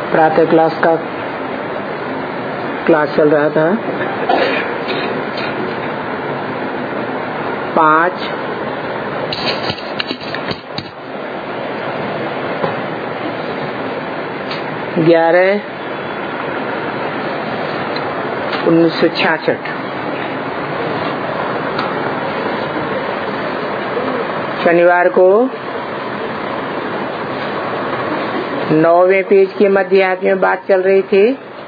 प्रातः क्लास चल रहा था। 5/11/1966 शनिवार को 9वें पेज के मध्य में बात चल रही थी।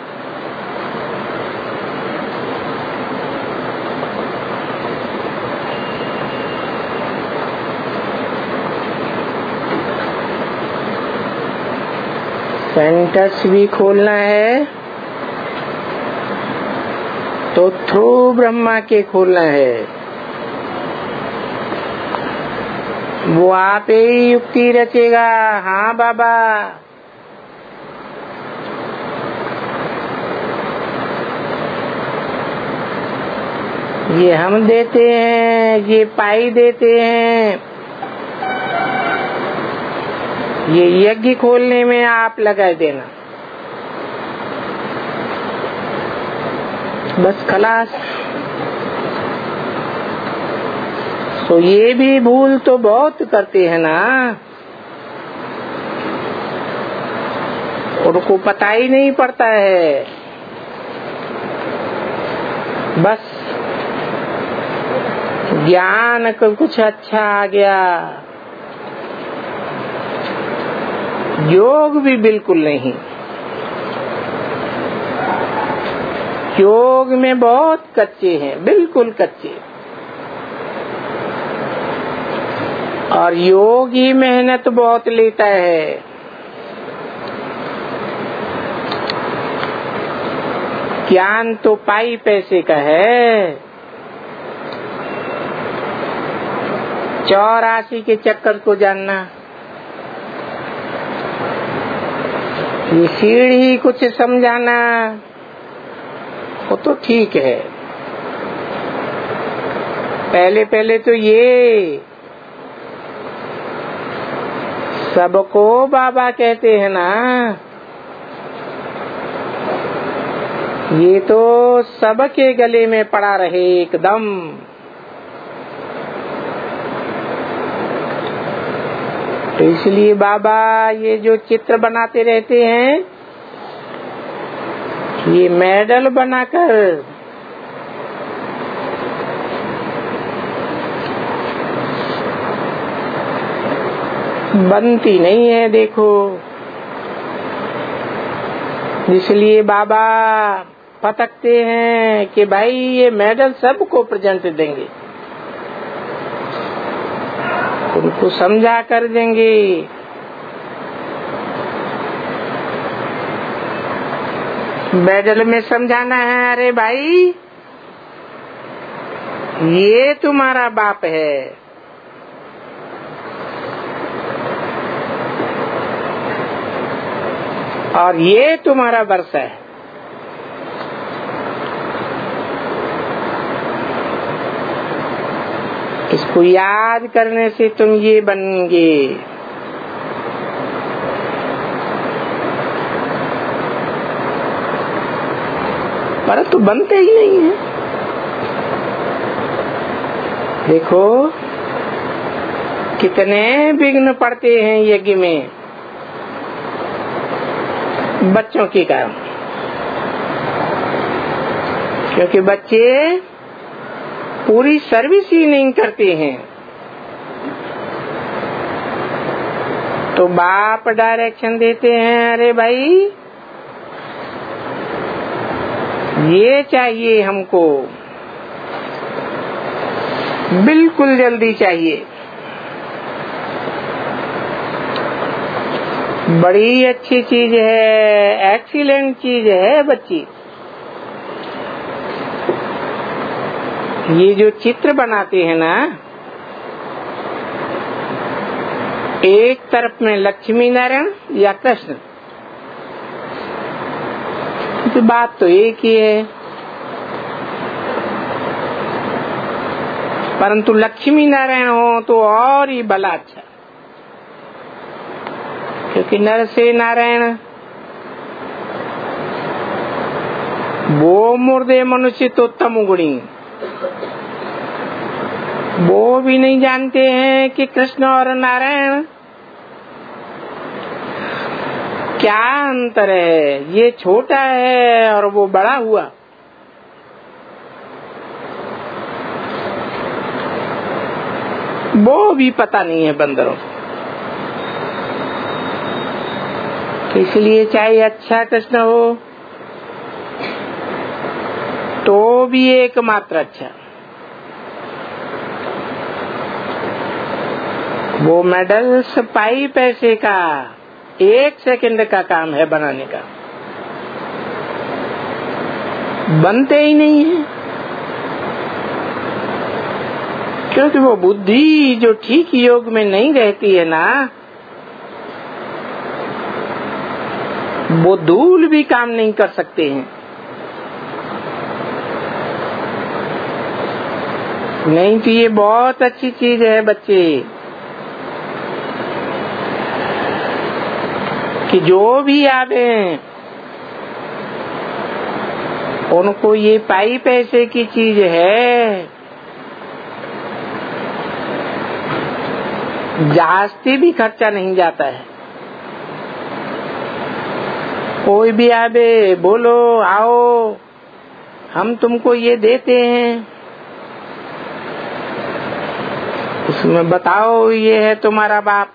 सेंटेंस भी खोलना है तो थ्रू ब्रह्मा के खोलना है। वो आप ही युक्ति रचेगा। हाँ बाबा, ये हम देते हैं, ये पाई देते हैं, ये यज्ञ खोलने में आप लगा देना, बस खलास। तो ये भी भूल तो बहुत करते हैं ना, उनको पता ही नहीं पड़ता है। बस ज्ञान को कुछ अच्छा आ गया, योग भी बिल्कुल नहीं। योग में बहुत कच्चे हैं, बिल्कुल कच्चे। और योग ही मेहनत बहुत लेता है। ज्ञान तो पाई पैसे का है। 84 के चक्कर को जानना, ये सीढ़ी कुछ समझाना, वो तो ठीक है। पहले तो ये सबको बाबा कहते हैं ना, ये तो सबके गले में पड़ा रहे एकदम। तो इसलिए बाबा ये जो चित्र बनाते रहते हैं, ये मेडल बनाकर बनती नहीं है, देखो। इसलिए बाबा पटकते हैं कि भाई ये मेडल सबको प्रेजेंट देंगे, उनको समझा कर देंगे। मेडल में समझाना है, अरे भाई ये तुम्हारा बाप है, और ये तुम्हारा वर्ष है। इसको याद करने से तुम ये बनेंगे। पर तो बनते ही नहीं है। देखो कितने विघ्न पड़ते हैं यज्ञ में बच्चों के कारण, क्योंकि बच्चे पूरी सर्विस ही नहीं करते हैं। तो बाप डायरेक्शन देते हैं, अरे भाई ये चाहिए हमको, बिल्कुल जल्दी चाहिए। बड़ी अच्छी चीज है, एक्सीलेंट चीज है बच्ची। ये जो चित्र बनाते हैं ना, एक तरफ में लक्ष्मी नारायण या कृष्ण, तो बात तो एक ही है। परंतु लक्ष्मी नारायण हो तो और ही भला अच्छा, क्योंकि नर से नारायण वो मुर्दे मनुष्य तो तमोगुणी, वो भी नहीं जानते हैं कि कृष्ण और नारायण क्या अंतर है। ये छोटा है और वो बड़ा हुआ। वो भी पता नहीं है बंदरों। इसलिए चाहे अच्छा कृष्ण हो तो भी एकमात्र अच्छा। वो मेडल्स पाई पैसे का, 1 सेकंड का काम है बनाने का, बनते ही नहीं है। क्योंकि वो बुद्धि जो ठीक योग में नहीं रहती है ना, वो धूल भी काम नहीं कर सकते हैं। नहीं तो ये बहुत अच्छी चीज है बच्चे, कि जो भी आवे उनको ये पाई पैसे की चीज है, जास्ती भी खर्चा नहीं जाता है। कोई भी आवे, बोलो आओ हम तुमको ये देते हैं, उसमें बताओ ये है तुम्हारा बाप,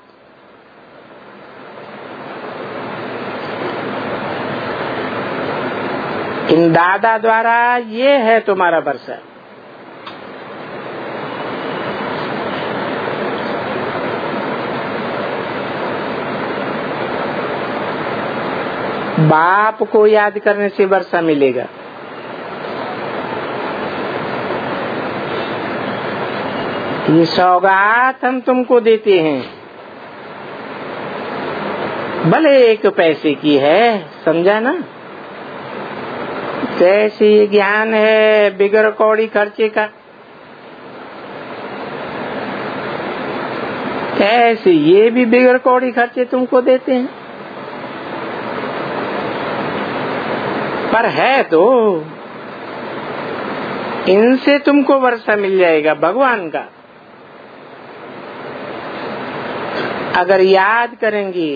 इन दादा द्वारा ये है तुम्हारा वर्षा। बाप को याद करने से वर्षा मिलेगा। ये सौगात हम तुमको देते हैं, भले 1 पैसे की है, समझा ना। कैसे ये ज्ञान है बिगर कौड़ी खर्चे का, कैसे ये भी बिगर कौड़ी खर्चे तुमको देते हैं। पर है तो इनसे तुमको वर्षा मिल जाएगा भगवान का, अगर याद करेंगे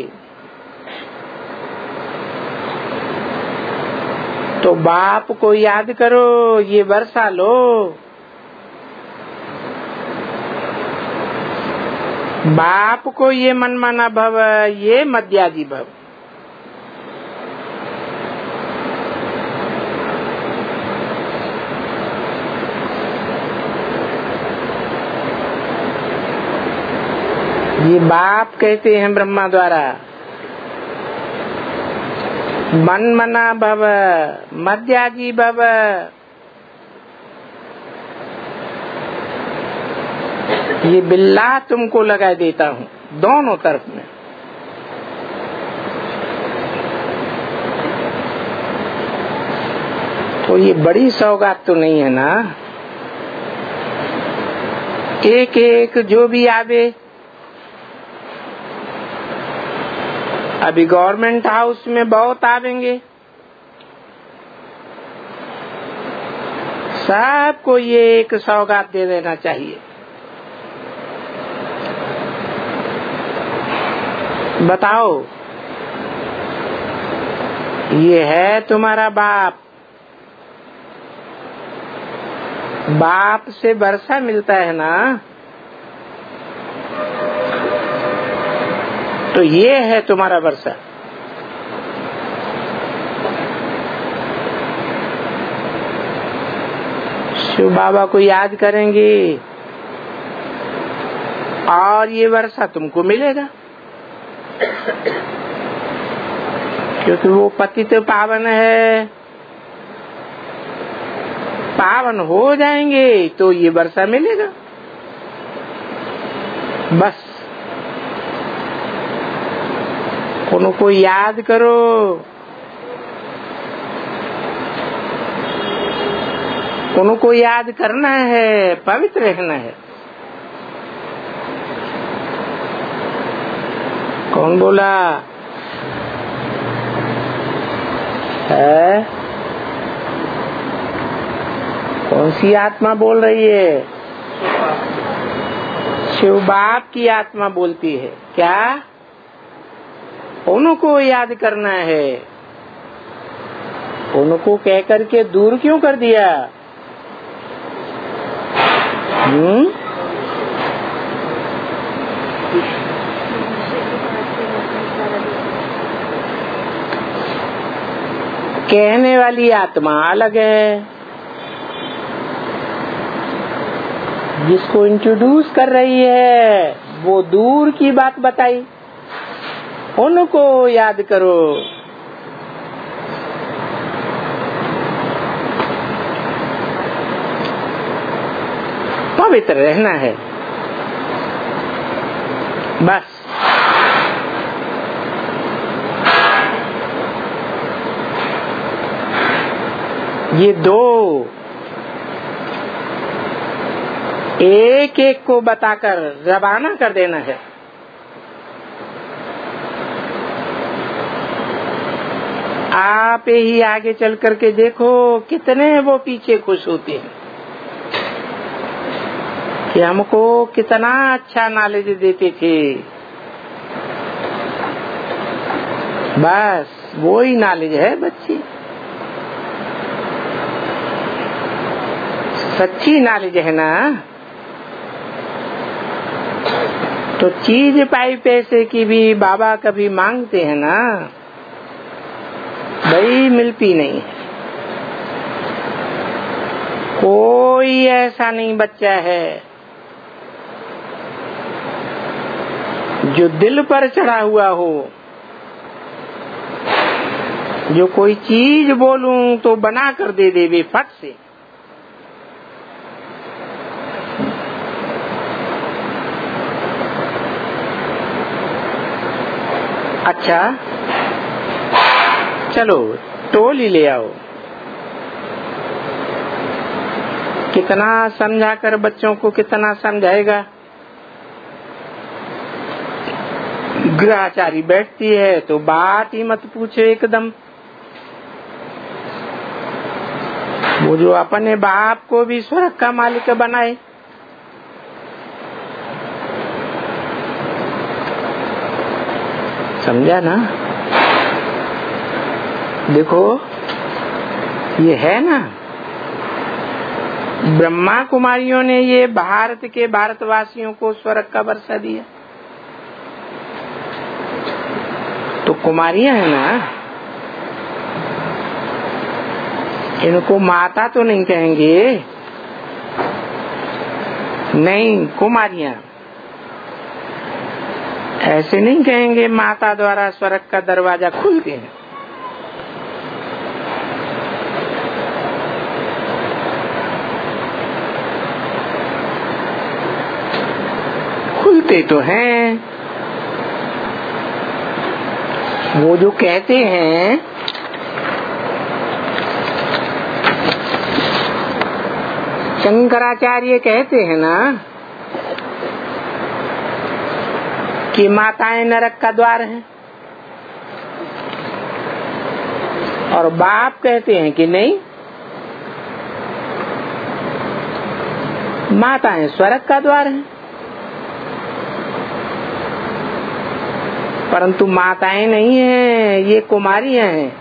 तो। बाप को याद करो, ये वर्षा लो। बाप को ये मनमाना भव, ये मध्याजी भव। ये बाप कहते हैं ब्रह्मा द्वारा, मन मना भव, मध्याजी भव। ये बिल्ला तुमको लगा देता हूँ दोनों तरफ में। तो ये बड़ी सौगात तो नहीं है ना। एक एक जो भी आवे, अभी गवर्नमेंट हाउस में बहुत आवेंगे, सबको ये एक सौगात दे देना चाहिए। बताओ, ये है तुम्हारा बाप। बाप से वर्षा मिलता है ना, तो ये है तुम्हारा वर्षा। शिव बाबा को याद करेंगे और ये वर्षा तुमको मिलेगा, क्योंकि वो पतित पावन है। पावन हो जाएंगे तो ये वर्षा मिलेगा। बस उनको याद करो, उनको याद करना है, पवित्र रहना है। कौन बोला है? कौन सी आत्मा बोल रही है? शिव बाप की आत्मा बोलती है। क्या उनको याद करना है? उनको कह करके दूर क्यों कर दिया? कहने वाली आत्मा अलग है, जिसको इंट्रोड्यूस कर रही है वो दूर की बात बताई। उनको याद करो। पवित्र रहना है बस। ये दो एक एक को बताकर रवाना कर देना है। आप ही आगे चल करके देखो कितने वो पीछे खुश होते हैं कि हमको कितना अच्छा नॉलेज देते थे। बस वो ही नॉलेज है बच्ची, सच्ची नॉलेज है ना। तो चीज पाई पैसे की भी बाबा कभी मांगते हैं ना, भाई मिलती नहीं है। कोई ऐसा नहीं बच्चा है जो दिल पर चढ़ा हुआ हो, जो कोई चीज बोलूं तो बना कर दे दे फट से। अच्छा चलो टोली ले आओ। कितना समझा कर बच्चों को कितना समझाएगा। गृहचारी बैठती है तो बात ही मत पूछो एकदम। वो जो अपने बाप को भी स्वर्ग का मालिक बनाए। समझा ना? देखो ये है ना, ब्रह्मा कुमारियों ने ये भारत के भारतवासियों को स्वर्ग का वर्षा दिया। तो कुमारियां है ना, इनको माता तो नहीं कहेंगे, नहीं कुमारियां ऐसे नहीं कहेंगे माता द्वारा स्वर्ग का दरवाजा खुलते हैं। खुलते तो हैं। वो जो कहते हैं शंकराचार्य कहते हैं ना कि माताएं नरक का द्वार हैं, और बाप कहते हैं कि नहीं, माताएं स्वर्ग का द्वार हैं। परंतु माताएं नहीं हैं, ये कुमारियां हैं।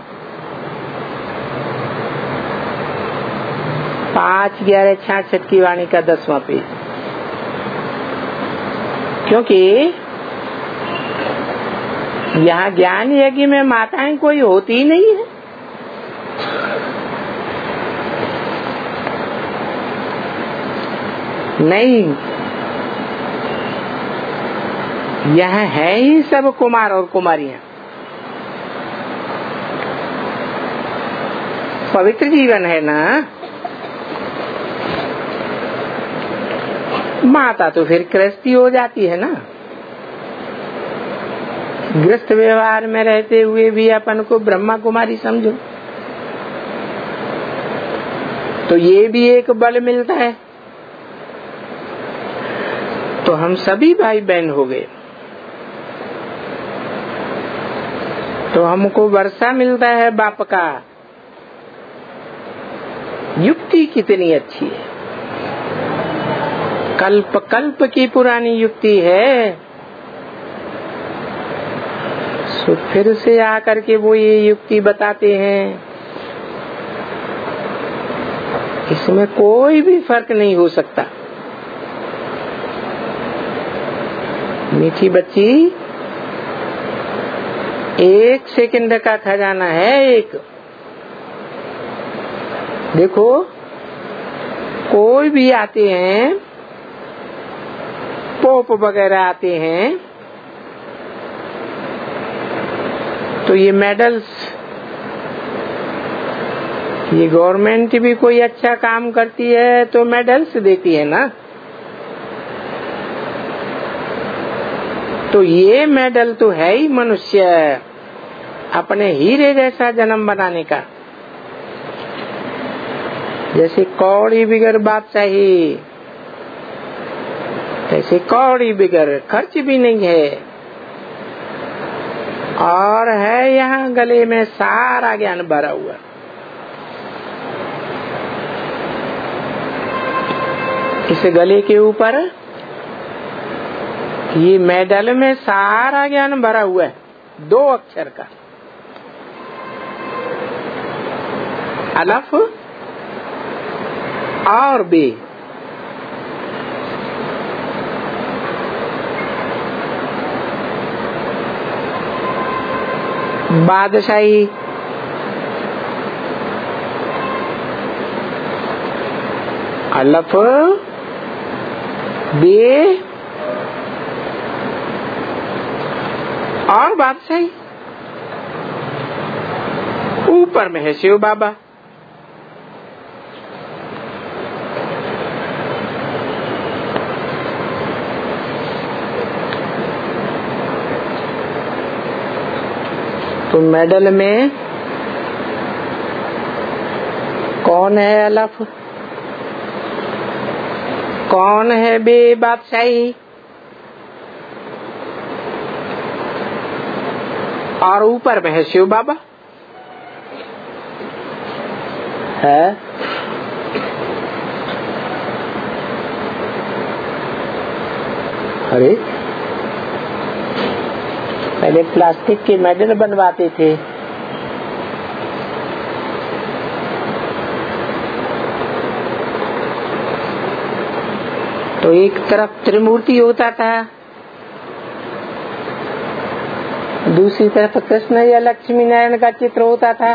5/11/66 की वाणी का 10वां पेज। क्योंकि यहाँ ज्ञान यज्ञ में माताएं कोई होती ही नहीं है। नहीं, यह है ही सब कुमार और कुमारियां। पवित्र जीवन है ना। माता तो फिर गृहस्थी हो जाती है ना। गृहस्थ व्यवहार में रहते हुए भी अपन को ब्रह्मा कुमारी समझो, तो ये भी एक बल मिलता है। तो हम सभी भाई बहन हो गए। तो हमको वर्षा मिलता है बाप का, युक्ति कितनी अच्छी है, कल्प कल्प की पुरानी युक्ति है। तो फिर से आकर के वो ये युक्ति बताते हैं, इसमें कोई भी फर्क नहीं हो सकता। मीठी बच्ची, 1 सेकंड का खजाना है। एक देखो, कोई भी आते हैं, पोप वगैरह आते हैं, तो ये मेडल्स, ये गवर्नमेंट भी कोई अच्छा काम करती है तो मेडल्स देती है ना। तो ये मेडल तो है ही मनुष्य अपने हीरे जैसा जन्म बनाने का। जैसे कौड़ी बिगर बादशाही, ऐसे कौड़ी बिगर खर्च भी नहीं है, और है यहाँ गले में सारा ज्ञान भरा हुआ। इस गले के ऊपर ये मेडल में सारा ज्ञान भरा हुआ है, 2 अक्षर का, अलफ और बे। बादशाही, अलफ बे और बादशाही। ऊपर में है शिव बाबा। तो मेडल में कौन है अलफ, कौन है बे बादशाही, और ऊपर में है शिव बाबा है। अरे पहले प्लास्टिक के मेडल बनवाते थे, तो एक तरफ त्रिमूर्ति होता था, दूसरी तरफ कृष्ण या लक्ष्मी नारायण का चित्र होता था।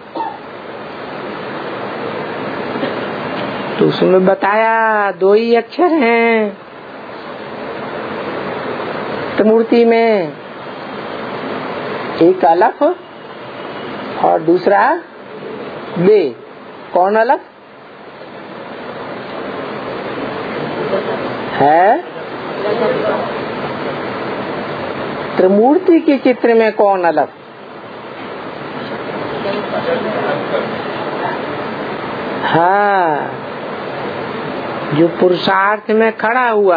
तो उसमें बताया 2 ही अक्षर हैं त्रिमूर्ति में, एक अलफ और दूसरा बे। कौन अलफ है? त्रिमूर्ति के चित्र में कौन अलफ? हाँ, जो पुरुषार्थ में खड़ा हुआ,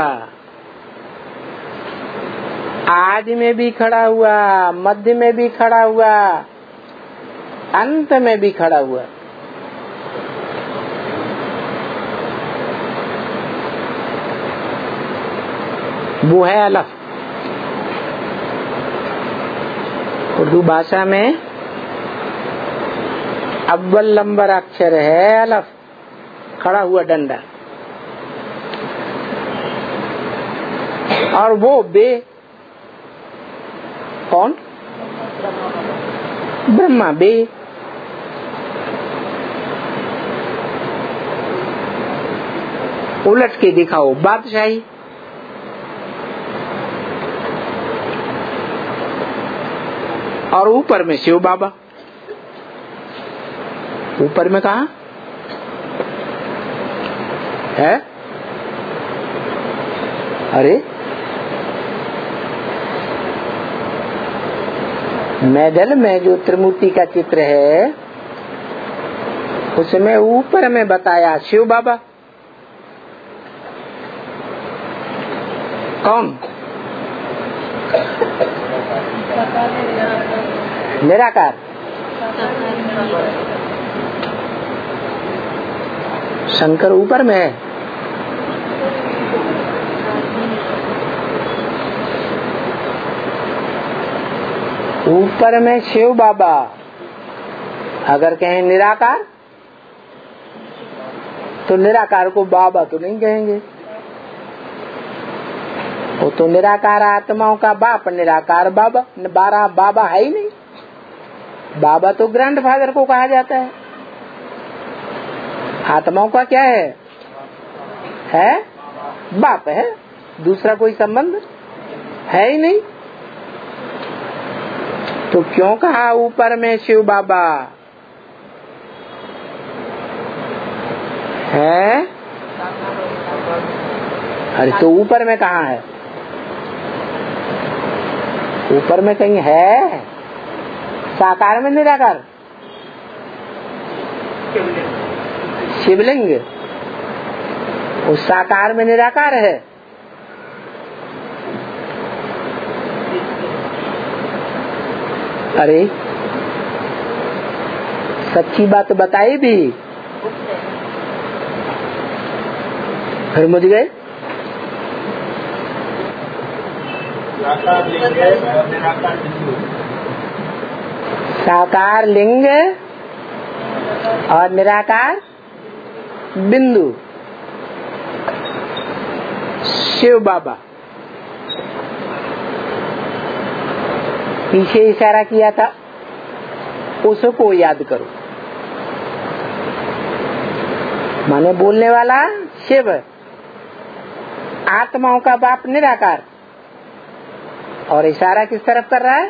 आदि में भी खड़ा हुआ, मध्य में भी खड़ा हुआ, अंत में भी खड़ा हुआ। वो है अलफ। उर्दू भाषा में अव्वल नंबर अक्षर है अलफ, खड़ा हुआ डंडा। और वो बे कौन? ब्रह्मा बे। उलट के दिखाओ बादशाही। और ऊपर में शिव बाबा। ऊपर में कहा है? अरे मेडल में जो त्रिमूर्ति का चित्र है उसमें ऊपर में बताया शिव बाबा। कौन? निराकार। शंकर ऊपर में है। ऊपर में शिव बाबा। अगर कहें निराकार तो निराकार को बाबा तो नहीं कहेंगे, वो तो निराकार आत्माओं का बाप निराकार बाबा। 12 बाबा है ही नहीं। बाबा तो ग्रैंडफादर को कहा जाता है। आत्माओं का क्या है बाप है, दूसरा कोई संबंध है ही नहीं। तो क्यों कहा ऊपर में शिव बाबा है? अरे तो ऊपर में कहाँ है? ऊपर में कहीं है? साकार में निराकार? शिवलिंग उस साकार में निराकार है। अरे सच्ची बात बताई भी, फिर मुझ गए। साकार लिंग और निराकार बिंदु शिव बाबा। पीछे इशारा किया था, उसको याद करो। माने बोलने वाला शिव, आत्माओं का बाप निराकार, और इशारा किस तरफ कर रहा है?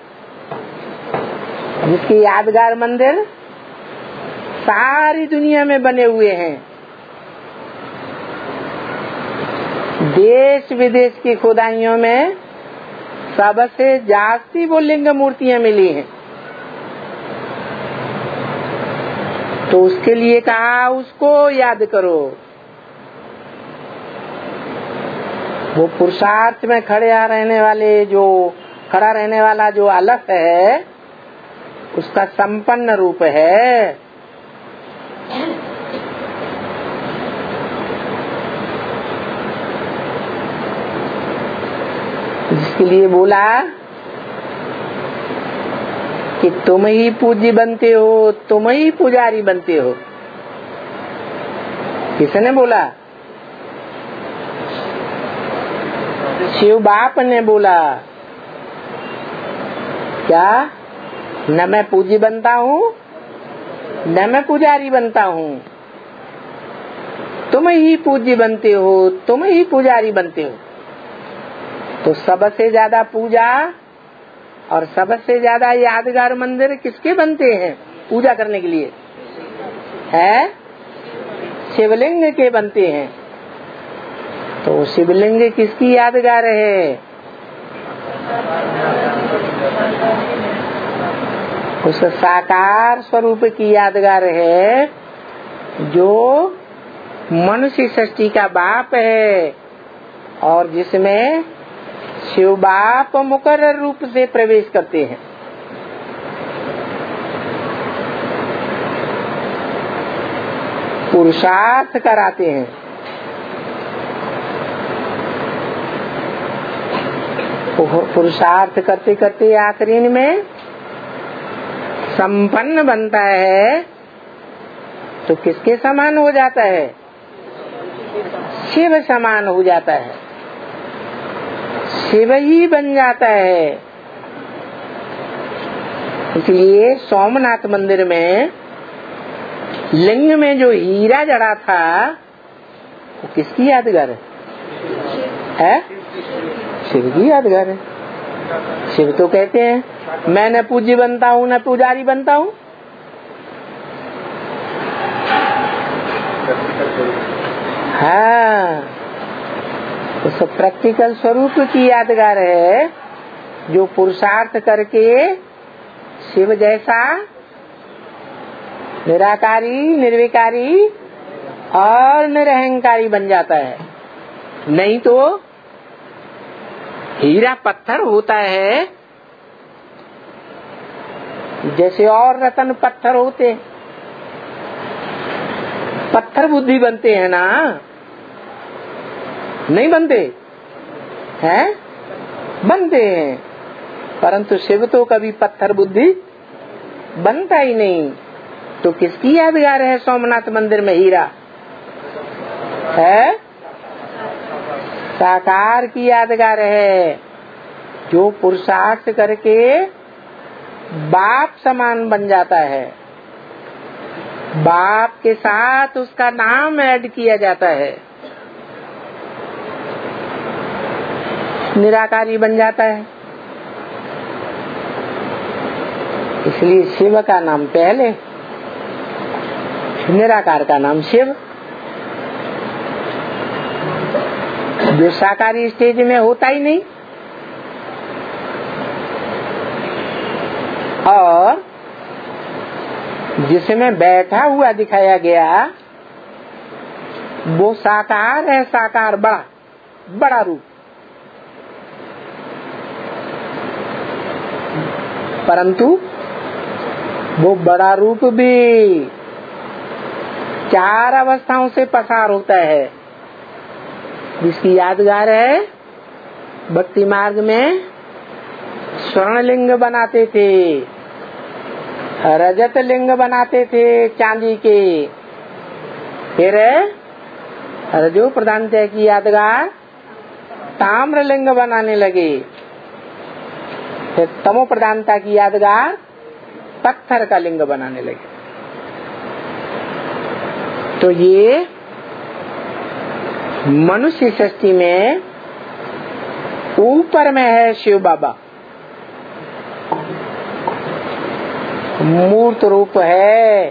जिसके यादगार मंदिर सारी दुनिया में बने हुए हैं। देश विदेश की खुदाइयों में सबसे जास्ती वो लिंग मूर्तियां मिली हैं। तो उसके लिए कहा उसको याद करो। वो पुरुषार्थ में खड़ा रहने वाला जो अलग है, उसका संपन्न रूप है। जिसके लिए बोला कि तुम ही पूज्य बनते हो, तुम ही पुजारी बनते हो। किसने बोला? शिव बाप ने बोला। क्या? न मैं पूज्य बनता हूँ न मैं पुजारी बनता हूँ, तुम ही पूज्य बनते हो, तुम ही पुजारी बनते हो। तो सबसे ज्यादा पूजा और सबसे ज्यादा यादगार मंदिर किसके बनते हैं पूजा करने के लिए? है शिवलिंग के बनते हैं। तो शिवलिंग किसकी यादगार है? उस साकार स्वरूप की यादगार है, जो मनुष्य सृष्टि का बाप है, और जिसमें शिव बाप मुकर्रर रूप से प्रवेश करते हैं। पुरुषार्थ कराते हैं। पुरुषार्थ करते करते आखिरी में संपन्न बनता है, तो किसके समान हो जाता है? शिव समान हो जाता है, शिव ही बन जाता है। इसलिए सोमनाथ मंदिर में लिंग में जो हीरा जड़ा था, वो किसकी यादगार है? शिव की यादगार है। शिव तो कहते हैं मैं न पूज्य बनता हूँ न पुजारी बनता हूँ। हाँ, उस प्रैक्टिकल स्वरूप की यादगार है, जो पुरुषार्थ करके शिव जैसा निराकारी, निर्विकारी और निरहंकारी बन जाता है। नहीं तो हीरा पत्थर होता है जैसे और रतन पत्थर होते हैं। पत्थर बुद्धि बनते हैं ना, नहीं बनते हैं? बनते हैं, परंतु शिव तो कभी पत्थर बुद्धि बनता ही नहीं। तो किसकी यादगार है सोमनाथ मंदिर में हीरा? है साकार की यादगार है, जो पुरुषार्थ करके बाप समान बन जाता है, बाप के साथ उसका नाम ऐड किया जाता है, निराकारी बन जाता है। इसलिए शिव का नाम पहले, निराकार का नाम शिव। जो साकारी स्टेज में होता ही नहीं, और जिसमें बैठा हुआ दिखाया गया वो साकार है, साकार बड़ा बड़ा रूप। परंतु वो बड़ा रूप भी 4 अवस्थाओं से पसार होता है, जिसकी यादगार है भक्ति मार्ग में स्वर्णलिंग बनाते थे, रजत लिंग बनाते थे चांदी के, फिर रजो प्रधानता की यादगार ताम्र लिंग बनाने लगे, फिर तमो प्रधानता की यादगार पत्थर का लिंग बनाने लगे। तो ये मनुष्य सृष्टि में ऊपर में है शिव बाबा, मूर्त रूप है।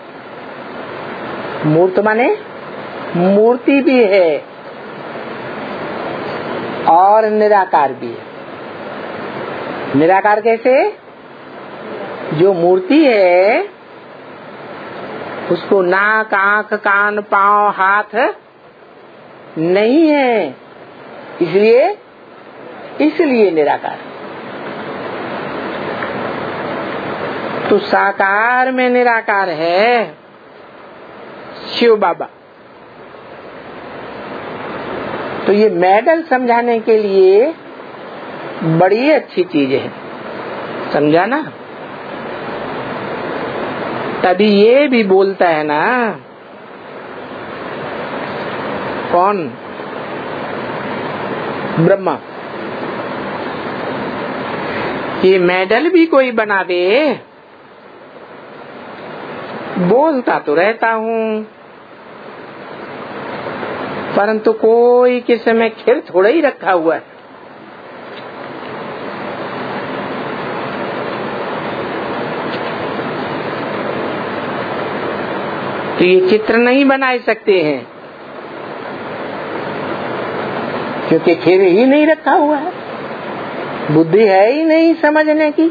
मूर्त माने मूर्ति भी है और निराकार भी है। निराकार कैसे? जो मूर्ति है उसको नाक, आंख, कान, पांव, हाथ नहीं है, इसलिए निराकार। तो साकार में निराकार है शिव बाबा। तो ये मेडल समझाने के लिए बड़ी अच्छी चीज है, समझा ना? तभी ये भी बोलता है ना, कौन? ब्रह्मा। ये मेडल भी कोई बना दे, बोलता तो रहता हूँ, परंतु कोई किसी में खिर थोड़ा ही रखा हुआ है। तो ये चित्र नहीं बना सकते हैं, क्योंकि खिर ही नहीं रखा हुआ है, बुद्धि है ही नहीं समझने की,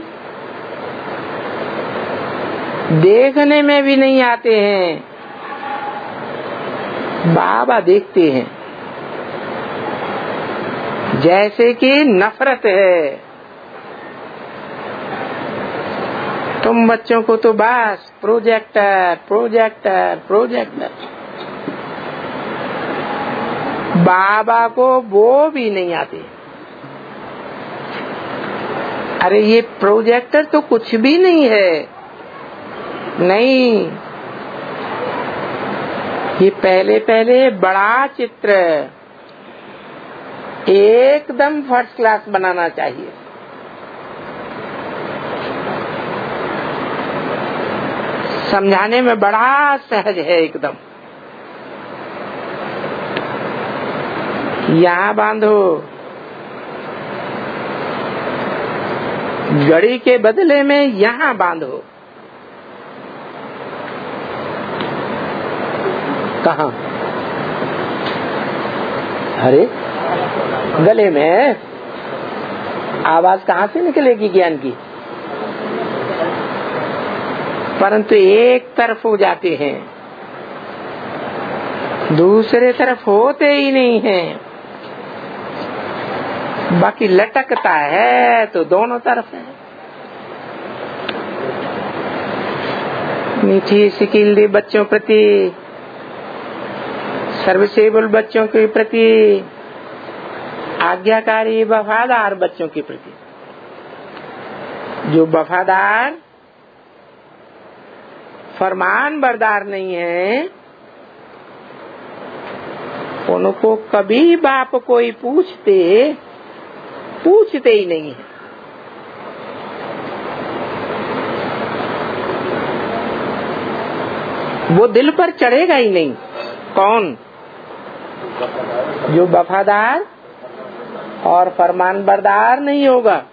देखने में भी नहीं आते हैं। बाबा देखते हैं, जैसे कि नफरत है। तुम बच्चों को तो बस प्रोजेक्टर प्रोजेक्टर प्रोजेक्टर, बाबा को वो भी नहीं आते। अरे ये प्रोजेक्टर तो कुछ भी नहीं है, नहीं, ये पहले पहले बड़ा चित्र एकदम फर्स्ट क्लास बनाना चाहिए। समझाने में बड़ा सहज है एकदम। यहाँ बांधो, घड़ी के बदले में यहाँ बांधो। कहाँ? अरे गले में आवाज कहाँ से निकलेगी ज्ञान की? परंतु एक तरफ हो जाते हैं, दूसरे तरफ होते ही नहीं हैं। बाकी लटकता है तो दोनों तरफ है। मीठी सिकील दी बच्चों प्रति सर्विसेबल बच्चों के प्रति, आज्ञाकारी वफादार बच्चों के प्रति। जो वफादार फरमान बरदार नहीं है, उनको कभी बाप कोई पूछते ही नहीं है। वो दिल पर चढ़ेगा ही नहीं। कौन? जो वफादार और फरमान बरदार नहीं होगा।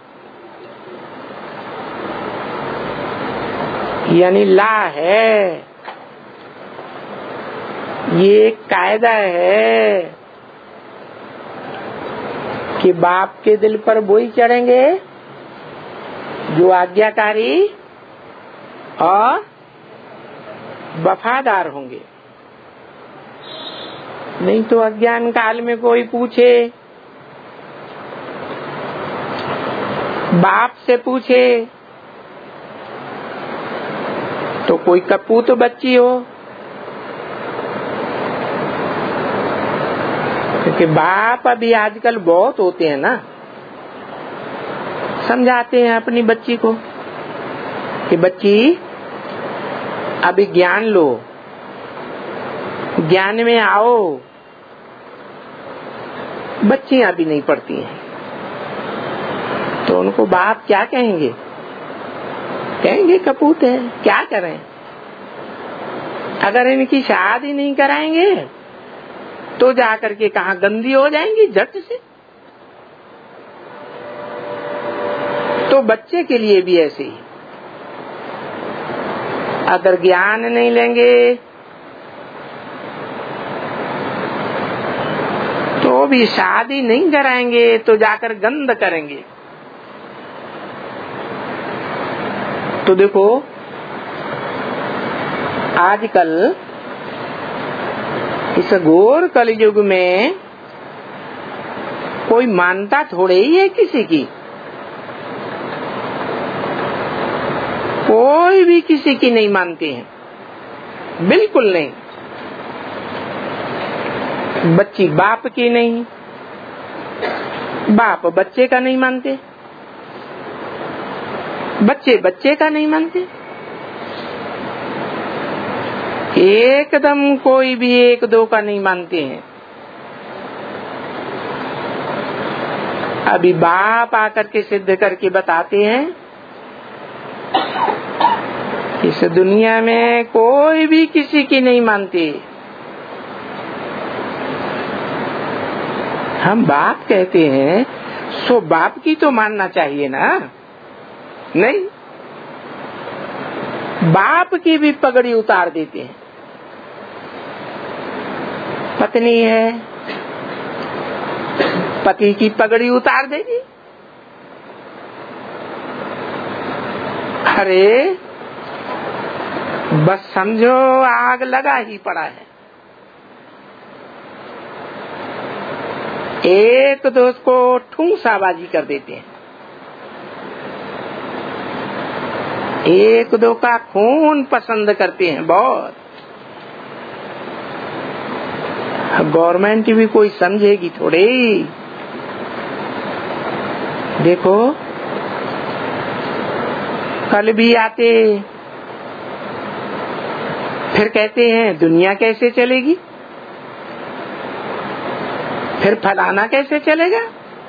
यानी ला है, ये एक कायदा है कि बाप के दिल पर वही चढ़ेंगे जो आज्ञाकारी और वफादार होंगे। नहीं तो अज्ञान काल में कोई पूछे, बाप से पूछे तो कोई कपूत बच्ची हो, क्योंकि बाप अभी आजकल बहुत होते हैं ना, समझाते हैं अपनी बच्ची को कि बच्ची अभी ज्ञान लो, ज्ञान में आओ। बच्चियां भी नहीं पढ़ती हैं तो उनको बाप क्या कहेंगे? कहेंगे कपूत है, क्या करें। अगर इनकी शादी नहीं कराएंगे तो जाकर के कहा गंदी हो जाएंगी झट से। तो बच्चे के लिए भी ऐसे ही, अगर ज्ञान नहीं लेंगे तो भी शादी नहीं कराएंगे तो जाकर गंद करेंगे। तो देखो आजकल इस घोर कलयुग में कोई मानता थोड़े ही है किसी की। कोई भी किसी की नहीं मानते हैं, बिल्कुल नहीं। बच्ची बाप की नहीं, बाप बच्चे का नहीं मानते, बच्चे बच्चे का नहीं मानते। एकदम कोई भी एक दो का नहीं मानते हैं। अभी बाप आकर के सिद्ध करके बताते हैं इस दुनिया में कोई भी किसी की नहीं मानते। हम बाप कहते हैं सो बाप की तो मानना चाहिए ना। नहीं, बाप की भी पगड़ी उतार देते हैं। पत्नी है, पति की पगड़ी उतार देगी। अरे बस समझो आग लगा ही पड़ा है। एक दोस्त को ठूंसाबाजी कर देते हैं, एक दो का खून पसंद करते हैं बहुत। गवर्नमेंट भी कोई समझेगी थोड़े। देखो कल भी आते फिर कहते हैं दुनिया कैसे चलेगी, फिर फलाना कैसे चलेगा।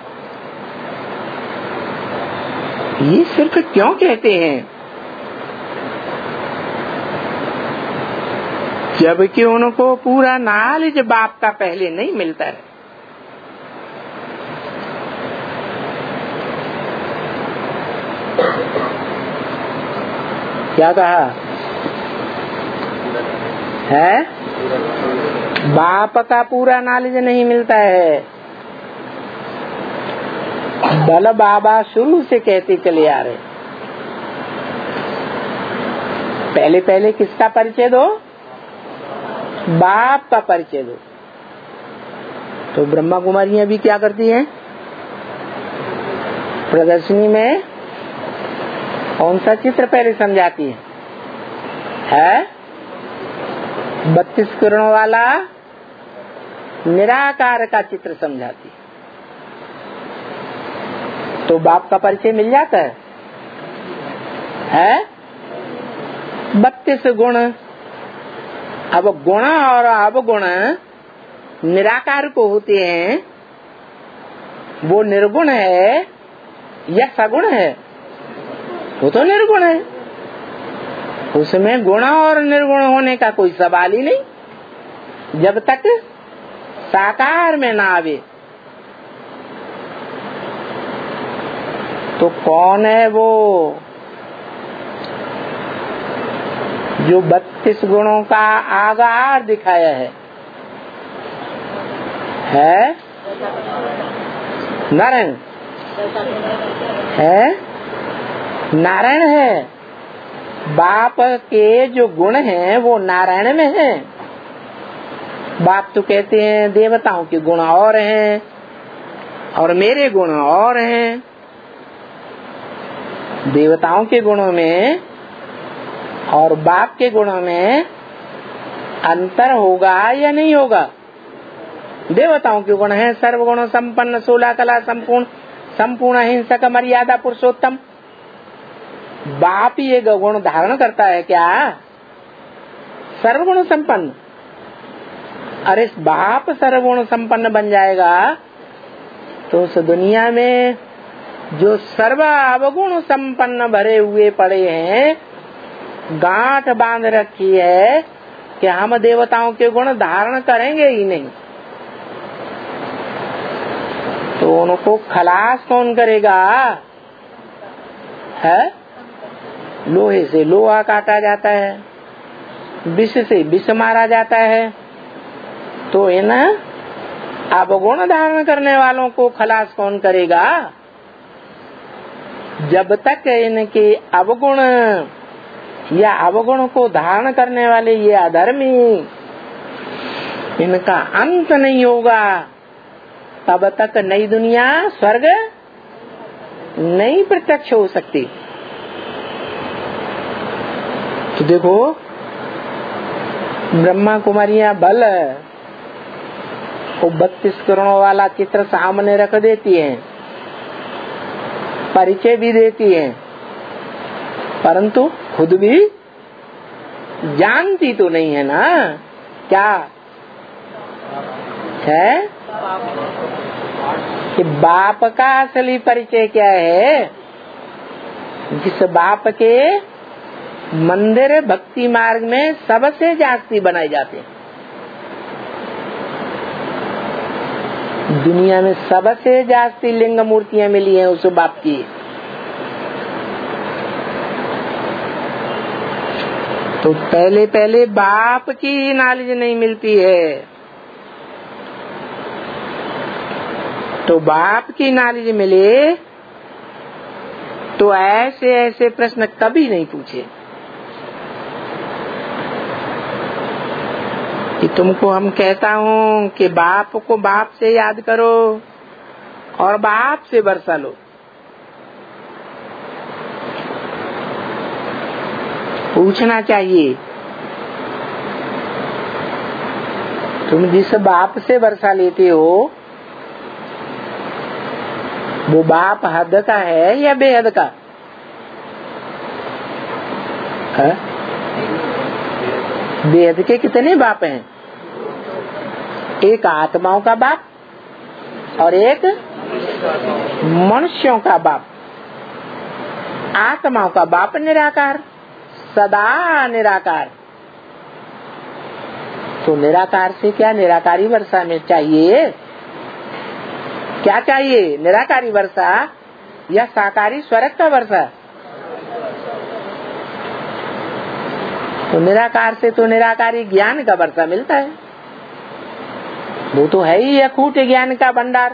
ये सिर्फ क्यों कहते हैं? जबकि उनको पूरा नॉलेज बाप का पहले नहीं मिलता है। क्या कहा है? बाप का पूरा नॉलेज नहीं मिलता है। बल बाबा शुरू से कहते चले आ रहे, पहले पहले किसका परिचय दो? बाप का परिचय दो। तो ब्रह्मा कुमारियां भी क्या करती हैं? प्रदर्शनी में कौन सा चित्र पहले समझाती है? 32 किरणों वाला निराकार का चित्र समझाती। तो बाप का परिचय मिल जाता है 32 गुण। अब गुण और अवगुण निराकार को होते हैं, वो निर्गुण है या सगुण है? वो तो निर्गुण है, उसमें गुण और निर्गुण होने का कोई सवाल ही नहीं जब तक साकार में ना आवे। तो कौन है वो जो 32 गुणों का आगार दिखाया है? नारायण है, नारायण है। बाप के जो गुण हैं वो नारायण में हैं। बाप तो कहते हैं देवताओं के गुण और हैं और मेरे गुण और हैं। देवताओं के गुणों में और बाप के गुणों में अंतर होगा या नहीं होगा? देवताओं के गुण है सर्वगुण संपन्न, 16 कला संपूर्ण, संपूर्ण अहिंसक, मर्यादा पुरुषोत्तम। बाप ये गुण धारण करता है क्या? सर्वगुण संपन्न। अरे बाप सर्वगुण संपन्न बन जाएगा तो उस दुनिया में जो सर्व अवगुण संपन्न भरे हुए पड़े हैं, गांठ बांध रखी है कि हम देवताओं के गुण धारण करेंगे ही नहीं, तो उनको खलास कौन करेगा? है लोहे से लोहा काटा जाता है, विष से विष मारा जाता है, तो इन अवगुण धारण करने वालों को खलास कौन करेगा? जब तक इनके अवगुण या अवगुण को धारण करने वाले ये अधर्मी इनका अंत नहीं होगा, तब तक नई दुनिया स्वर्ग नहीं प्रत्यक्ष हो सकती। तो देखो ब्रह्मा कुमारियां बल वो 32 करोड़ वाला चित्र सामने रख देती हैं, परिचय भी देती हैं, परंतु खुद भी जानती तो नहीं है ना। क्या है कि बाप का असली परिचय क्या है? जिस बाप के मंदिर भक्ति मार्ग में सबसे जास्ती बनाए जाते हैं, दुनिया में सबसे जास्ती लिंग मूर्तियां मिली हैं उस बाप की। तो पहले पहले बाप की नॉलेज नहीं मिलती है, तो बाप की नॉलेज मिले तो ऐसे ऐसे प्रश्न कभी नहीं पूछे कि तुमको हम कहता हूँ कि बाप को बाप से याद करो और बाप से वर्षा लो। पूछना चाहिए तुम जिस बाप से वर्षा लेते हो वो बाप हद का है या बेहद का है? बेहद के कितने बाप हैं? एक आत्माओं का बाप और एक मनुष्यों का बाप। आत्माओं का बाप निराकार, सदा निराकार। तो निराकार से क्या निराकारी वर्षा में चाहिए? क्या चाहिए? निराकारी वर्षा या साकारी स्वर्ग का वर्षा? तो निराकार से तो निराकारी ज्ञान का वर्षा मिलता है, वो तो है ही अखूट ज्ञान का भंडार,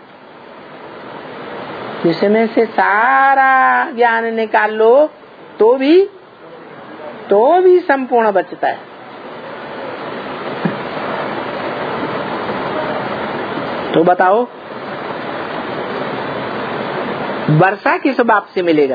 जिसमें से सारा ज्ञान निकाल लो तो भी संपूर्ण बचता है। तो बताओ वर्षा किस बाप से मिलेगा?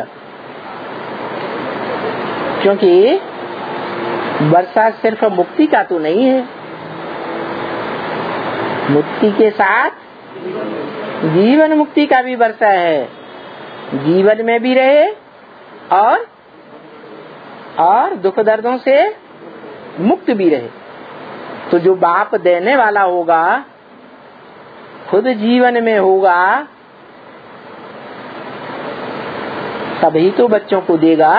क्योंकि वर्षा सिर्फ मुक्ति का तो नहीं है, मुक्ति के साथ जीवन मुक्ति का भी वर्षा है, जीवन में भी रहे और दुख दर्दों से मुक्त भी रहे। तो जो बाप देने वाला होगा, खुद जीवन में होगा, तभी तो बच्चों को देगा,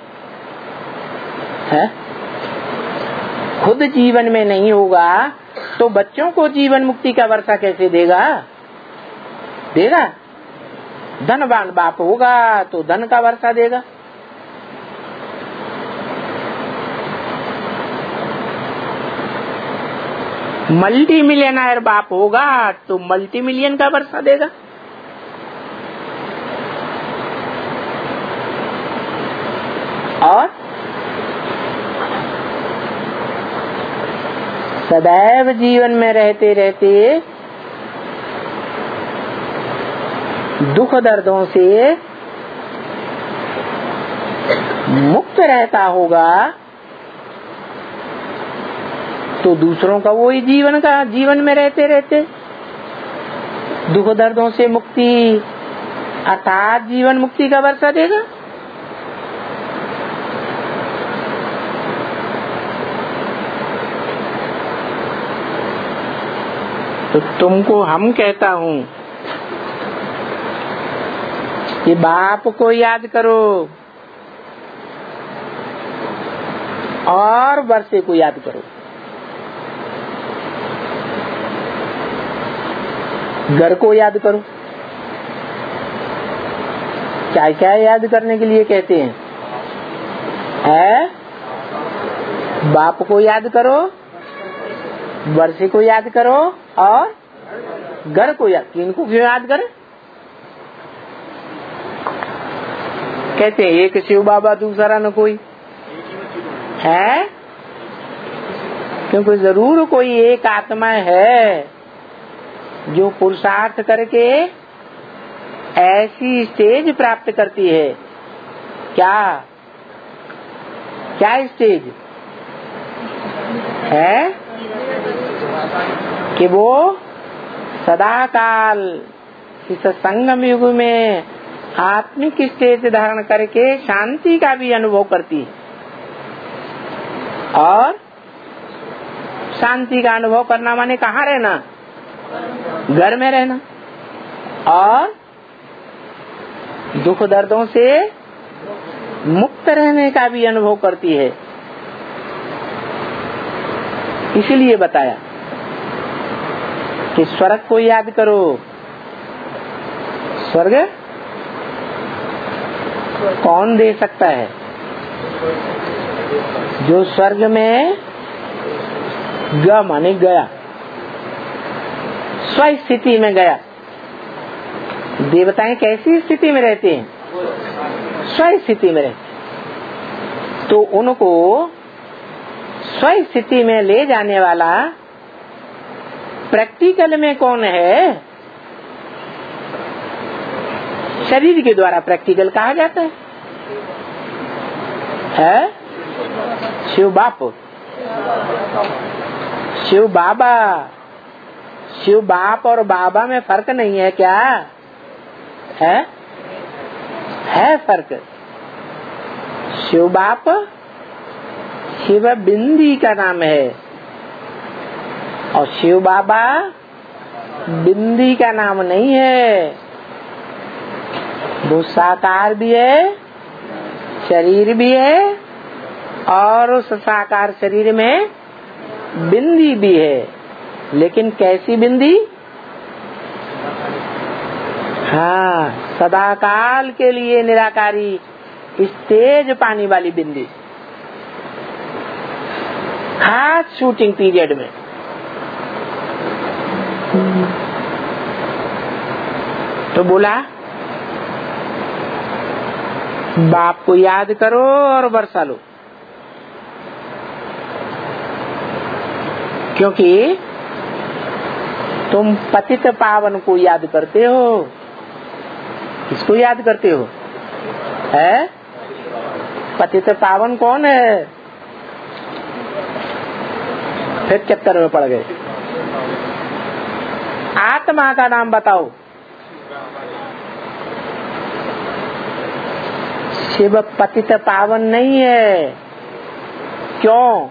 है? खुद जीवन में नहीं होगा तो बच्चों को जीवन मुक्ति का वर्षा कैसे देगा? देगा? धनवान बाप होगा तो धन का वर्षा देगा। मल्टी मिलियनर बाप होगा तो मल्टी मिलियन का वर्षा देगा। और सदैव जीवन में रहते रहते दुख दर्दों से मुक्त रहता होगा तो दूसरों का वही जीवन में रहते रहते दुख दर्दों से मुक्ति अर्थात जीवन मुक्ति का वर्षा देगा। तो तुमको हम कहता हूँ कि बाप को याद करो और वर्षे को याद करो, घर को याद करो। क्या क्या याद करने के लिए कहते हैं? बाप को याद करो, वर्षे को याद करो और घर को याद। किनको क्यों याद करें? कहते हैं एक शिव बाबा दूसरा न कोई है, क्योंकि जरूर कोई एक आत्मा है जो पुरुषार्थ करके ऐसी स्टेज प्राप्त करती है। क्या क्या स्टेज है कि वो सदा काल इस संगम युग में आत्मिक स्टेज धारण करके शांति का भी अनुभव करती है। और शांति का अनुभव करना माने कहाँ रहना? घर में रहना। और दुख दर्दों से मुक्त रहने का भी अनुभव करती है। इसलिए बताया कि स्वर्ग को याद करो। स्वर्ग कौन दे सकता है? जो स्वर्ग में माने गया, स्व स्थिति में गया। देवताएं कैसी स्थिति में रहते हैं? स्व स्थिति में रहते। तो उनको स्व स्थिति में ले जाने वाला प्रैक्टिकल में कौन है? शरीर के द्वारा प्रैक्टिकल कहा जाता है? शिव बाप, शिव बाबा। शिव बाप और बाबा में फर्क नहीं है क्या? है फर्क। शिव बाप शिव बिंदी का नाम है और शिव बाबा बिंदी का नाम नहीं है। वो साकार भी है, शरीर भी है और उस साकार शरीर में बिंदी भी है। लेकिन कैसी बिंदी? हाँ, सदाकाल के लिए निराकारी स्टेज पानी वाली बिंदी, खास शूटिंग पीरियड में। तो बोला बाप को याद करो और बरसा लो, क्योंकि तुम पतित पावन को याद करते हो। किसको याद करते हो? है? पतित पावन कौन है? फिर चक्कर में पड़ गए। आत्मा का नाम बताओ। शिव पतित पावन नहीं है। क्यों?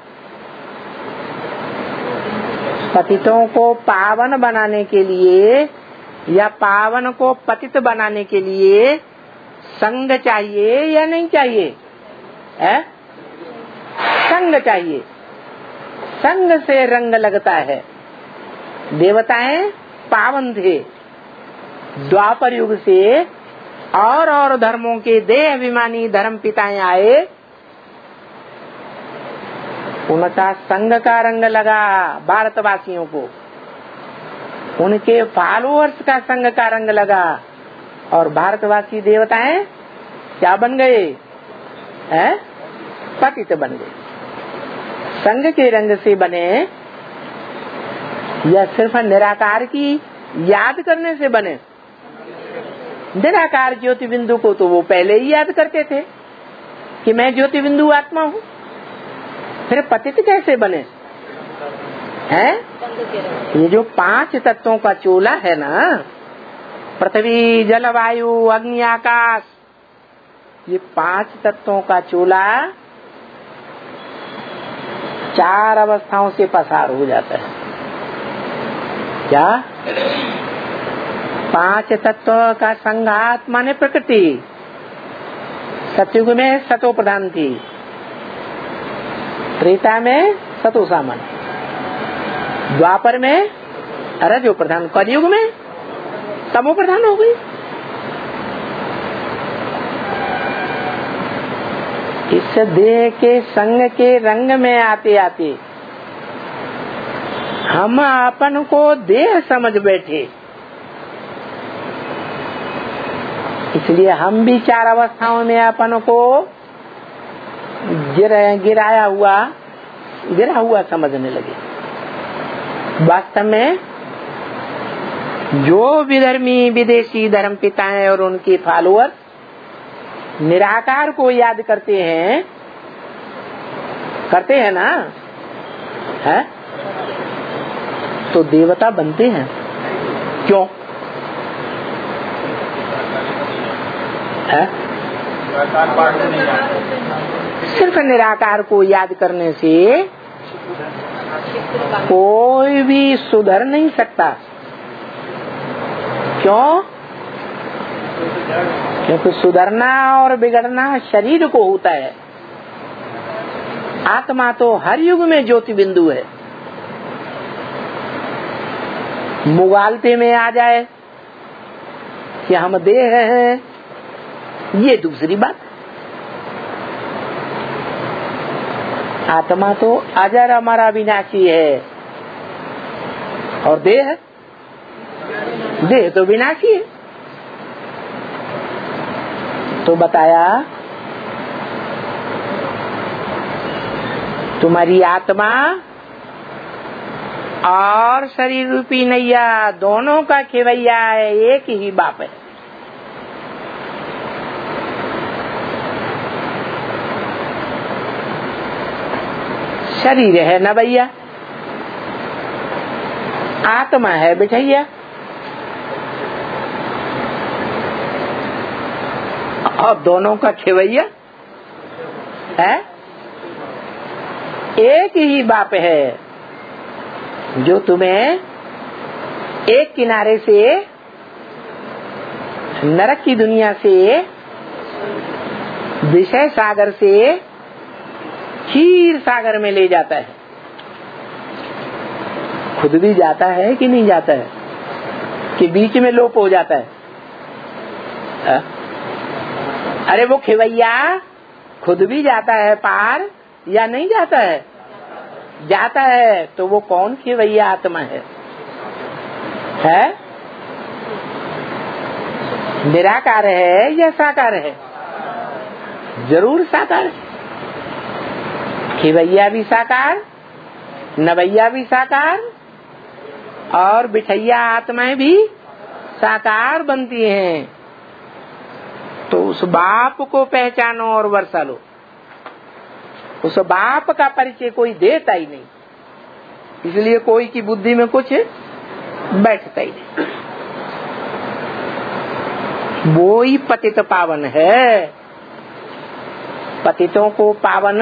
पतितों को पावन बनाने के लिए या पावन को पतित बनाने के लिए संग चाहिए या नहीं चाहिए? है? संग चाहिए। संग से रंग लगता है। देवताएं पावन थे। द्वापर युग से और धर्मों के देह अभिमानी धर्म पिताएं आए, उनका संग का रंग लगा भारतवासियों को, उनके फॉलोअर्स का संग का रंग लगा और भारतवासी देवताएं क्या बन गए? पतित बन गए। संग के रंग से बने या सिर्फ निराकार की याद करने से बने? निराकार ज्योति बिंदु को तो वो पहले ही याद करते थे कि मैं ज्योति बिंदु आत्मा हूँ। फिर पतित कैसे बने? हैं? ये जो 5 तत्वों का चोला है ना, पृथ्वी जल वायु अग्नि आकाश, ये 5 तत्वों का चोला 4 अवस्थाओं से पसार हो जाता है। क्या? 5 तत्व का संघात माने प्रकृति। सतयुग में सतो प्रधान थी, त्रेता में सतो सामान्य, द्वापर में रजो प्रधान, कलयुग में तमो प्रधान हो गई। इस देह के संग के रंग में आते आते हम अपन को देह समझ बैठे, इसलिए हम भी 4 अवस्थाओं में अपन को गिरा हुआ समझने लगे। वास्तव में जो विधर्मी विदेशी धर्म पिताएं और उनके फॉलोअर निराकार को याद करते हैं ना, है? तो देवता बनते हैं। क्यों? है? सिर्फ निराकार को याद करने से कोई भी सुधर नहीं सकता। क्यों? क्योंकि सुधरना और बिगड़ना शरीर को होता है। आत्मा तो हर युग में ज्योति बिंदु है। मुगालते में आ जाए कि हम देह हैं, ये दूसरी बात। आत्मा तो अजर अमर अविनाशी है और देह तो विनाशी है। तो बताया तुम्हारी आत्मा और शरीर रूपी नैया दोनों का खेवैया है, एक ही बाप है। शरीर है न भैया, आत्मा है बिठैया। और दोनों का खेवैया है, एक ही बाप है जो तुम्हें एक किनारे से नरक की दुनिया से, विषय सागर से क्षीर सागर में ले जाता है। खुद भी जाता है कि नहीं जाता है, कि बीच में लोप हो जाता है? अरे वो खेवैया खुद भी जाता है पार या नहीं जाता है? जाता है। तो वो कौन खेवैया आत्मा है? निराकार है या साकार है? जरूर साकार है। खेवैया भी साकार, नवैया भी साकार और बिठैया आत्माएं भी साकार बनती हैं। तो उस बाप को पहचानो और वर्षा लो। उस बाप का परिचय कोई देता ही नहीं, इसलिए कोई की बुद्धि में कुछ बैठता ही नहीं। वो ही पतित पावन है। पतितों को पावन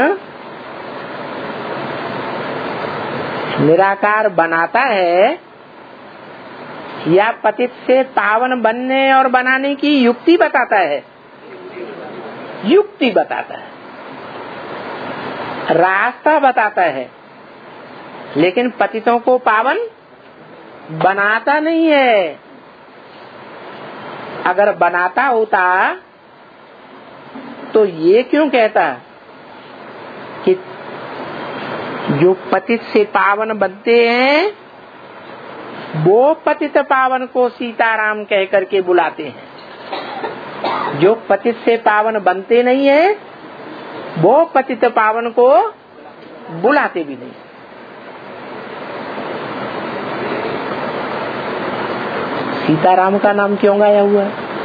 निराकार बनाता है या पतित से पावन बनने और बनाने की युक्ति बताता है? युक्ति बताता है, रास्ता बताता है, लेकिन पतितों को पावन बनाता नहीं है। अगर बनाता होता तो ये क्यों कहता कि जो पतित से पावन बनते हैं वो पतित पावन को सीताराम कह करके बुलाते हैं। जो पतित से पावन बनते नहीं है वो पतित पावन को बुलाते भी नहीं। सीताराम का नाम क्यों गाया हुआ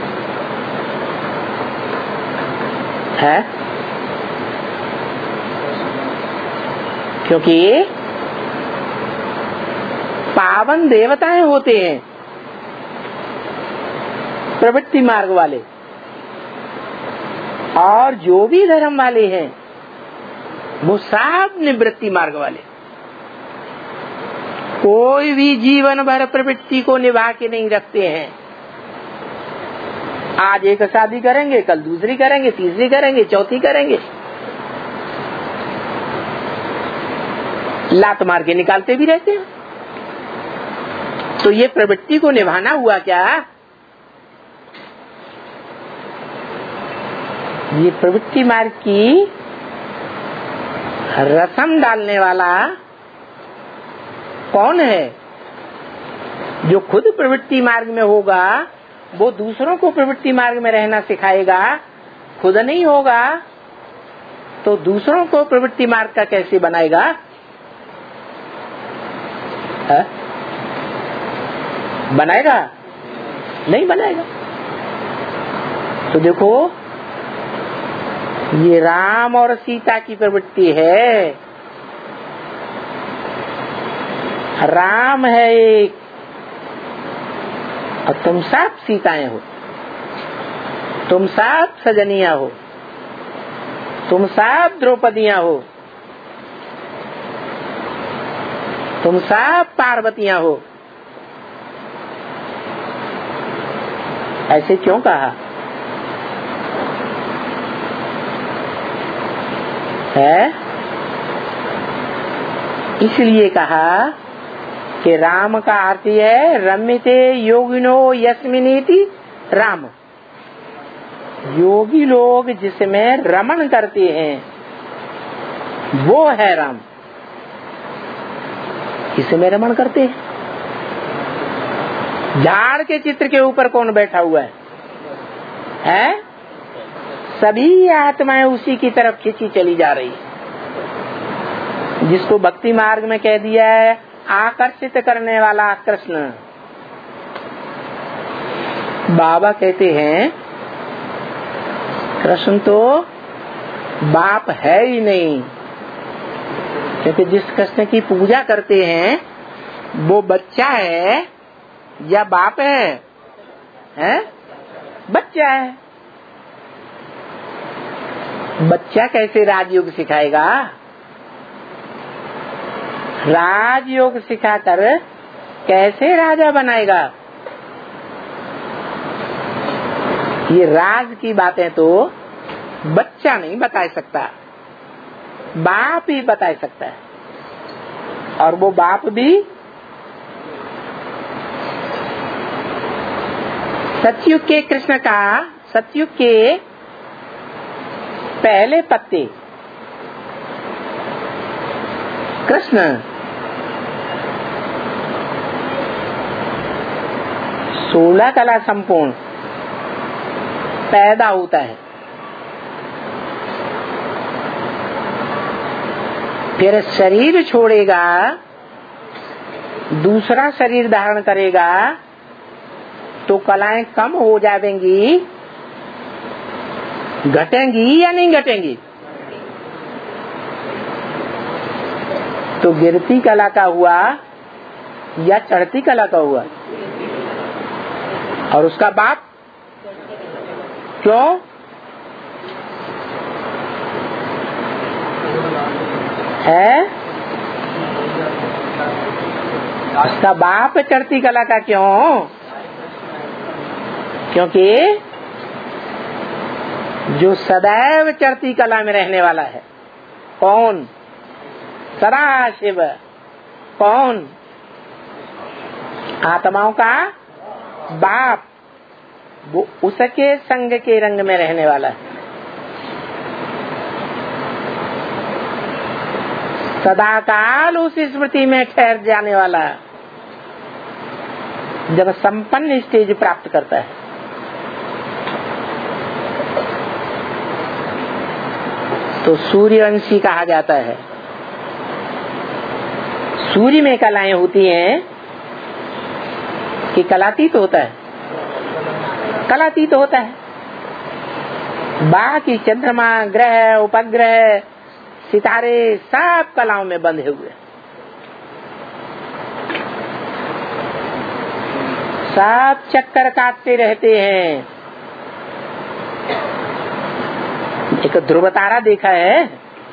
है? क्योंकि पावन देवताएं होते हैं प्रवृत्ति मार्ग वाले, और जो भी धर्म वाले हैं वो सब निवृत्ति मार्ग वाले। कोई भी जीवन भर प्रवृत्ति को निभा के नहीं रखते हैं। आज एक शादी करेंगे, कल दूसरी करेंगे, तीसरी करेंगे, चौथी करेंगे, लात मार के निकालते भी रहते हैं। तो ये प्रवृत्ति को निभाना हुआ क्या? ये प्रवृत्ति मार्ग की रसम डालने वाला कौन है? जो खुद प्रवृत्ति मार्ग में होगा वो दूसरों को प्रवृत्ति मार्ग में रहना सिखाएगा। खुद नहीं होगा तो दूसरों को प्रवृत्ति मार्ग का कैसे बनाएगा? है? बनाएगा? नहीं बनाएगा। तो देखो ये राम और सीता की प्रवृत्ति है। राम है एक और तुम सब सीताएं हो, तुम सब सजनिया हो, तुम सब द्रौपदियां हो, तुम सब पार्वतियां हो। ऐसे क्यों कहा है? इसलिए कहा कि राम का अर्थ है रम्यते योगिनो यस्मिनीति राम। योगी लोग जिसमें रमण करते हैं वो है राम। इसमें रमण करते हैं। झाड़ के चित्र के ऊपर कौन बैठा हुआ है? सभी आत्माएं उसी की तरफ खींची चली जा रही है। जिसको भक्ति मार्ग में कह दिया है आकर्षित करने वाला कृष्ण। बाबा कहते हैं कृष्ण तो बाप है ही नहीं, क्योंकि जिस कृष्ण की पूजा करते हैं वो बच्चा है या बाप है? बच्चा है। बच्चा कैसे राजयोग सिखाएगा? राजयोग सिखाकर कैसे राजा बनाएगा? ये राज की बातें तो बच्चा नहीं बता सकता, बाप ही बता सकता है। और वो बाप भी सतयुग के कृष्ण का, सतयुग के पहले पत्ते कृष्ण 16 कला संपूर्ण पैदा होता है, फिर शरीर छोड़ेगा, दूसरा शरीर धारण करेगा तो कलाएं कम हो जाएंगी, घटेंगी या नहीं घटेंगी? तो गिरती कला का हुआ या चढ़ती कला का हुआ? और उसका बाप क्यों? है उसका बाप चढ़ती कला का क्यों? क्योंकि जो सदैव चढ़ती कला में रहने वाला है कौन? सदाशिव। कौन? आत्माओं का बाप, वो उसके संग के रंग में रहने वाला है। सदाकाल उस स्मृति में ठहर जाने वाला, जब संपन्न स्टेज प्राप्त करता है। तो सूर्यवंशी कहा जाता है। सूर्य में कलाएं होती हैं कि कलातीत होता है? कलातीत होता है। बाकी चंद्रमा, ग्रह, उपग्रह, सितारे सब कलाओं में बंधे हुए, सब चक्कर काटते रहते हैं। एक ध्रुव तारा देखा है?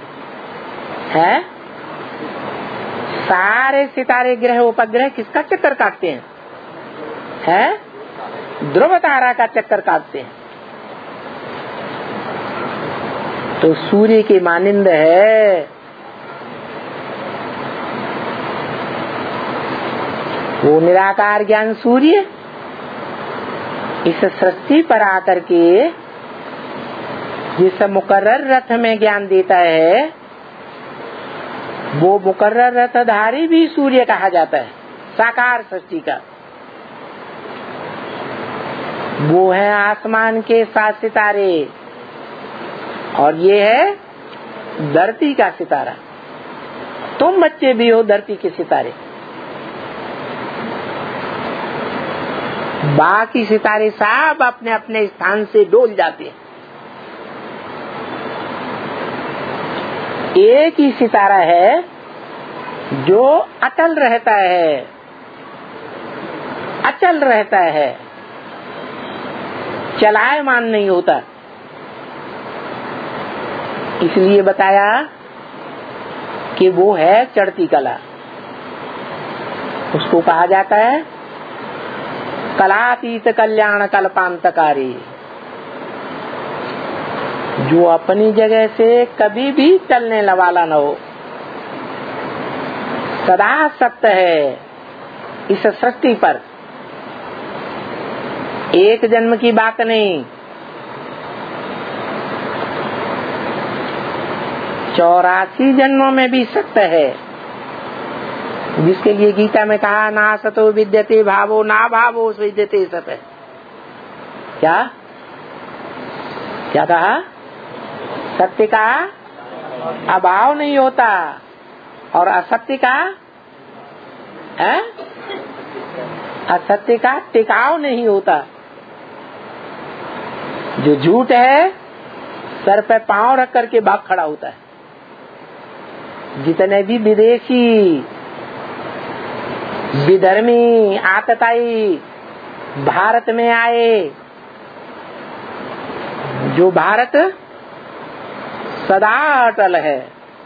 सारे सितारे, ग्रह, उपग्रह किसका चक्कर काटते हैं? ध्रुव तारा का चक्कर काटते हैं। तो सूर्य की मानिंद है। वो निराकार ज्ञान सूर्य इस सृष्टि पर आकर के जिस मुकर्रर रथ में ज्ञान देता है, वो मुकर्रर रथधारी भी सूर्य कहा जाता है, साकार सृष्टि का। वो है आसमान के 7 सितारे, और ये है धरती का सितारा। तुम बच्चे भी हो धरती के सितारे। बाकी सितारे सब अपने अपने स्थान से डोल जाते हैं। एक ही सितारा है जो अटल रहता है, अचल रहता है, चलायमान नहीं होता। इसलिए बताया कि वो है चढ़ती कला। उसको कहा जाता है कलातीत कल्याण कल्पांतकारी, जो अपनी जगह से कभी भी चलने वाला न हो, सदा सत्य है इस सृष्टि पर। एक जन्म की बात नहीं, 84 जन्मों में भी सत्य है। जिसके लिए गीता में कहा ना सतो विद्यते भावो ना भावो विद्यते सत। क्या क्या कहा? सत्य का अभाव नहीं होता और असत्य का असत्य का टिकाव नहीं होता। जो झूठ है सर पे पांव रख करके भाग खड़ा होता है। जितने भी विदेशी, विधर्मी, आतताई भारत में आए, जो भारत सदा अटल है।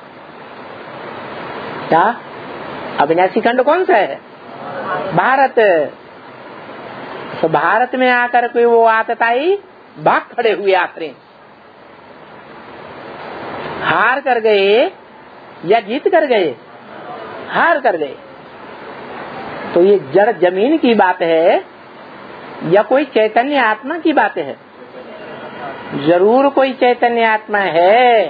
क्या अविनाशी खंड कौन सा है? भारत। तो भारत में आकर के वो आतताई भाग खड़े हुए आखिर हार कर गए या जीत कर गए? हार कर गए। तो ये जड़ जमीन की बात है या कोई चैतन्य आत्मा की बात है? जरूर कोई चैतन्य आत्मा है,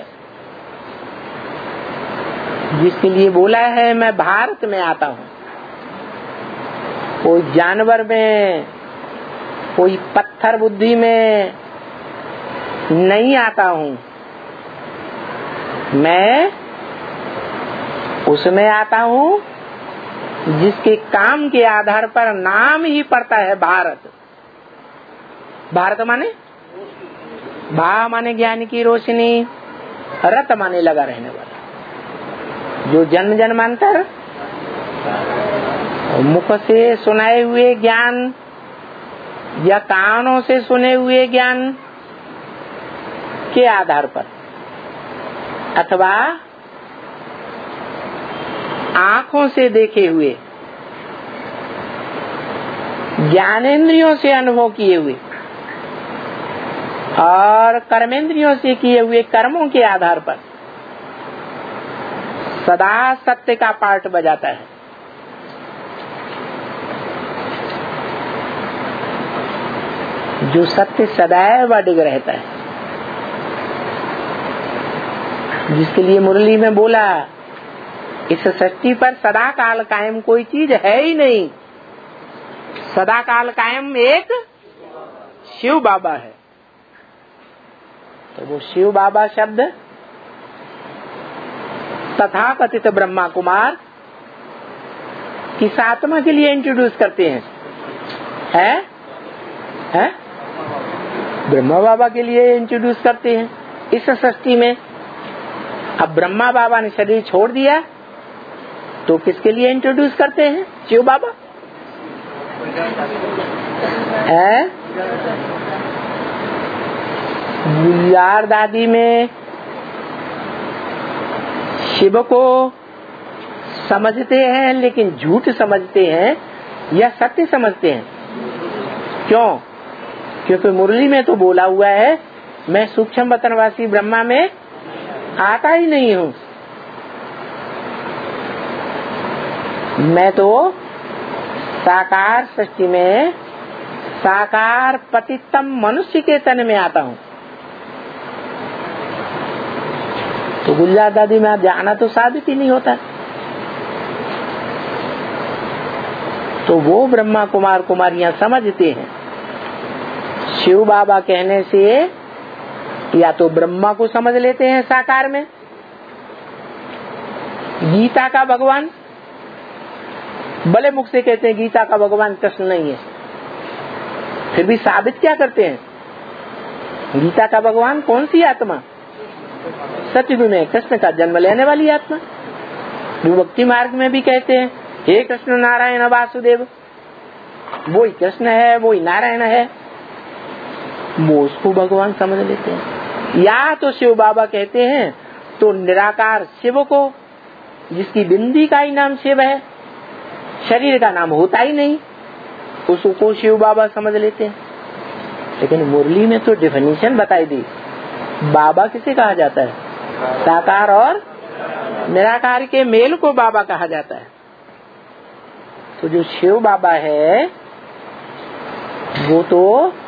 जिसके लिए बोला है मैं भारत में आता हूँ। कोई जानवर में, कोई पत्थर बुद्धि में नहीं आता हूँ। मैं उसमें आता हूँ जिसके काम के आधार पर नाम ही पड़ता है भारत। भारत माने भा माने ज्ञान की रोशनी, रत माने लगा रहने वाला। जो जन्म जन्मांतर मुख से सुनाए हुए ज्ञान या कानों से सुने हुए ज्ञान के आधार पर अथवा आंखों से देखे हुए, ज्ञानेंद्रियों से अनुभव किए हुए और कर्मेंद्रियों से किए हुए कर्मों के आधार पर सदा सत्य का पार्ट बजाता है। जो सत्य सदैव अडिग रहता है, जिसके लिए मुरली में बोला इस सृष्टि पर सदा काल कायम कोई चीज है ही नहीं, सदा काल कायम एक शिव बाबा है। तो वो शिव बाबा शब्द तथाकथित ब्रह्मा कुमार किस आत्मा के लिए इंट्रोड्यूस करते हैं? है? ब्रह्मा बाबा के लिए इंट्रोड्यूस करते हैं इस सृष्टि में। अब ब्रह्मा बाबा ने शरीर छोड़ दिया तो किसके लिए इंट्रोड्यूस करते हैं? शिव बाबा है। गुलजार दादी में शिव को समझते हैं लेकिन झूठ समझते हैं या सत्य समझते हैं? क्यों? क्योंकि मुरली में तो बोला हुआ है मैं सूक्ष्म वतनवासी ब्रह्मा में आता ही नहीं हूँ, मैं तो साकार सृष्टि में साकार पतितम मनुष्य के तन में आता हूँ। तो गुलजार दादी में आप जाना तो साबित ही नहीं होता। तो वो ब्रह्मा कुमार कुमारियां समझते हैं शिव बाबा कहने से या तो ब्रह्मा को समझ लेते हैं साकार में। गीता का भगवान भले मुख से कहते हैं गीता का भगवान कृष्ण नहीं है, फिर भी साबित क्या करते हैं? गीता का भगवान कौन सी आत्मा? सतयुग में कृष्ण का जन्म लेने वाली आत्मा। भक्ति मार्ग में भी कहते हैं हे कृष्ण नारायण वासुदेव, वो ही कृष्ण है, वो ही नारायण है, वो उसको भगवान समझ लेते हैं। या तो शिव बाबा कहते हैं तो निराकार शिव को, जिसकी बिंदी का ही नाम शिव है, शरीर का नाम होता ही नहीं, उसको शिव बाबा समझ लेते हैं। लेकिन मुरली में तो डेफिनेशन बताई दी, बाबा किसे कहा जाता है? साकार और निराकार के मेल को बाबा कहा जाता है। तो जो शिव बाबा है वो तो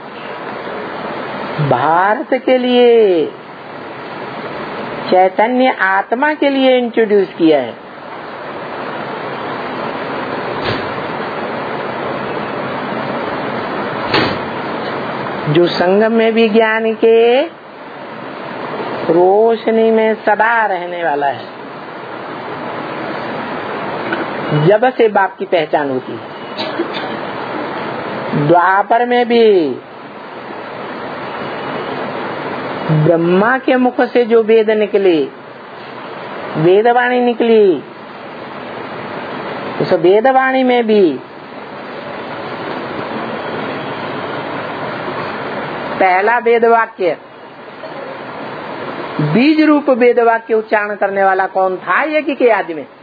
भारत के लिए, चैतन्य आत्मा के लिए इंट्रोड्यूस किया है। जो संगम में भी ज्ञान के रोशनी में सदा रहने वाला है, जब से बाप की पहचान होती है। द्वापर में भी ब्रह्मा के मुख से जो वेद निकले, वेदवाणी निकली, उस वेदवाणी में भी पहला वेद वाक्य, बीज रूप वेद वाक्य उच्चारण करने वाला कौन था? यज्ञ के आदि में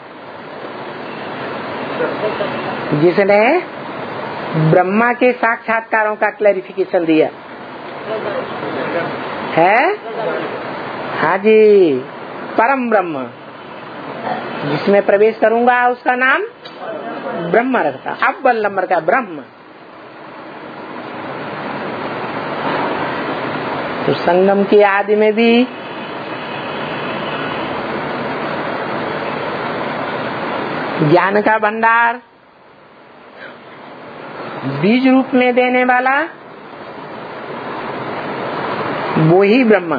जिसने ब्रह्मा के साक्षात्कारों का क्लैरिफिकेशन दिया है। हाँ जी, परम ब्रह्म, जिसमें प्रवेश करूंगा उसका नाम ब्रह्म रखता, अव्वल नंबर का ब्रह्म। तो संगम के आदि में भी ज्ञान का भंडार बीज रूप में देने वाला वो ही ब्रह्मा,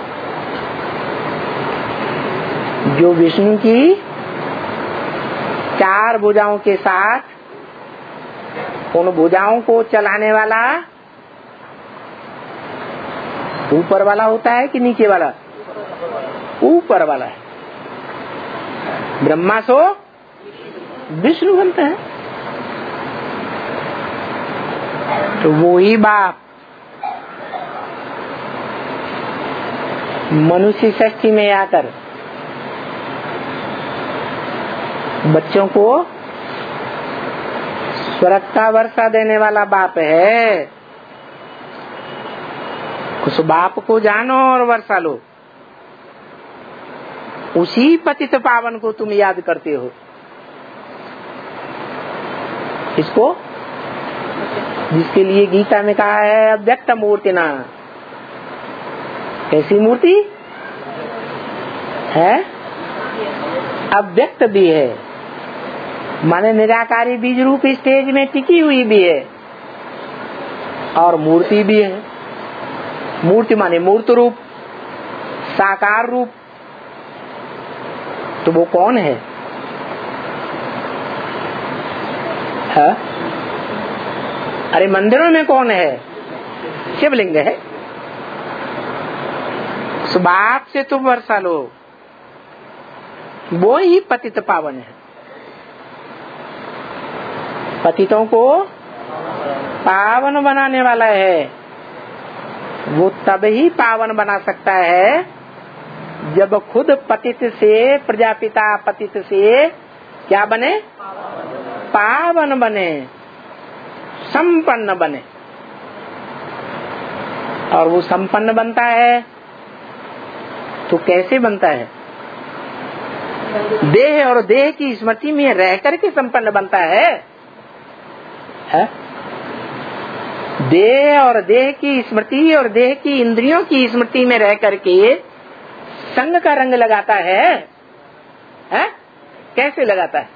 जो विष्णु की चार भुजाओं के साथ उन भुजाओं को चलाने वाला ऊपर वाला होता है कि नीचे वाला? ऊपर वाला है। ब्रह्मा सो विष्णु बनता है। तो वो ही बाप मनुष्य सृष्टि में आकर बच्चों को स्वर्ग का वर्षा देने वाला बाप है। उस बाप को जानो और वर्षा लो। उसी पतित पावन को तुम याद करते हो। इसको जिसके लिए गीता में कहा है अव्यक्त मूर्ति ना। कैसी मूर्ति है? अव्यक्त भी है, माने निराकारी बीज रूप स्टेज में टिकी हुई भी है, और मूर्ति भी है। मूर्ति माने मूर्त रूप, साकार रूप। तो वो कौन है? अरे मंदिरों में कौन है? शिवलिंग है। उस बाप से तुम वर्षा लो, वो ही पतित पावन है। पतितों को पावन बनाने वाला है। वो तब ही पावन बना सकता है जब खुद पतित से, प्रजापिता पतित से क्या बने? पावन बने, संपन्न बने। और वो संपन्न बनता है तो कैसे बनता है? देह और देह की स्मृति में रह करके संपन्न बनता है? देह और देह की स्मृति और देह की इंद्रियों की स्मृति में रह करके संग का रंग लगाता है? कैसे लगाता है?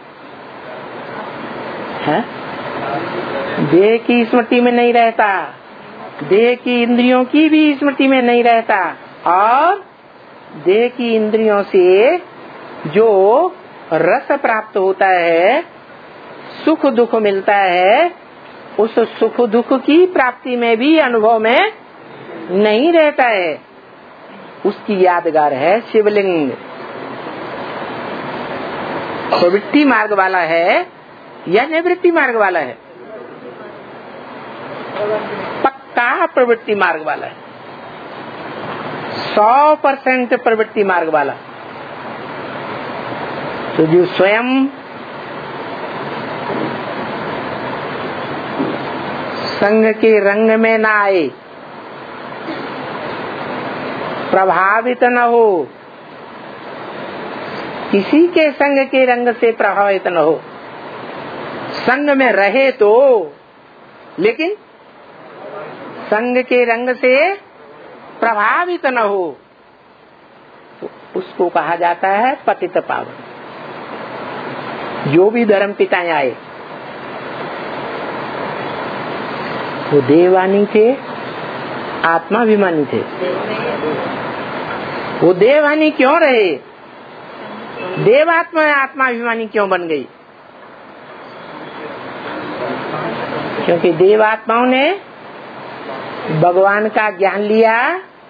देह की स्मृति में नहीं रहता, देह की इंद्रियों की भी स्मृति में नहीं रहता, और देह की इंद्रियों से जो रस प्राप्त होता है, सुख दुख मिलता है, उस सुख दुख की प्राप्ति में भी अनुभव में नहीं रहता है। उसकी यादगार है शिवलिंग। प्रवृत्ति मार्ग वाला है या निवृत्ति मार्ग वाला है? पक्का प्रवृत्ति मार्ग वाला है, 100% प्रवृत्ति मार्ग वाला। तो जो स्वयं संग के रंग में ना आए, प्रभावित न हो, किसी के संग के रंग से प्रभावित न हो, संग में रहे तो, लेकिन संग के रंग से प्रभावित न हो, तो उसको कहा जाता है पतित पावन। जो भी धर्म पिताएं आए वो देवानी थे, आत्माभिमानी थे। वो देवानी क्यों रहे? देवात्मा आत्माभिमानी क्यों बन गई? क्योंकि देवात्माओं ने भगवान का ज्ञान लिया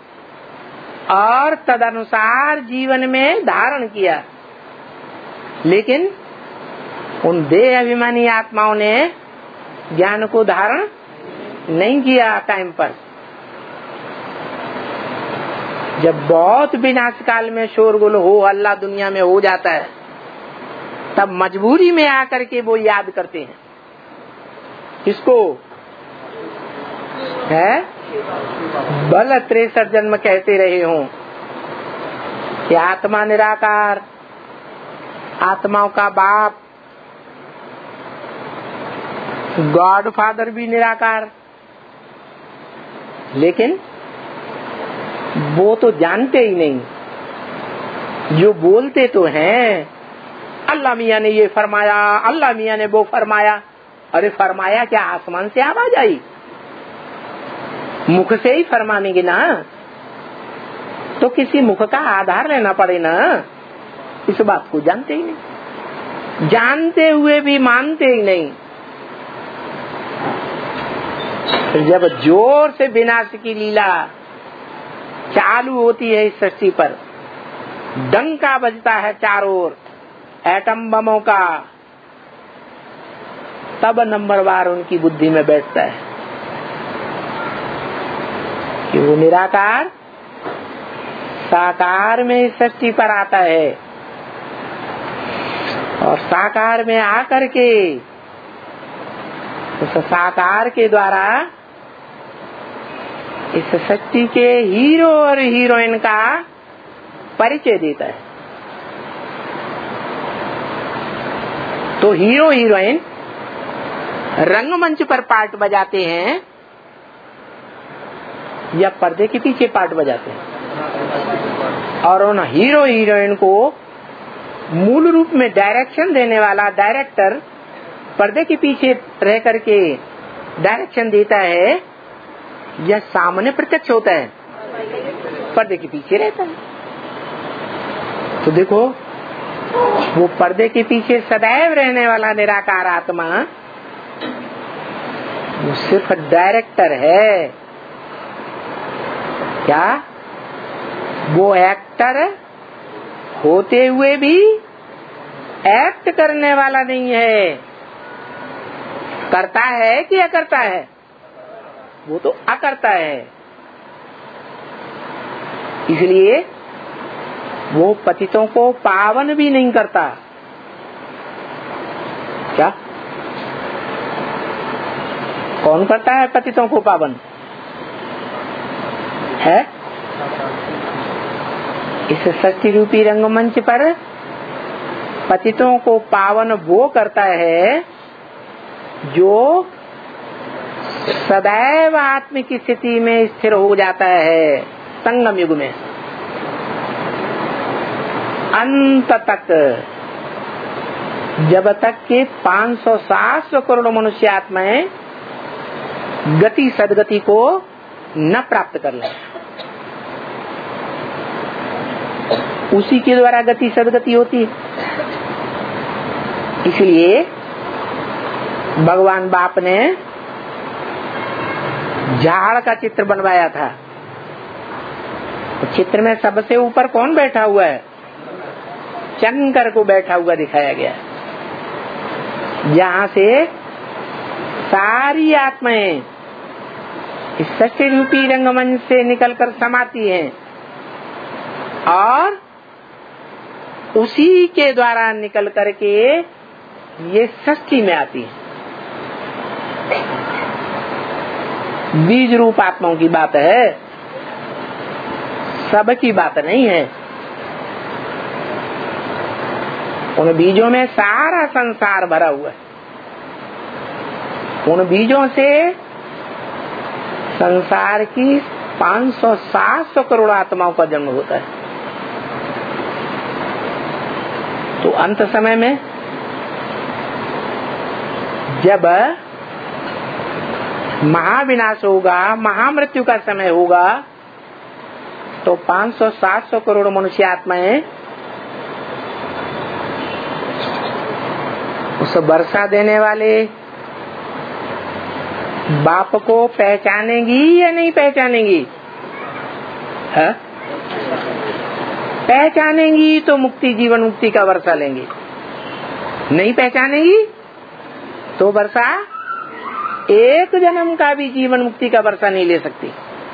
और तदनुसार जीवन में धारण किया, लेकिन उन देह अभिमानी आत्माओं ने ज्ञान को धारण नहीं किया टाइम पर। जब बहुत विनाश काल में शोरगुल हो, हल्ला दुनिया में हो जाता है, तब मजबूरी में आकर के वो याद करते हैं। किसको? है बल 63 जन्म कहते रहे हों कि आत्मा निराकार, आत्माओं का बाप, गॉड फादर भी निराकार, लेकिन वो तो जानते ही नहीं। जो बोलते तो हैं अल्लाह मियाँ ने ये फरमाया, अल्लाह मियाँ ने वो फरमाया। अरे फरमाया क्या आसमान से आवाज आई? मुख से ही फरमानेंगे ना, तो किसी मुख का आधार लेना पड़े ना। इस बात को जानते ही नहीं, जानते हुए भी मानते ही नहीं। जब जोर से विनाश की लीला चालू होती है इस सृष्टि पर, डंका बजता है चारों ओर एटम बमों का, तब नंबरवार उनकी बुद्धि में बैठता है। कि वो निराकार साकार में सृष्टि पर आता है और साकार में आकर के उस साकार के द्वारा इस सृष्टि के हीरो और हीरोइन का परिचय देता है। तो हीरो हीरोइन रंगमंच पर पार्ट बजाते हैं या पर्दे के पीछे पार्ट बजाते हैं, और उन हीरो हीरोइन को मूल रूप में डायरेक्शन देने वाला डायरेक्टर पर्दे के पीछे रह करके डायरेक्शन देता है या सामने प्रत्यक्ष होता है? पर्दे के पीछे रहता है। तो देखो, वो पर्दे के पीछे सदैव रहने वाला निराकार आत्मा वो सिर्फ डायरेक्टर है। क्या वो एक्टर होते हुए भी एक्ट करने वाला नहीं है? करता है कि अकर्ता है? वो तो अकर्ता है। इसलिए वो पतितों को पावन भी नहीं करता। क्या कौन करता है पतितों को पावन? है इस सृष्टि रूपी रंगमंच पर पतितों को पावन वो करता है जो सदैव आत्म की स्थिति में स्थिर हो जाता है। संगम युग में अंत तक, जब तक के 500-700 करोड़ मनुष्य आत्माएं गति सदगति को न प्राप्त कर ले, उसी के द्वारा गति सदगति होती है। इसलिए भगवान बाप ने झाड़ का चित्र बनवाया था। तो चित्र में सबसे ऊपर कौन बैठा हुआ है? शंकर को बैठा हुआ दिखाया गया, जहाँ से सारी आत्माएं इस सृष्टि रूपी रंगमंच से निकलकर समाती हैं और उसी के द्वारा निकल करके ये सृष्टि में आती है। बीज रूप आत्माओं की बात है, सबकी बात नहीं है। उन बीजों में सारा संसार भरा हुआ है। उन बीजों से संसार की 500-700 करोड़ आत्माओं का जन्म होता है। तो अंत समय में जब महाविनाश होगा, महामृत्यु का समय होगा, तो 500-700 करोड़ मनुष्य आत्माएं उस वर्षा देने वाले बाप को पहचानेगी या नहीं पहचानेगी? है? पहचानेंगी तो मुक्ति, जीवन मुक्ति का वर्षा लेंगी। नहीं पहचानेगी तो वर्षा, एक जन्म का भी जीवन मुक्ति का वर्षा नहीं ले सकती।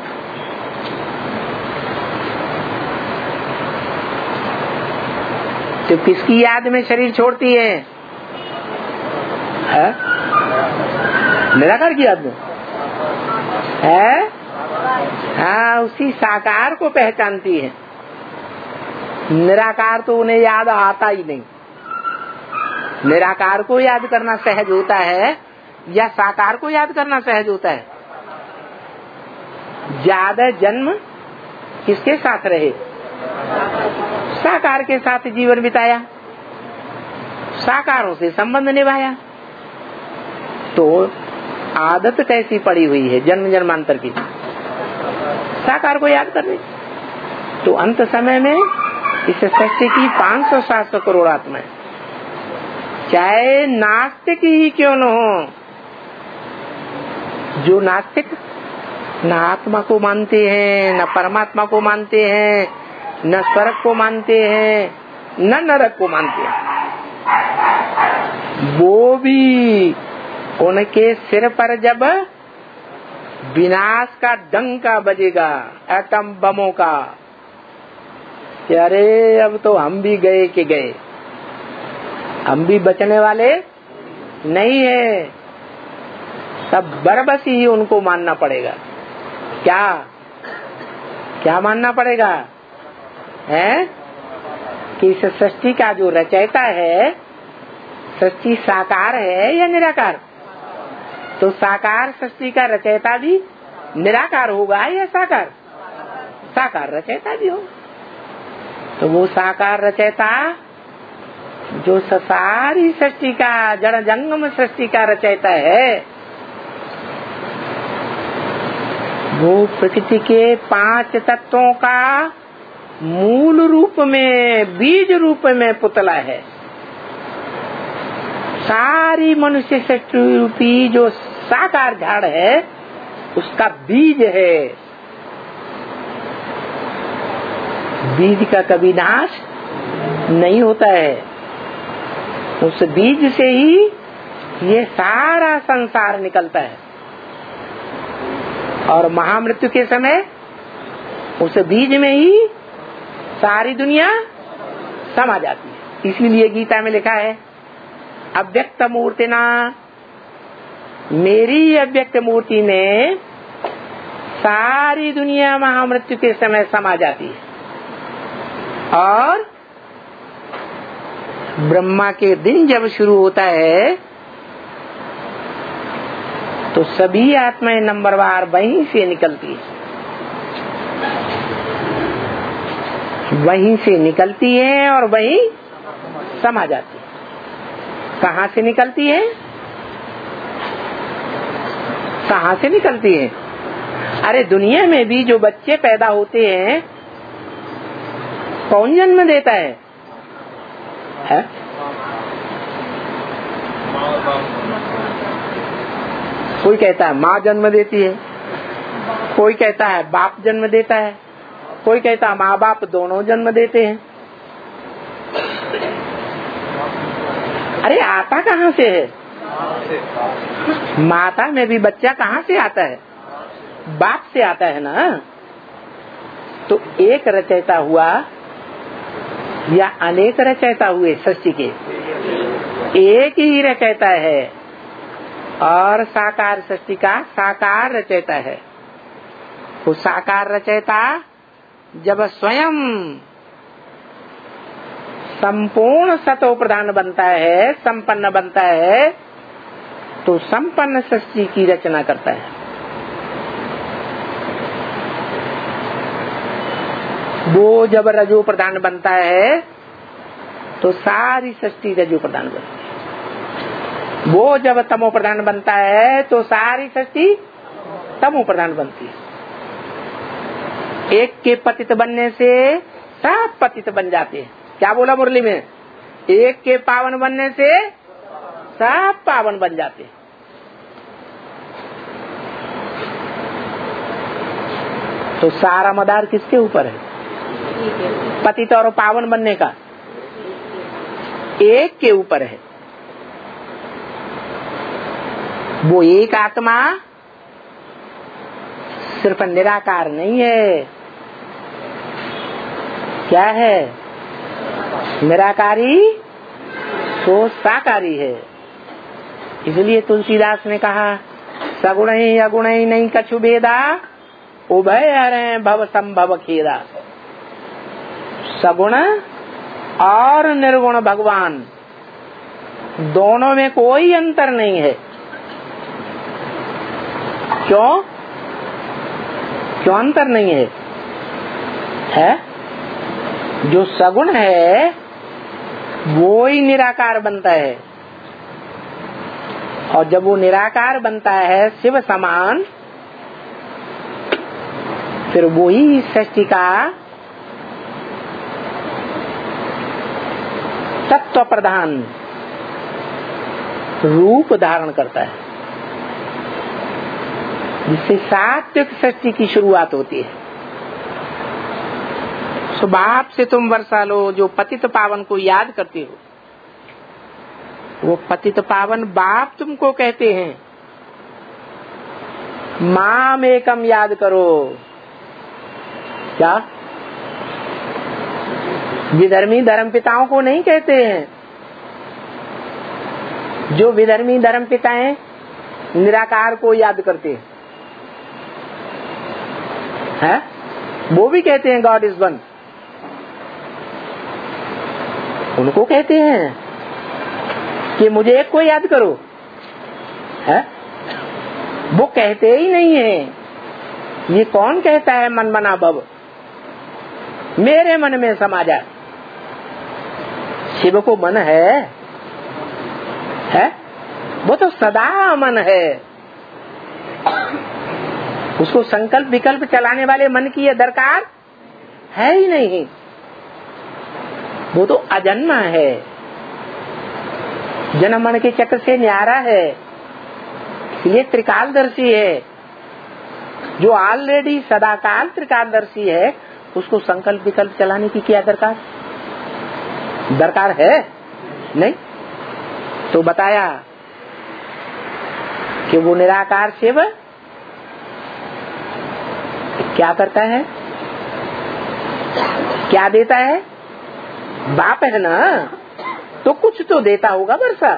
तो किसकी याद में शरीर छोड़ती है? निराकार की याद में है। हाँ, उसी साकार को पहचानती है। निराकार तो उन्हें याद आता ही नहीं। निराकार को याद करना सहज होता है या साकार को याद करना सहज होता है? ज्यादा जन्म किसके साथ रहे? साकार के साथ जीवन बिताया, साकारों से संबंध निभाया। तो आदत कैसी पड़ी हुई है जन्म जन्मांतर की, साकार को याद करने। तो अंत समय में इस सृष्टि की 500-700 करोड़ आत्माएं, चाहे नास्तिक ही क्यों न हो, जो नास्तिक न आत्मा को मानते हैं, न परमात्मा को मानते हैं, न स्वर्ग को मानते हैं, न नरक को मानते हैं, वो भी उनके सिर पर जब विनाश का डंका बजेगा एटम बमों का कि अरे अब तो हम भी गए कि गए, हम भी बचने वाले नहीं है। तब बरबस ही उनको मानना पड़ेगा। क्या क्या मानना पड़ेगा है कि इस सृष्टि का जो रचयिता है, सृष्टि साकार है या निराकार? तो साकार सृष्टि का रचयिता भी निराकार होगा या साकार? साकार रचयिता भी होगा। तो वो साकार रचयिता जो सारी सृष्टि का जड़ जंगम सृष्टि का रचयिता है, वो प्रकृति के 5 तत्वों का मूल रूप में, बीज रूप में पुतला है। सारी मनुष्य सृष्टि रूपी जो साकार झाड़ है उसका बीज है। बीज का कभी नाश नहीं होता है। उस बीज से ही ये सारा संसार निकलता है और महामृत्यु के समय उस बीज में ही सारी दुनिया समा जाती है। इसलिए गीता में लिखा है अव्यक्त मूर्तिना, मेरी अव्यक्त मूर्ति में सारी दुनिया महामृत्यु के समय समा जाती है। और ब्रह्मा के दिन जब शुरू होता है तो सभी आत्माएं नंबरवार वहीं से निकलती है, वहीं से निकलती है और वहीं समा जाती है। कहाँ से निकलती है? कहाँ से निकलती है? अरे दुनिया में भी जो बच्चे पैदा होते हैं कौन जन्म देता है? कोई कहता है माँ जन्म देती है, कोई कहता है बाप जन्म देता है, कोई कहता है माँ बाप दोनों जन्म देते हैं। अरे आता कहाँ से है? माता में भी बच्चा कहाँ से आता है? बाप से आता है ना। तो एक रचयिता हुआ या अनेक रचयिता हुए सृष्टि के? एक ही रचयिता है और साकार सृष्टि का साकार रचयिता है। वो साकार रचयिता जब स्वयं संपूर्ण सतो प्रधान बनता है, संपन्न बनता है, तो संपन्न सृष्टि की रचना करता है। वो जब रजो प्रधान बनता है तो सारी सृष्टि रजो प्रधान बनती है। वो जब तमो प्रधान बनता है तो सारी सृष्टि तमो प्रधान बनती है। एक के पतित बनने से सब पतित बन जाते हैं। क्या बोला मुरली में? एक के पावन बनने से सब पावन बन जाते हैं। तो सारा मदार किसके ऊपर है? पतित और पावन बनने का एक के ऊपर है। वो एक आत्मा सिर्फ निराकार नहीं है, क्या है? निराकारी तो साकारी है। इसलिए तुलसीदास ने कहा सगुण ही अगुण ही नहीं कछु भेदा, उभय हरे भव संभव खेदा। सगुण और निर्गुण भगवान दोनों में कोई अंतर नहीं है। क्यों? क्यों अंतर नहीं है? जो सगुण है वो ही निराकार बनता है, और जब वो निराकार बनता है शिव समान, फिर वो ही सृष्टि का तत्व प्रधान रूप धारण करता है, जिससे सात्विक सृष्टि की शुरुआत होती है। तो बाप से तुम वर्षा लो, जो पतित पावन को याद करते हो, वो पतित पावन बाप तुमको कहते हैं। माम एकम याद करो। क्या विधर्मी धर्म पिताओं को नहीं कहते हैं? जो विधर्मी धर्म पिता हैं निराकार को याद करते हैं, वो भी कहते हैं गॉड इज वन। उनको कहते हैं कि मुझे एक को याद करो, है? वो कहते ही नहीं है। ये कौन कहता है मन मना भव, मेरे मन में समा जा। शिव को मन है? वो तो सदा मन है। उसको संकल्प विकल्प चलाने वाले मन की ये दरकार है ही नहीं। वो तो अजन्मा है, जन्म मन के चक्र से न्यारा है, ये त्रिकालदर्शी है। जो ऑलरेडी सदाकाल त्रिकालदर्शी है, उसको संकल्प विकल्प चलाने की क्या दरकार है? नहीं। तो बताया कि वो निराकार शिव क्या करता है, क्या देता है? बाप है ना, तो कुछ तो देता होगा वर्षा।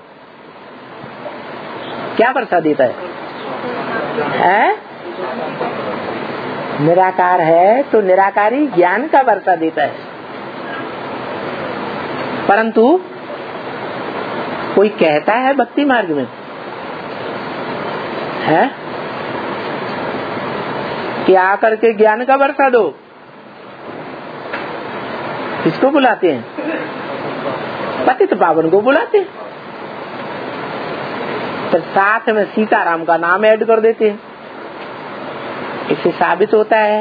क्या वर्षा देता है? निराकार है तो निराकारी ज्ञान का वर्षा देता है। परंतु कोई कहता है भक्ति मार्ग में है कि आकर के ज्ञान का वर्षा दो, किसको बुलाते हैं? पतित पावन को बुलाते हैं। तो साथ में सीताराम का नाम ऐड कर देते हैं। इससे साबित होता है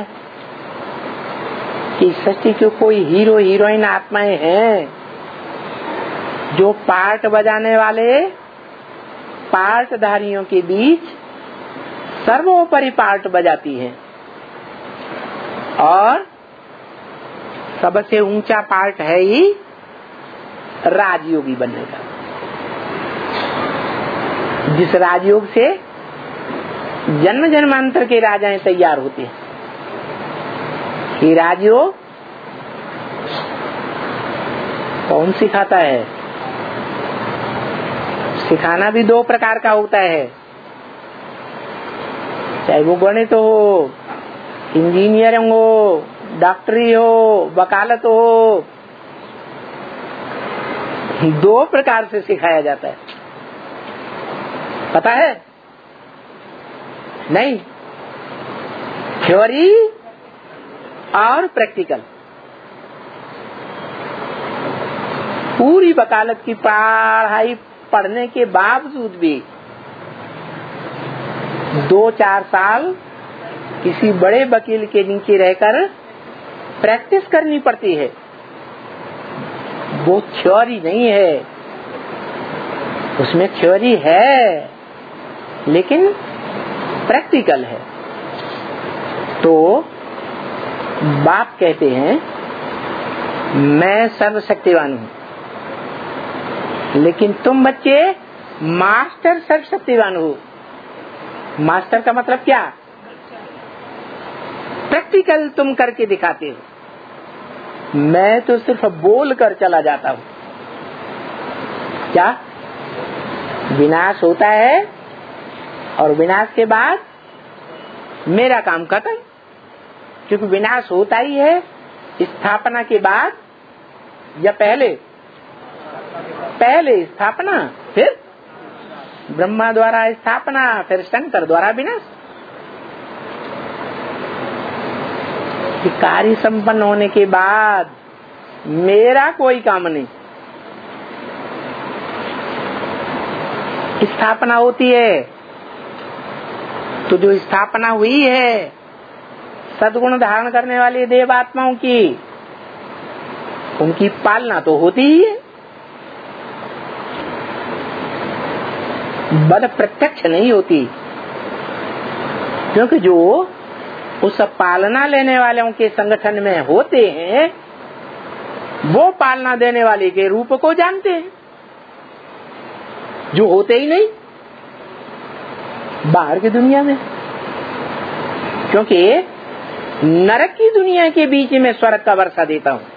कि सृष्टि के कोई हीरो हीरोइन आत्माएं हैं जो पार्ट बजाने वाले पार्टधारियों के बीच सर्वोपरि पार्ट बजाती हैं। और सबसे ऊंचा पार्ट है ही राजयोगी बनने का, जिस राजयोग से जन्म जन्मांतर के राजाएं तैयार होते हैं। ये राजयोग कौन सिखाता है? सिखाना भी दो प्रकार का होता है, चाहे वो गणित हो, इंजीनियरिंग हो, डॉक्टरी हो, वकालत हो, दो प्रकार से सिखाया जाता है। पता है? नहीं, थ्योरी और प्रैक्टिकल। पूरी वकालत की पढ़ाई पढ़ने के बावजूद भी 2-4 साल किसी बड़े वकील के नीचे रहकर प्रैक्टिस करनी पड़ती है। वो थ्योरी नहीं है, उसमें थ्योरी है लेकिन प्रैक्टिकल है। तो बाप कहते हैं मैं सर्वशक्तिवान हूँ, लेकिन तुम बच्चे मास्टर सर्वशक्तिवान हो। मास्टर का मतलब क्या? प्रैक्टिकल तुम करके दिखाते हो, मैं तो सिर्फ बोल कर चला जाता हूँ। क्या विनाश होता है और विनाश के बाद मेरा काम खत्म, क्योंकि विनाश होता ही है स्थापना के बाद या पहले? पहले स्थापना, फिर ब्रह्मा द्वारा स्थापना, फिर शंकर द्वारा विनाश। कार्य संपन्न होने के बाद मेरा कोई काम नहीं। स्थापना होती है तो जो स्थापना हुई है सद्गुण धारण करने वाली देव आत्माओं की, उनकी पालना तो होती ही है। बल प्रत्यक्ष नहीं होती, क्योंकि जो उस पालना लेने वालों के संगठन में होते हैं वो पालना देने वाले के रूप को जानते हैं, जो होते ही नहीं बाहर की दुनिया में। क्योंकि नरक की दुनिया के बीच में स्वर्ग का वर्षा देता हूँ।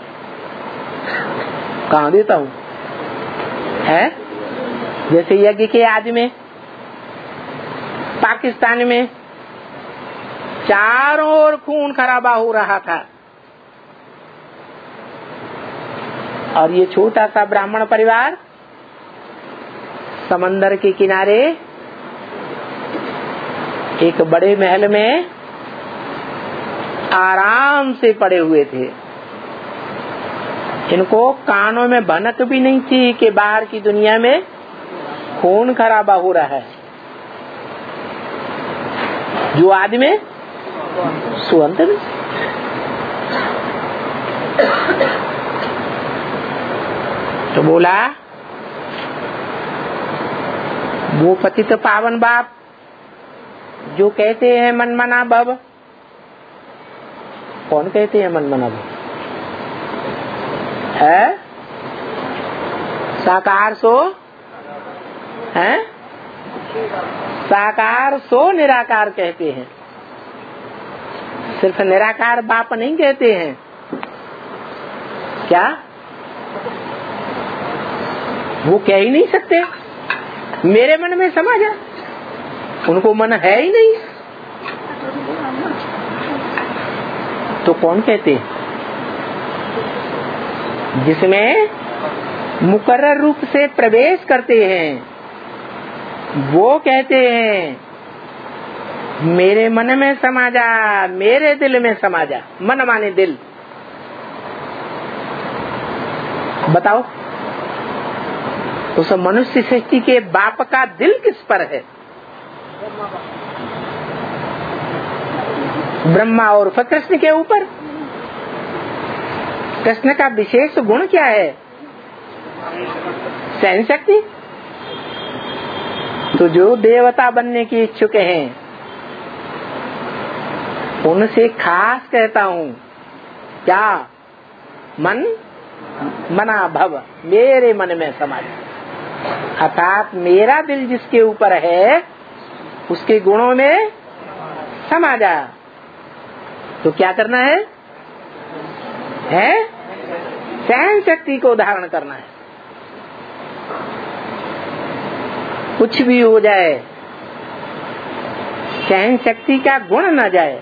कहाँ देता हूँ? है जैसे यज्ञ के आदि में पाकिस्तान में चारों ओर खून खराबा हो रहा था, और ये छोटा सा ब्राह्मण परिवार समंदर के किनारे एक बड़े महल में आराम से पड़े हुए थे। इनको कानों में भनक भी नहीं थी कि बाहर की दुनिया में खून खराबा हो रहा है। जो आदमी सुअंत में तो बोला, वो पतित पावन बाप जो कहते हैं मन मना भव। कौन कहते हैं मन मना भव? है साकार सो है, साकार सो निराकार कहते हैं। सिर्फ निराकार बाप नहीं कहते हैं। क्या वो कह ही नहीं सकते मेरे मन में समा जा? उनको मन है ही नहीं, तो कौन कहते हैं? जिसमें मुकर्रर रूप से प्रवेश करते हैं वो कहते हैं मेरे मन में समा जा, मेरे दिल में समा जा। मन माने दिल। बताओ उस मनुष्य सृष्टि के बाप का दिल किस पर है? ब्रह्मा और कृष्ण के ऊपर। कृष्ण का विशेष गुण क्या है? सहन शक्ति। तो जो देवता बनने की इच्छुक हैं उनसे खास कहता हूँ, क्या मन मना भव, मेरे मन में समा जा। अर्थात मेरा दिल जिसके ऊपर है उसके गुणों में समा जा। तो क्या करना है? सहन शक्ति को धारण करना है। कुछ भी हो जाए सहन शक्ति का गुण न जाए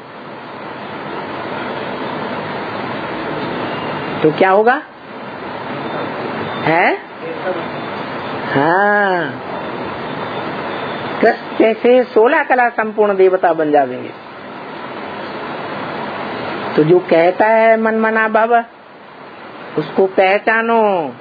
तो क्या होगा? है हाँ, कृष्ण जैसे 16 कला संपूर्ण देवता बन जाएंगे। तो जो कहता है मन मना भव उसको पहचानो,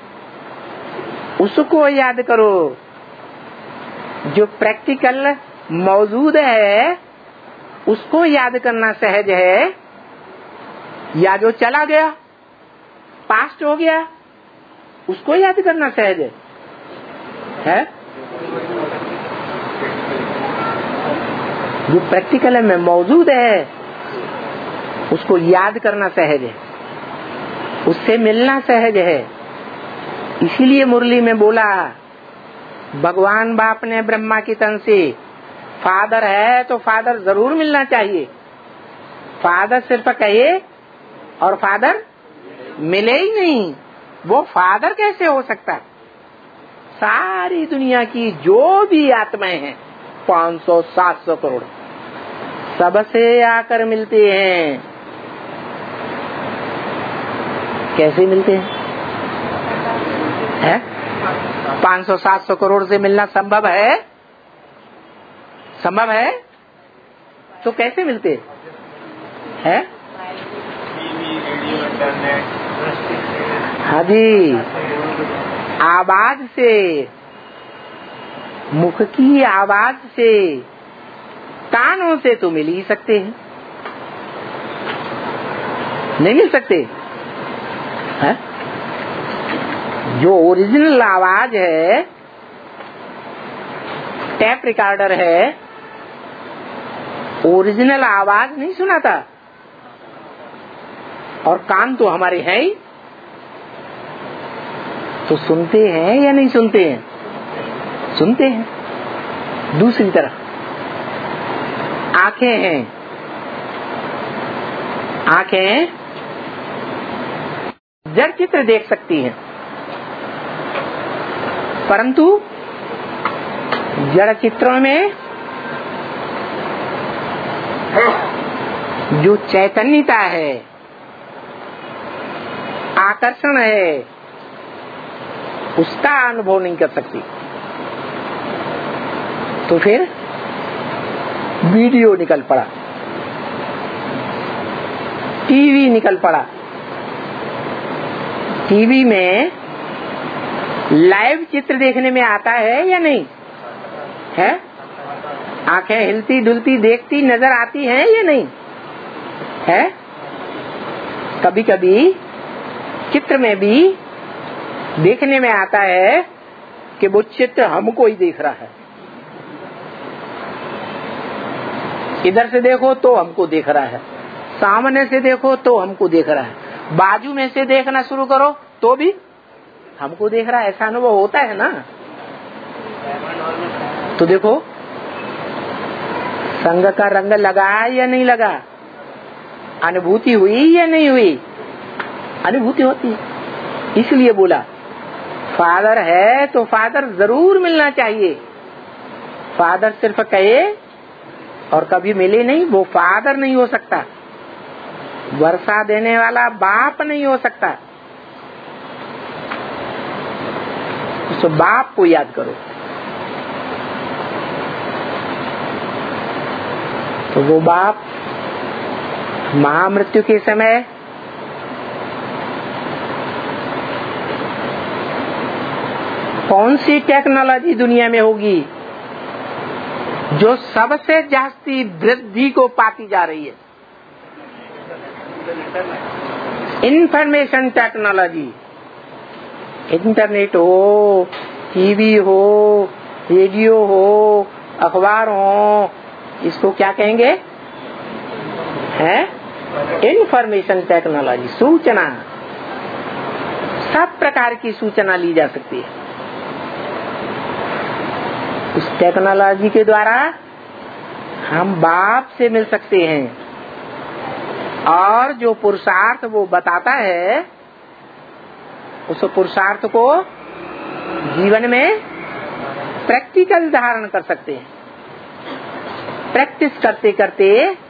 उसको याद करो। जो प्रैक्टिकल मौजूद है उसको याद करना सहज है, या जो चला गया पास्ट हो गया उसको याद करना सहज है? जो प्रैक्टिकल में मौजूद है उसको याद करना सहज है, उससे मिलना सहज है। इसीलिए मुरली में बोला भगवान बाप ने ब्रह्मा की तन से, फादर है तो फादर जरूर मिलना चाहिए। फादर सिर्फ कहे और फादर मिले ही नहीं, वो फादर कैसे हो सकता? सारी दुनिया की जो भी आत्माएं हैं 500-700 करोड़ सबसे आकर मिलते हैं। कैसे मिलते हैं? 500-700 करोड़ से मिलना संभव है? संभव है? तो कैसे मिलते हैं? हाँ जी, आवाज से, मुख की आवाज से, कानों से तो मिल ही सकते हैं, नहीं मिल सकते है? जो ओरिजिनल आवाज है, टेप रिकॉर्डर है, ओरिजिनल आवाज नहीं सुनाता, और कान तो हमारे हैं ही, तो सुनते हैं या नहीं सुनते हैं? सुनते हैं। दूसरी तरफ आंखें हैं, आंखें जड़ चित्र देख सकती हैं, परंतु जड़ चित्रों में जो चैतन्यता है, आकर्षण है, उसका अनुभव नहीं कर सकती। तो फिर वीडियो निकल पड़ा, टीवी निकल पड़ा। टीवी में लाइव चित्र देखने में आता है या नहीं है? आंखें हिलती डुलती देखती नजर आती हैं या नहीं है? कभी कभी चित्र में भी देखने में आता है कि वो चित्र हमको ही देख रहा है। इधर से देखो तो हमको देख रहा है, सामने से देखो तो हमको देख रहा है, बाजू में से देखना शुरू करो तो भी हमको देख रहा है। ऐसा अनुभव होता है ना? तो देखो संग का रंग लगा या नहीं लगा, अनुभूति हुई या नहीं हुई? अनुभूति होती है। इसलिए बोला फादर है तो फादर जरूर मिलना चाहिए। फादर सिर्फ कहे और कभी मिले नहीं, वो फादर नहीं हो सकता। वर्षा देने वाला बाप नहीं हो सकता। उस बाप को याद करो। तो वो बाप महामृत्यु के समय कौन सी टेक्नोलॉजी दुनिया में होगी जो सबसे जास्ती वृद्धि को पाती जा रही है? Information technology. इंटरनेट हो, टीवी हो, रेडियो हो, अखबार हो, इसको क्या कहेंगे? है इंफॉर्मेशन टेक्नोलॉजी। सूचना, सब प्रकार की सूचना ली जा सकती है उस टेक्नोलॉजी के द्वारा। हम बाप से मिल सकते हैं और जो पुरुषार्थ वो बताता है उस पुरुषार्थ को जीवन में प्रैक्टिकल धारण कर सकते हैं। प्रैक्टिस करते करते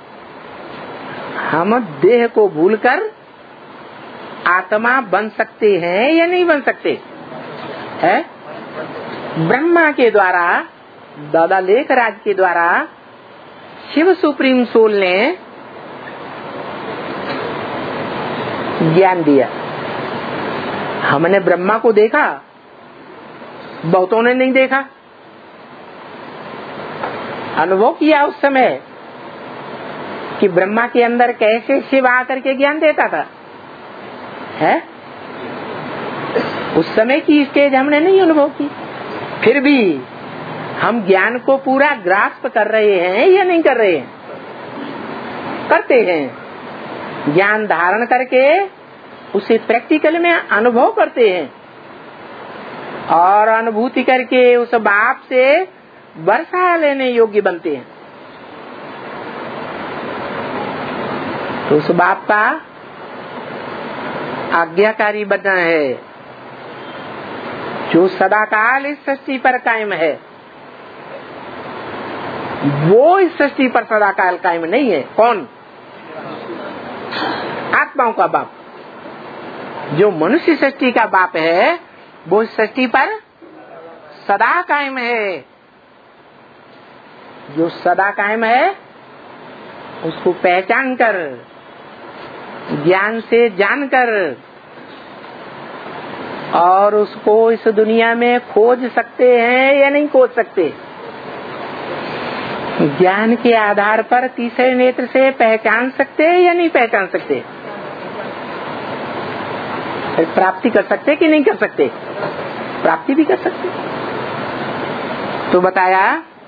हम देह को भूलकर आत्मा बन सकते हैं या नहीं बन सकते है? ब्रह्मा के द्वारा, दादा लेखराज के द्वारा शिव सुप्रीम सोल ने ज्ञान दिया। हमने ब्रह्मा को देखा, बहुतों ने नहीं देखा। अनुभव किया उस समय कि ब्रह्मा के अंदर कैसे शिव आकर के ज्ञान देता था है? उस समय की स्टेज हमने नहीं अनुभव की। फिर भी हम ज्ञान को पूरा ग्रास्प कर रहे हैं या नहीं कर रहे हैं? करते हैं। ज्ञान धारण करके उसे प्रैक्टिकल में अनुभव करते हैं और अनुभूति करके उस बाप से वर्षा लेने योग्य बनते हैं। तो उस बाप का आज्ञाकारी बनना है जो सदाकाल इस सृष्टि पर कायम है। वो इस सृष्टि पर सदाकाल कायम नहीं है। कौन? आत्माओं का बाप। जो मनुष्य सृष्टि का बाप है वो इस सृष्टि पर सदा कायम है। जो सदा कायम है उसको पहचान कर, ज्ञान से जानकर और उसको इस दुनिया में खोज सकते हैं या नहीं खोज सकते? ज्ञान के आधार पर तीसरे नेत्र से पहचान सकते हैं या नहीं पहचान सकते? प्राप्ति कर सकते कि नहीं कर सकते? प्राप्ति भी कर सकते। तो बताया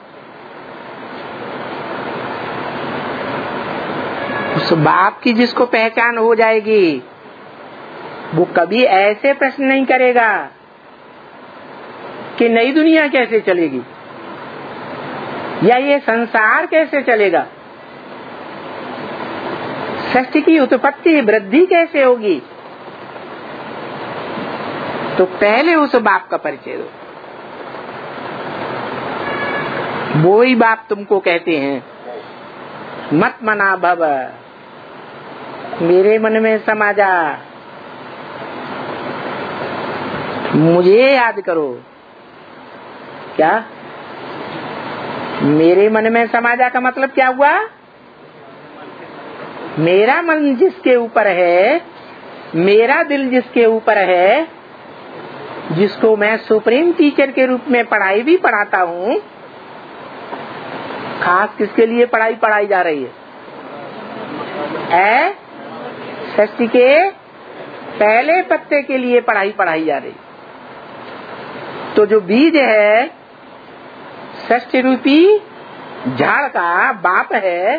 उस बाप की जिसको पहचान हो जाएगी वो कभी ऐसे प्रश्न नहीं करेगा कि नई दुनिया कैसे चलेगी या ये संसार कैसे चलेगा। षष्ठी की उत्पत्ति वृद्धि कैसे होगी? तो पहले उस बाप का परिचय दो। वो ही बाप तुमको कहते हैं मत मना भव, मेरे मन में समा जा, मुझे याद करो। क्या मेरे मन में समा जा का मतलब क्या हुआ? मेरा मन जिसके ऊपर है, मेरा दिल जिसके ऊपर है, जिसको मैं सुप्रीम टीचर के रूप में पढ़ाई भी पढ़ाता हूँ। खास किसके लिए पढ़ाई पढ़ाई जा रही है? षष्ठी के पहले पत्ते के लिए पढ़ाई पढ़ाई जा रही। तो जो बीज है, षष्ठी रूपी झाड़ का बाप है,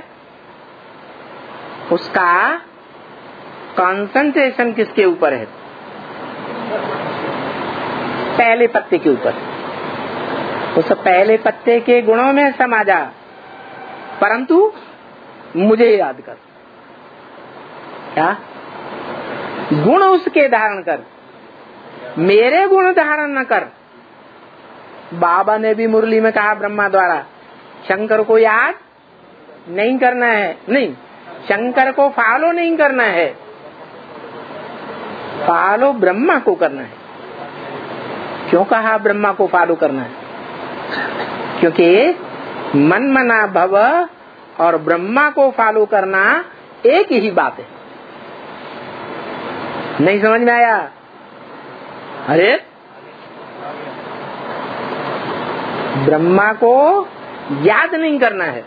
उसका कंसंट्रेशन किसके ऊपर है? पहले पत्ते के ऊपर। उस पहले पत्ते के गुणों में समा जा, परंतु मुझे याद कर। क्या गुण उसके धारण कर, मेरे गुण धारण न कर। बाबा ने भी मुरली में कहा ब्रह्मा द्वारा, शंकर को याद नहीं करना है, नहीं, शंकर को फॉलो नहीं करना है, फॉलो ब्रह्मा को करना है। क्यों कहा ब्रह्मा को फॉलो करना है? क्योंकि मन मना भव और ब्रह्मा को फॉलो करना एक ही बात है। नहीं समझ में आया? अरे ब्रह्मा को याद नहीं करना है,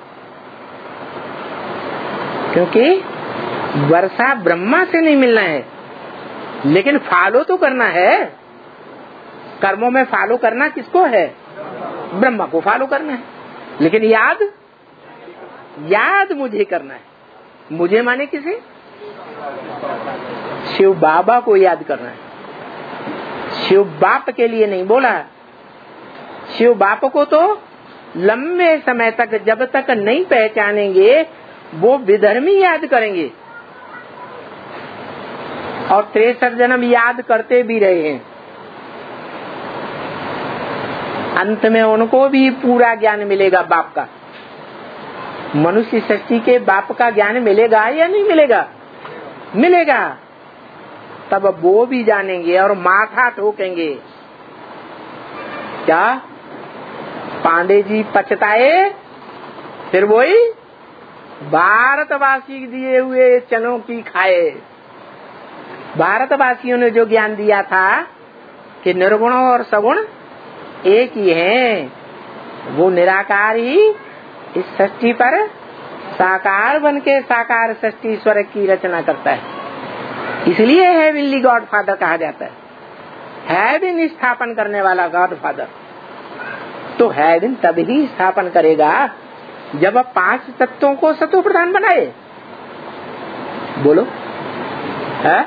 क्योंकि वर्षा ब्रह्मा से नहीं मिलना है, लेकिन फॉलो तो करना है। कर्मों में फॉलो करना किसको है? ब्रह्मा को फॉलो करना है, लेकिन याद मुझे करना है। मुझे माने किसे? शिव बाबा को याद करना है। शिव बाप के लिए नहीं बोला। शिव बाप को तो लंबे समय तक, जब तक नहीं पहचानेंगे, वो विधर्मी याद करेंगे और 63 जन्म याद करते भी रहे हैं। अंत में उनको भी पूरा ज्ञान मिलेगा बाप का। मनुष्य सृष्टि के बाप का ज्ञान मिलेगा या नहीं मिलेगा? मिलेगा। तब वो भी जानेंगे और माथा ठोकेंगे। क्या पांडे जी पछताए? फिर वही भारतवासी दिए हुए चनों की खाए। भारतवासियों ने जो ज्ञान दिया था कि निर्गुण और सगुण एक ही है, वो निराकार ही इस सृष्टि पर साकार बन के साकार सृष्टि ईश्वर की रचना करता है। इसलिए हेवनली गॉड फादर कहा जाता है, हेवन स्थापन करने वाला गॉड फादर। तो हेवन तभी स्थापन करेगा जब 5 तत्वों को सतो प्रधान बनाए। बोलो है?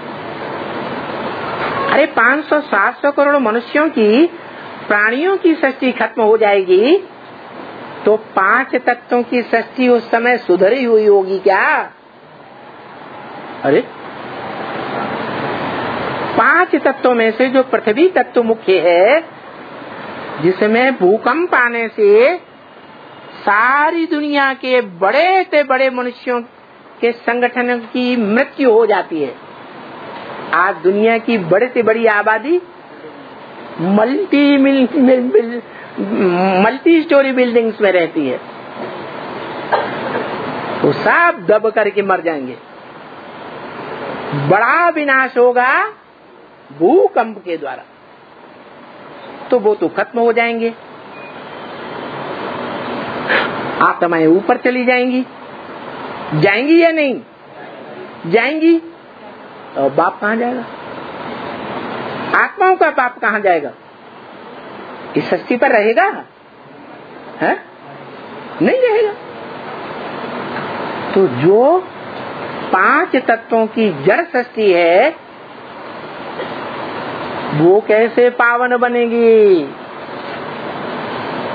अरे 500-700 करोड़ मनुष्यों की, प्राणियों की सृष्टि खत्म हो जाएगी, तो 5 तत्वों की सृष्टि उस समय सुधरी हुई होगी क्या? अरे 5 तत्वों में से जो पृथ्वी तत्व मुख्य है, जिसमें भूकंप आने से सारी दुनिया के बड़े से बड़े मनुष्यों के संगठन की मृत्यु हो जाती है। आज दुनिया की बड़े से बड़ी आबादी मल्टी स्टोरी बिल्डिंग्स में रहती है, तो सब दब करके मर जाएंगे। बड़ा विनाश होगा भूकंप के द्वारा, तो वो तो खत्म हो जाएंगे। आत्माएं ऊपर चली जाएंगी, जाएंगी या नहीं जाएंगी? और बाप कहाँ जाएगा? आत्माओं का बाप कहाँ जाएगा? इस सृष्टि पर रहेगा? है? नहीं रहेगा। तो जो 5 तत्वों की जड़ सृष्टि है, वो कैसे पावन बनेगी?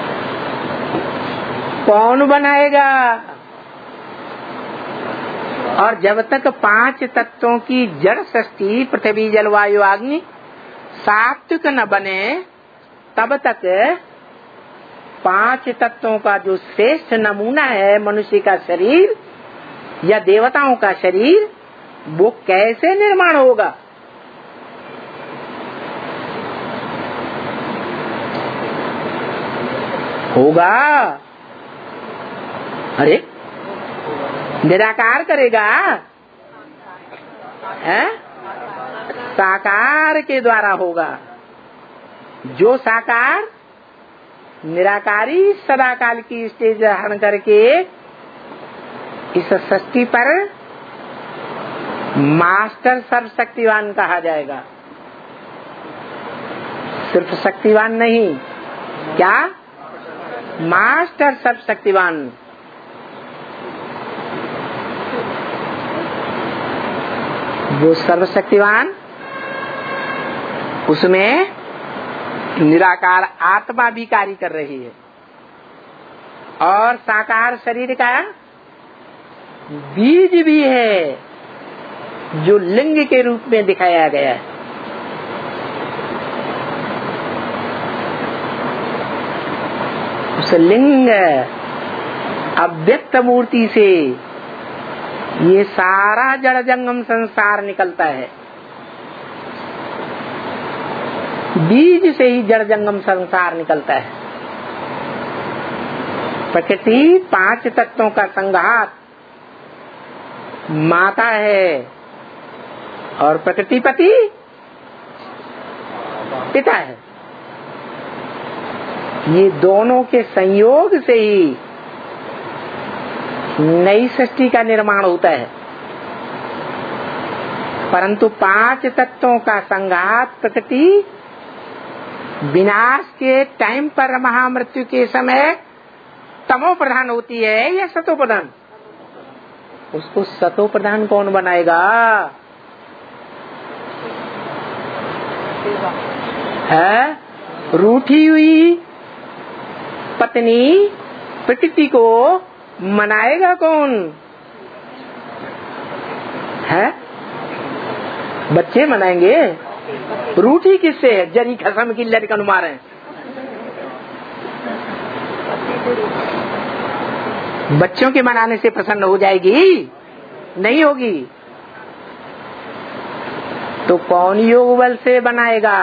कौन बनाएगा? और जब तक 5 तत्वों की जड़ सृष्टि पृथ्वी जल वायु अग्नि सात्विक न बने, तब तक 5 तत्वों का जो श्रेष्ठ नमूना है मनुष्य का शरीर या देवताओं का शरीर, वो कैसे निर्माण होगा? होगा। अरे निराकार करेगा है? साकार के द्वारा होगा। जो साकार निराकारी सदाकाल की स्टेज धारण करके इस सृष्टि पर मास्टर सर्वशक्तिवान कहा जाएगा। सिर्फ शक्तिवान नहीं, क्या? मास्टर सर्वशक्तिवान। वो सर्वशक्तिवान, उसमें निराकार आत्मा भी कार्य कर रही है और साकार शरीर का बीज भी है जो लिंग के रूप में दिखाया गया है। उस लिंग अव्यक्त मूर्ति से ये सारा जड़ जंगम संसार निकलता है। बीज से ही जड़ जंगम संसार निकलता है। प्रकृति 5 तत्वों का संघात माता है और प्रकृति पति पिता है। ये दोनों के संयोग से ही नई सृष्टि का निर्माण होता है। परंतु 5 तत्वों का संघात प्रकृति विनाश के टाइम पर महामृत्यु के समय तमो प्रधान होती है या सतो प्रधान? उसको सतो प्रधान कौन बनाएगा? है रूठी हुई पत्नी प्रकृति को मनाएगा कौन? है बच्चे मनाएंगे। रूठी किससे है? जरी खसम की लड़कन मारे। बच्चों के मनाने से प्रसन्न हो जाएगी? नहीं होगी। तो कौन योग बल से बनाएगा?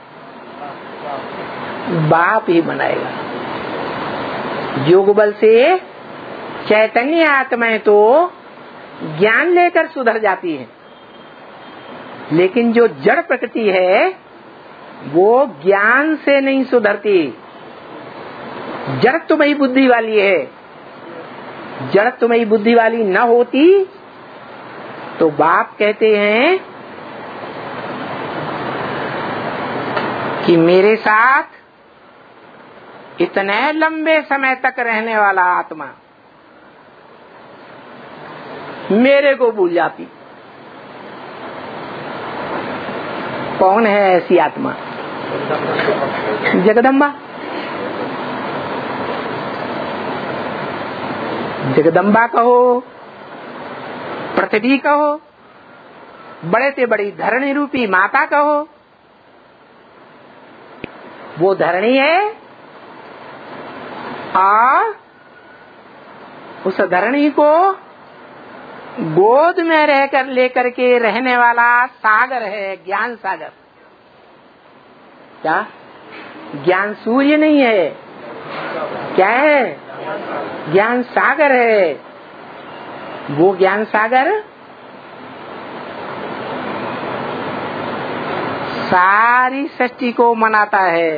बाप ही बनाएगा। योग बल से चैतन्य आत्माएं तो ज्ञान लेकर सुधर जाती है, लेकिन जो जड़ प्रकृति है वो ज्ञान से नहीं सुधरती। जड़त्वमयी बुद्धि वाली है। जड़त्वमयी बुद्धि वाली न होती तो बाप कहते हैं कि मेरे साथ इतने लंबे समय तक रहने वाला आत्मा मेरे को भूल जाती। कौन है ऐसी आत्मा? जगदम्बा। जगदम्बा कहो, पृथ्वी कहो, बड़े से बड़ी धरणी रूपी माता कहो, वो धरणी है और उस धरणी को गोद में रहकर लेकर के रहने वाला सागर है, ज्ञान सागर। क्या? ज्ञान सूर्य नहीं है, क्या है? ज्ञान सागर है। वो ज्ञान सागर सारी सृष्टि को मनाता है।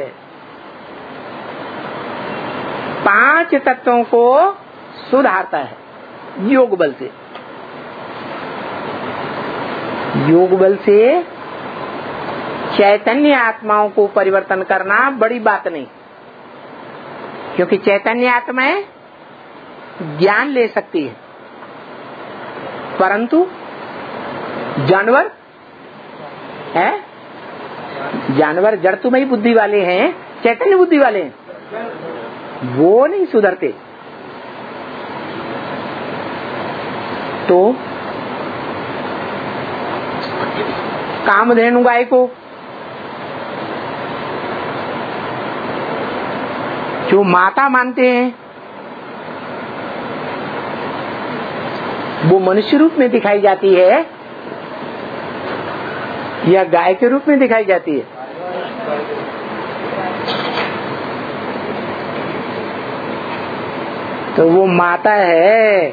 5 तत्वों को सुधारता है योग बल से। योग बल से चैतन्य आत्माओं को परिवर्तन करना बड़ी बात नहीं, क्योंकि चैतन्य आत्माएं ज्ञान ले सकती है, परंतु जानवर है, जानवर जड़त्वमयी बुद्धि वाले हैं, चैतन्य बुद्धि वाले हैं, वो नहीं सुधरते। तो कामधेनु गाय को जो माता मानते हैं, वो मनुष्य रूप में दिखाई जाती है या गाय के रूप में दिखाई जाती है? तो वो माता है।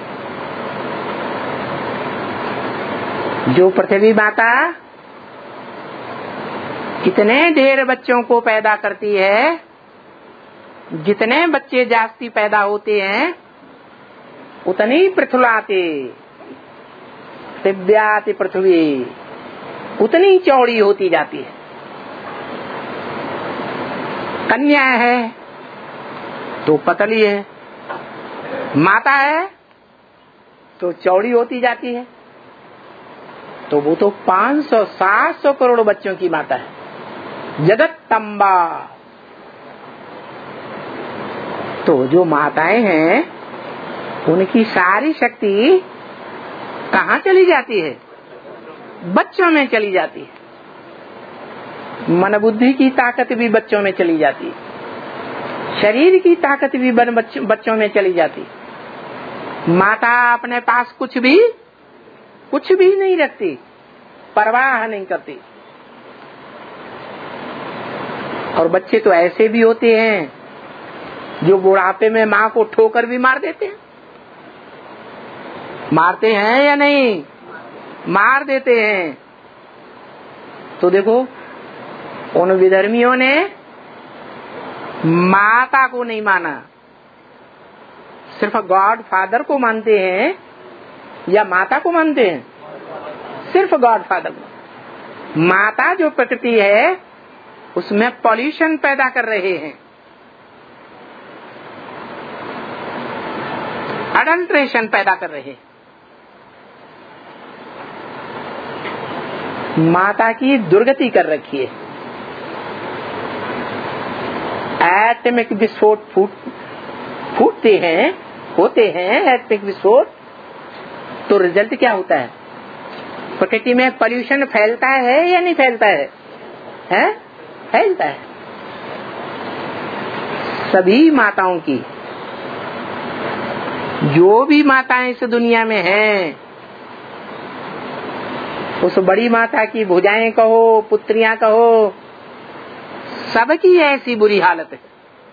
जो पृथ्वी माता कितने ढेर बच्चों को पैदा करती है, जितने बच्चे जास्ती पैदा होते हैं उतनी पृथुलाते दिव्याति पृथ्वी उतनी चौड़ी होती जाती है। कन्या है तो पतली है, माता है तो चौड़ी होती जाती है। तो वो तो 500-700 करोड़ बच्चों की माता है, जगत्तम्बा। तो जो माताएं हैं उनकी सारी शक्ति कहाँ चली जाती है? बच्चों में चली जाती है। मन बुद्धि की ताकत भी बच्चों में चली जाती है, शरीर की ताकत भी बच्चों में चली जाती है। माता अपने पास कुछ भी नहीं रखती, परवाह नहीं करती। और बच्चे तो ऐसे भी होते हैं जो बुढ़ापे में माँ को ठोकर भी मार देते हैं। मारते हैं या नहीं? मार देते हैं। तो देखो, उन विधर्मियों ने माता को नहीं माना, सिर्फ गॉड फादर को मानते हैं या माता को मानते हैं? सिर्फ गॉड फादर को। माता जो प्रकृति है उसमें पॉल्यूशन पैदा कर रहे हैं, अडल्ट्रेशन पैदा कर रहे हैं। माता की दुर्गति कर रखी है। एटमिक विस्फोट फूटते हैं, होते हैं एटमिक विस्फोट, तो रिजल्ट क्या होता है? प्रकृति में पॉल्यूशन फैलता है या नहीं फैलता है? हैं? फैलता है। सभी माताओं की, जो भी माताएं इस दुनिया में हैं, उस बड़ी माता की भुजाएं कहो, पुत्रियां कहो, सबकी ऐसी बुरी हालत है।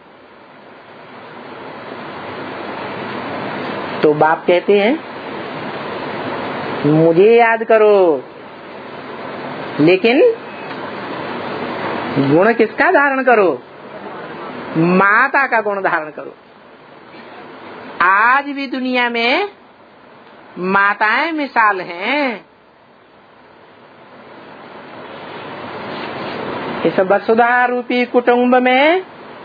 तो बाप कहते हैं मुझे याद करो, लेकिन गुण किसका धारण करो? माता का गुण धारण करो। आज भी दुनिया में माताएं मिसाल हैं। इस वसुधा रूपी कुटुंब में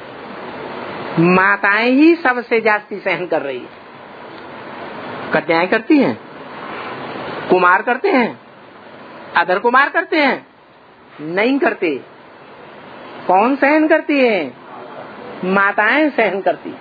माताएं ही सबसे जास्ती सहन कर रही है। कन्याएं करती हैं, कुमार करते हैं, अदर कुमार करते हैं? नहीं करते। कौन सहन करती है? माताएं सहन करती।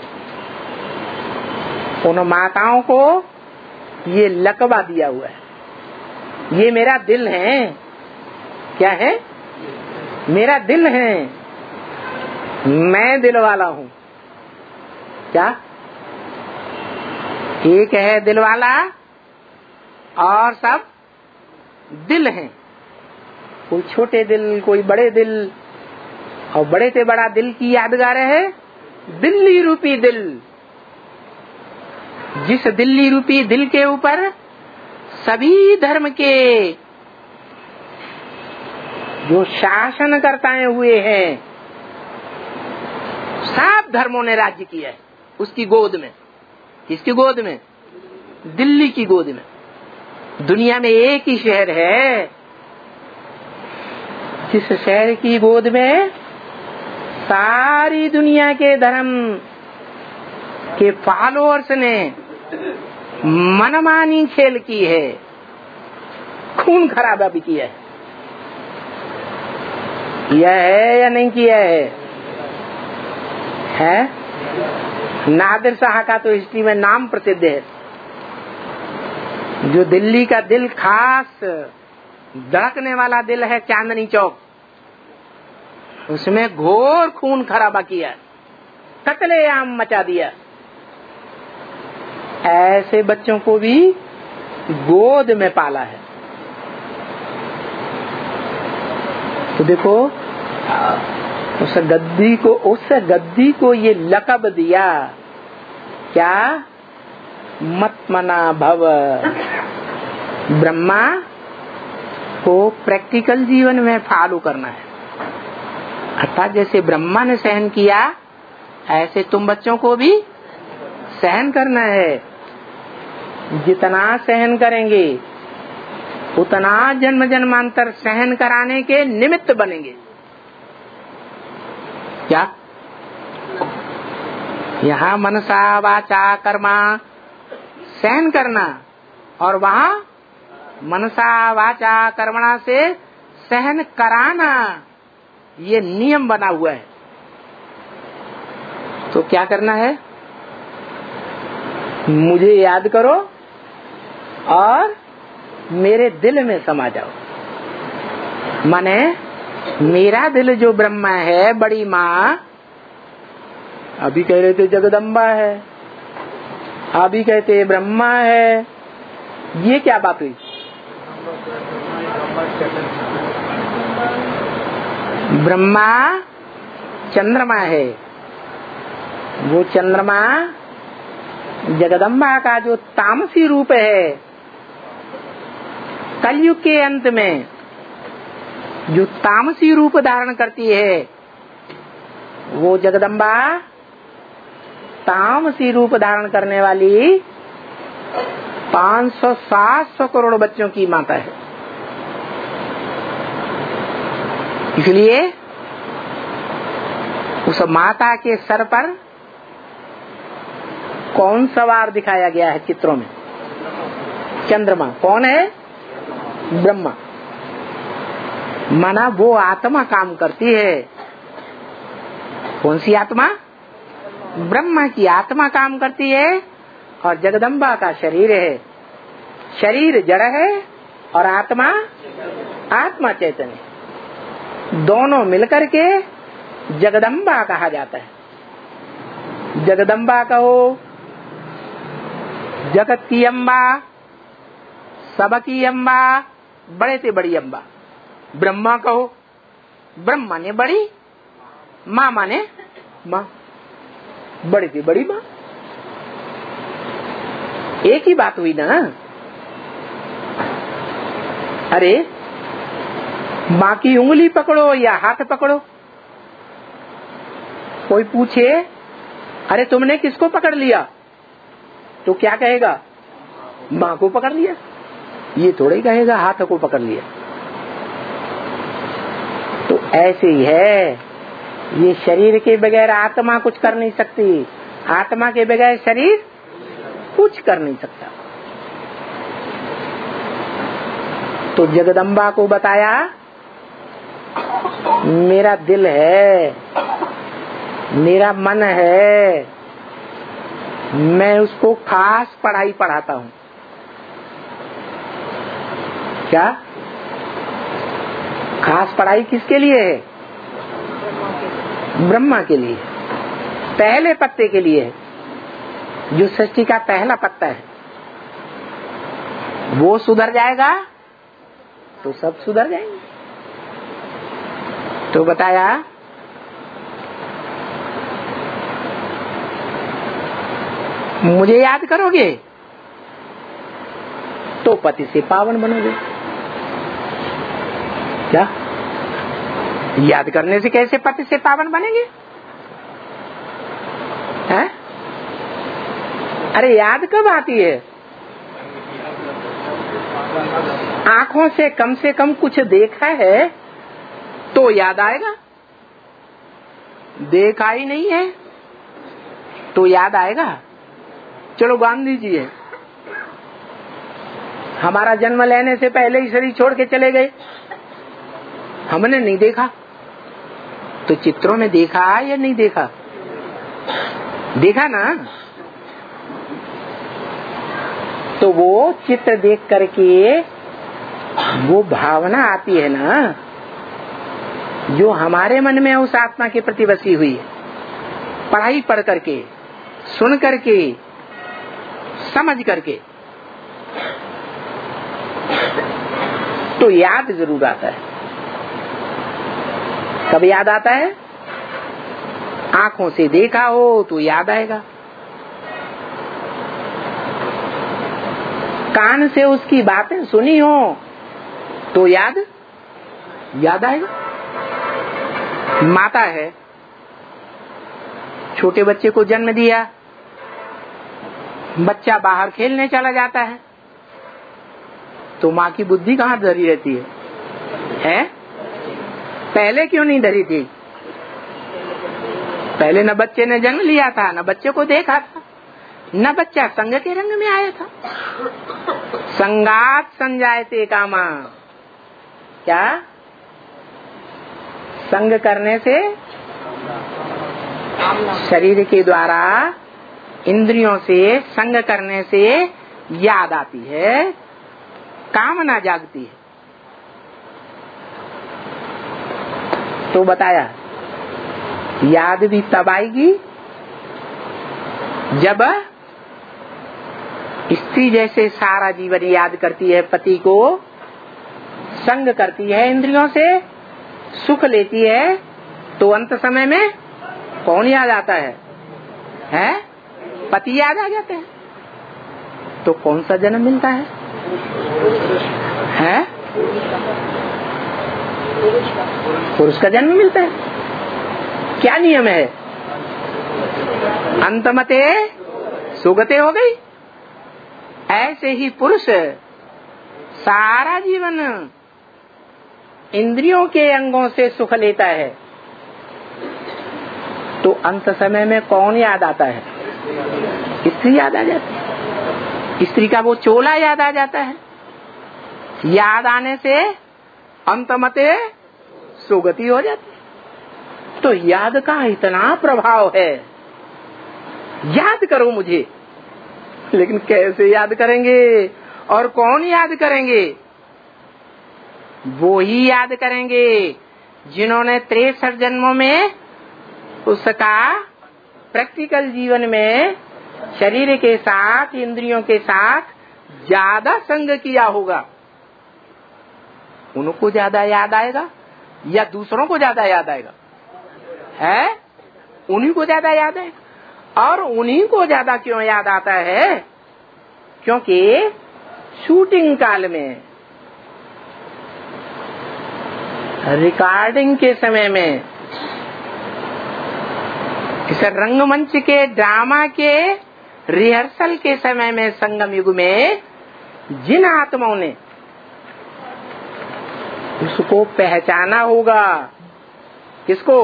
उन माताओं को ये लकवा दिया हुआ है, ये मेरा दिल है। क्या है? मेरा दिल है, मैं दिल वाला हूँ। क्या? एक है दिल वाला और सब दिल हैं। कोई छोटे दिल, कोई बड़े दिल, और बड़े से बड़ा दिल की यादगार है दिल्ली रूपी दिल। जिस दिल्ली रूपी दिल के ऊपर सभी धर्म के जो शासनकर्ताएं हुए हैं, सब धर्मों ने राज्य किया है, उसकी गोद में। किसकी गोद में? दिल्ली की गोद में। दुनिया में एक ही शहर है जिस शहर की गोद में सारी दुनिया के धर्म के फॉलोअर्स ने मनमानी खेल की है, खून खराबा भी किया है। किया है या नहीं किया है? नादिर शाह का तो हिस्ट्री में नाम प्रसिद्ध है, जो दिल्ली का दिल खास धड़कने वाला दिल है चांदनी चौक, उसमें घोर खून खराबा किया, कत्लेआम मचा दिया। ऐसे बच्चों को भी गोद में पाला है। तो देखो उस गद्दी को ये लक़ब दिया क्या, मत्मना भव। ब्रह्मा को प्रैक्टिकल जीवन में फॉलो करना है, अर्थात जैसे ब्रह्मा ने सहन किया ऐसे तुम बच्चों को भी सहन करना है। जितना सहन करेंगे उतना जन्म जन्मांतर सहन कराने के निमित्त बनेंगे। क्या यहाँ मनसा वाचा कर्मा सहन करना, और वहाँ मनसा वाचा कर्मणा से सहन कराना, ये नियम बना हुआ है। तो क्या करना है, मुझे याद करो और मेरे दिल में समा जाओ। माने मेरा दिल जो ब्रह्मा है, बड़ी माँ, अभी कह रहे थे जगदम्बा है, अभी कहते ब्रह्मा है, ये क्या बात हुई? ब्रह्मा चंद्रमा है, वो चंद्रमा जगदम्बा का जो तामसी रूप है, कलयुग के अंत में जो तामसी रूप धारण करती है, वो जगदम्बा तामसी रूप धारण करने वाली 500-700 करोड़ बच्चों की माता है। इसलिए उस माता के सर पर कौन सवार दिखाया गया है चित्रों में? चंद्रमा। कौन है? ब्रह्मा। माना वो आत्मा काम करती है। कौन सी आत्मा? ब्रह्मा की आत्मा काम करती है, और जगदम्बा का शरीर है। शरीर जड़ है और आत्मा चैतन्य, दोनों मिलकर के जगदम्बा कहा जाता है। जगदम्बा कहो, जगत की अम्बा, सबकी अम्बा, बड़े से बड़ी अम्बा। ब्रह्मा कहो, ब्रह्म माने बड़ी, माँ माने माँ, बड़ी से बड़ी माँ। एक ही बात हुई ना। अरे माँ की उंगली पकड़ो या हाथ पकड़ो, कोई पूछे अरे तुमने किसको पकड़ लिया, तो क्या कहेगा? माँ को पकड़ लिया। ये थोड़ा ही कहेगा हाथ को पकड़ लिया। तो ऐसे ही है, ये शरीर के बगैर आत्मा कुछ कर नहीं सकती, आत्मा के बगैर शरीर कुछ कर नहीं सकता। तो जगदम्बा को बताया मेरा दिल है, मेरा मन है, मैं उसको खास पढ़ाई पढ़ाता हूँ। क्या खास पढ़ाई किसके लिए है? ब्रह्मा के लिए, पहले पत्ते के लिए है, जो सृष्टि का पहला पत्ता है। वो सुधर जाएगा तो सब सुधर जाएंगे। तो बताया मुझे याद करोगे तो पति से पावन बनोगे। क्या याद करने से कैसे पति से पावन बनेंगे? हैं? अरे याद कब आती है? आंखों से कम कुछ देखा है तो याद आएगा, देखा ही नहीं है तो याद आएगा। चलो गांधी जी है, हमारा जन्म लेने से पहले ही शरीर छोड़ के चले गए, हमने नहीं देखा, तो चित्रों में देखा या नहीं देखा? देखा ना। तो वो चित्र देख करके वो भावना आती है ना, जो हमारे मन में उस आत्मा के प्रति बसी हुई है, पढ़ाई पढ़ करके, सुन करके, समझ करके, तो याद जरूर आता है। कब याद आता है? आंखों से देखा हो तो याद आएगा, कान से उसकी बातें सुनी हो तो याद आएगा। माता है, छोटे बच्चे को जन्म दिया, बच्चा बाहर खेलने चला जाता है, तो माँ की बुद्धि कहाँ धरी रहती है? पहले क्यों नहीं धरी थी? पहले न बच्चे ने जन्म लिया था, न बच्चे को देखा था, न बच्चा संग के रंग में आया था। संगात संजायते कामा, क्या? संग करने से, शरीर के द्वारा इंद्रियों से संग करने से याद आती है, कामना जागती है। तो बताया, याद भी तब आएगी जब स्त्री जैसे सारा जीवन याद करती है पति को, संग करती है इंद्रियों से, सुख लेती है, तो अंत समय में कौन याद आता है? पति याद आ जाते हैं। तो कौन सा जन्म मिलता है? पुरुष का जन्म मिलता है। क्या नियम है? अंतमते सुगते हो गई। ऐसे ही पुरुष सारा जीवन इंद्रियों के अंगों से सुख लेता है, तो अंत समय में कौन याद आता है? स्त्री याद आ जाती है। स्त्री का वो चोला याद आ जाता है। याद आने से अंतमते सुगति हो जाती है। तो याद का इतना प्रभाव है। याद करो मुझे, लेकिन कैसे याद करेंगे और कौन याद करेंगे? वो ही याद करेंगे जिन्होंने 63 जन्मों में उसका प्रैक्टिकल जीवन में शरीर के साथ, इंद्रियों के साथ ज्यादा संग किया होगा। उनको ज्यादा याद आएगा या दूसरों को ज्यादा याद आएगा? उन्हीं को ज्यादा याद आएगा। और उन्हीं को ज्यादा क्यों याद आता है? क्योंकि शूटिंग काल में, रिकॉर्डिंग के समय में, इस रंगमंच के ड्रामा के रिहर्सल के समय में, संगम युग में जिन आत्माओं ने उसको पहचाना होगा, किसको?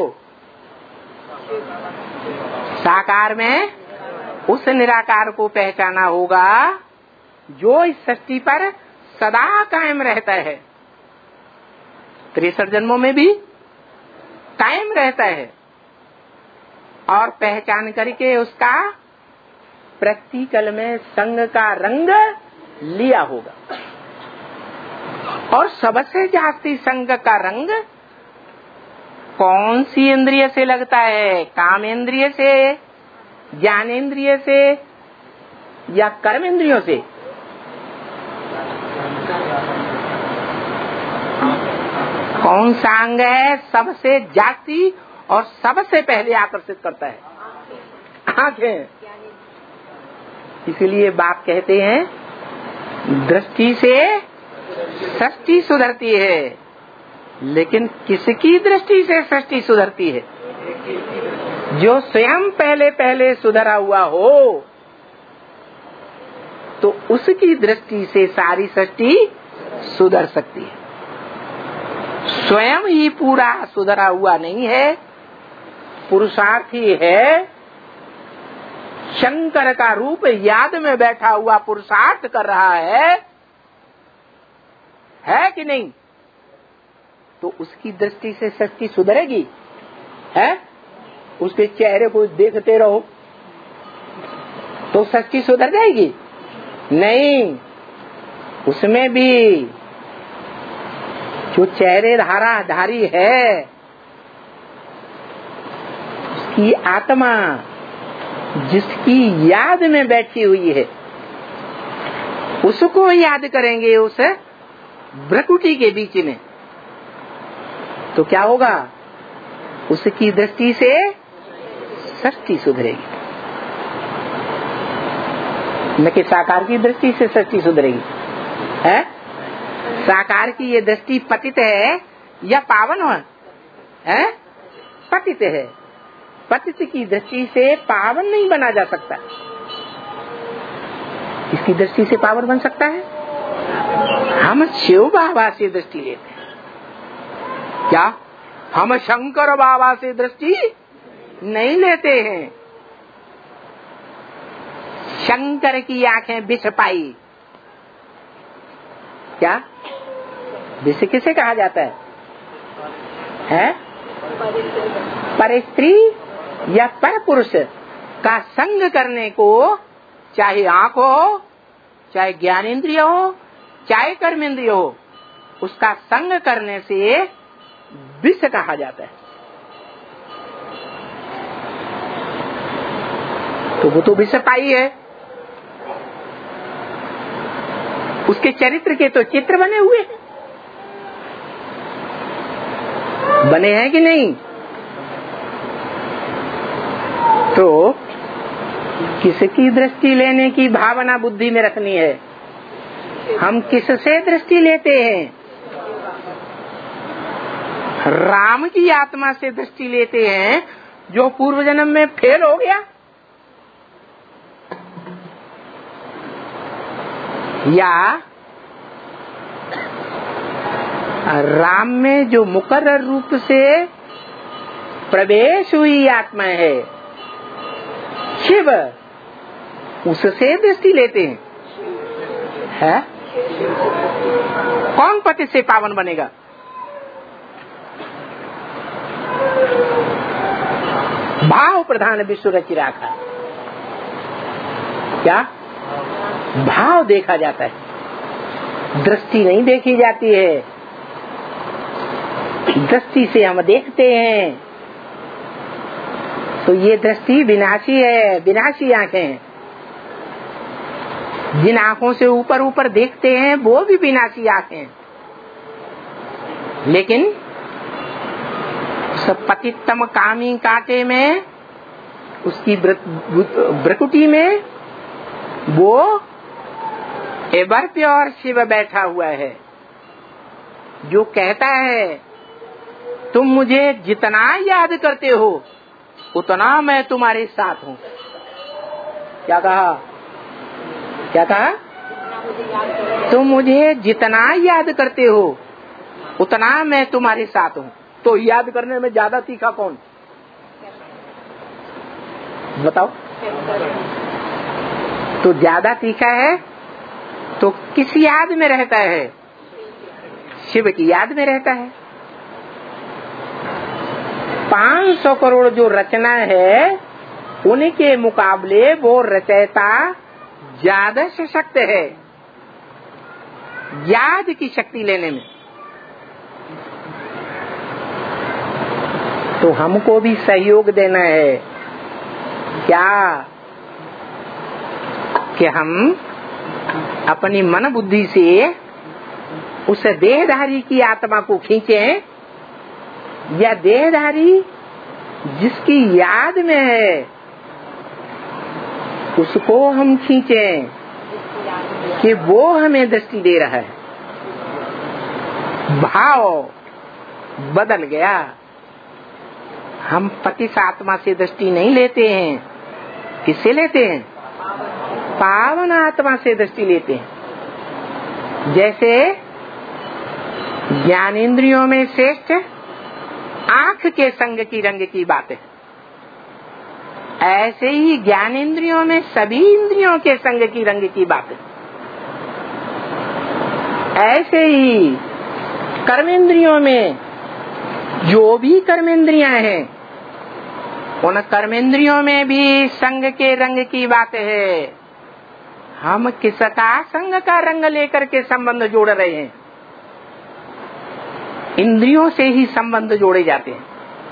साकार में उस निराकार को पहचाना होगा जो इस सृष्टि पर सदा कायम रहता है, 63 जन्मों में भी कायम रहता है, और पहचान करके उसका प्रैक्टिकल में संग का रंग लिया होगा। और सबसे जास्ती संग का रंग कौन सी इंद्रिय से लगता है? काम इंद्रिय से, ज्ञान इंद्रिय से या कर्म इंद्रियों से? कौन सा अंग है सबसे जास्ती और सबसे पहले आकर्षित करता है? आंखें। इसलिए बाप कहते हैं दृष्टि से सृष्टि सुधरती है, लेकिन किसकी दृष्टि से सृष्टि सुधरती है? जो स्वयं पहले पहले सुधरा हुआ हो, तो उसकी दृष्टि से सारी सृष्टि सुधर सकती है। स्वयं ही पूरा सुधरा हुआ नहीं है, पुरुषार्थी है, शंकर का रूप याद में बैठा हुआ पुरुषार्थ कर रहा है कि नहीं? तो उसकी दृष्टि से सृष्टि सुधरेगी? उसके चेहरे को देखते रहो तो सृष्टि सुधर जाएगी? नहीं, उसमें भी जो चेहरे धारी है, उसकी आत्मा जिसकी याद में बैठी हुई है, उसको याद करेंगे उस भ्रकुटी के बीच में, तो क्या होगा? उसकी दृष्टि से सृष्टि सुधरेगी, न कि साकार की दृष्टि से सृष्टि सुधरेगी। है साकार की ये दृष्टि पतित है या पावन है? पतित है। पतित की दृष्टि से पावन नहीं बना जा सकता। इसकी दृष्टि से पावन बन सकता है? हम शिव बाबा से दृष्टि लेते हैं। क्या हम शंकर बाबा से दृष्टि नहीं लेते हैं? शंकर की आंखें विष पाई। क्या विष किसे कहा जाता है? पर स्त्री या पर पुरुष का संग करने को, चाहे आंख हो, चाहे ज्ञानेंद्रिय हो, चाहे कर्मेंद्रिय हो, उसका संग करने से विष कहा जाता है। तो वो तो विष पाई है। उसके चरित्र के तो चित्र बने हुए हैं, बने हैं कि नहीं? तो किसकी दृष्टि लेने की भावना बुद्धि में रखनी है? हम किससे दृष्टि लेते हैं? राम की आत्मा से दृष्टि लेते हैं जो पूर्व जन्म में फेल हो गया, या राम में जो मुकर्रर रूप से प्रवेश हुई आत्मा है शिव, उससे दृष्टि लेते हैं? है? कौन पति से पावन बनेगा? भाव प्रधान विश्व रचि राखा। क्या भाव देखा जाता है, दृष्टि नहीं देखी जाती है। दृष्टि से हम देखते हैं तो ये दृष्टि विनाशी है, विनाशी आंखें हैं। जिन आंखों से ऊपर ऊपर देखते हैं वो भी विनाशी आंखें हैं, लेकिन सब पतितम कामी कांटे में, उसकी भ्रकुटी में वो एवर्प्य और शिव बैठा हुआ है, जो कहता है तुम मुझे जितना याद करते हो उतना मैं तुम्हारे साथ हूँ। क्या कहा? क्या कहा? तुम मुझे जितना याद करते हो उतना मैं तुम्हारे साथ हूँ। तो याद करने में ज्यादा तीखा कौन? बताओ। तो ज्यादा तीखा है तो किस याद में रहता है? शिव की याद में रहता है। 500 करोड़ जो रचना है उनके मुकाबले वो रचयिता ज्यादा सशक्त है याद की शक्ति लेने में। तो हमको भी सहयोग देना है। क्या कि हम अपनी मन बुद्धि से उस देहधारी की आत्मा को खींचें, या देहधारी जिसकी याद में है उसको हम खींचें कि वो हमें दृष्टि दे रहा है। भाव बदल गया। हम पतित आत्मा से दृष्टि नहीं लेते हैं। किससे लेते हैं? पावन आत्मा से दृष्टि लेते हैं। जैसे ज्ञानेंद्रियों में श्रेष्ठ आंख के संग की रंग की बात है, ऐसे ही ज्ञानेंद्रियों में सभी इंद्रियों के संग की रंग की बात है। ऐसे ही कर्मेंद्रियों में जो भी कर्मेंद्रियां हैं उन कर्मेंद्रियों में भी संग के रंग की बात है। हम किसका संग का रंग लेकर के संबंध जोड़ रहे हैं? इंद्रियों से ही संबंध जोड़े जाते हैं।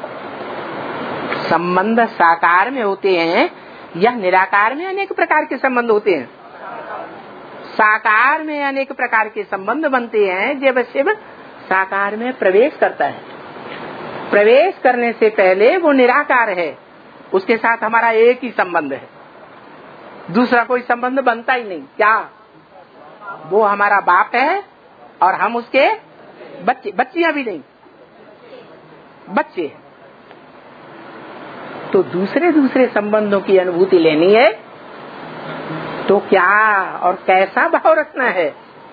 संबंध साकार में होते हैं या निराकार में अनेक प्रकार के संबंध होते हैं। साकार में अनेक प्रकार के संबंध बनते हैं जब शिव साकार में प्रवेश करता है। प्रवेश करने से पहले वो निराकार है, उसके साथ हमारा एक ही संबंध है, दूसरा कोई संबंध बनता ही नहीं। क्या? वो हमारा बाप है और हम उसके बच्चे, बच्चियां भी नहीं, बच्चे। तो दूसरे दूसरे संबंधों की अनुभूति लेनी है तो क्या और कैसा भाव रखना है?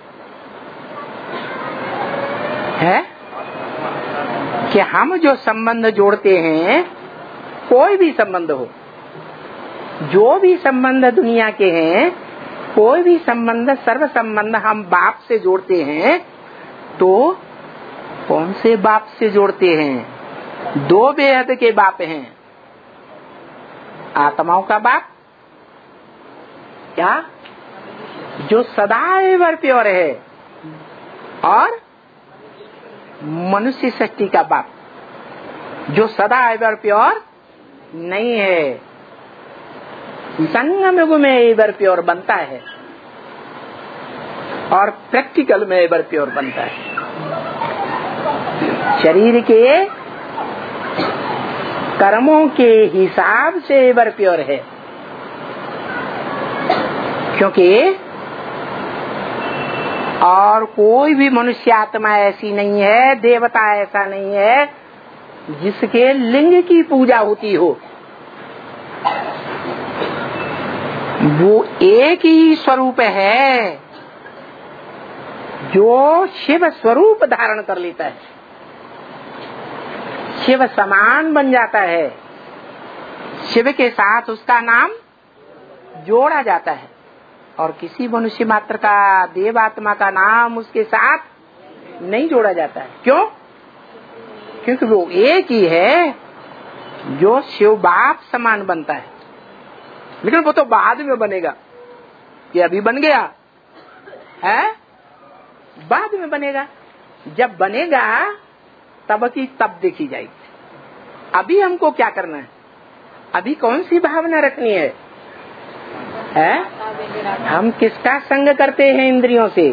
कि हम जो संबंध जोड़ते हैं, कोई भी संबंध हो, जो भी संबंध दुनिया के हैं, कोई भी संबंध, सर्व संबंध हम बाप से जोड़ते हैं, तो कौन से बाप से जोड़ते हैं? दो बेहद के बाप हैं। आत्माओं का बाप क्या? जो सदैव प्योर है, और मनुष्य सृष्टि का बाप जो सदैव प्योर नहीं है, संगम युग में एवर प्योर बनता है और प्रैक्टिकल में एवर प्योर बनता है। शरीर के कर्मों के हिसाब से एवर प्योर है, क्योंकि और कोई भी मनुष्य आत्मा ऐसी नहीं है, देवता ऐसा नहीं है जिसके लिंग की पूजा होती हो। वो एक ही स्वरूप है जो शिव स्वरूप धारण कर लेता है, शिव समान बन जाता है, शिव के साथ उसका नाम जोड़ा जाता है, और किसी मनुष्य मात्र का, देव आत्मा का नाम उसके साथ नहीं जोड़ा जाता है। क्यों? क्योंकि वो एक ही है जो शिव बाप समान बनता है। लेकिन वो तो बाद में बनेगा, ये अभी बन गया है, बाद में बनेगा। जब बनेगा तब की तब देखी जाएगी। अभी हमको क्या करना है? अभी कौन सी भावना रखनी है? हम किसका संग करते हैं इंद्रियों से?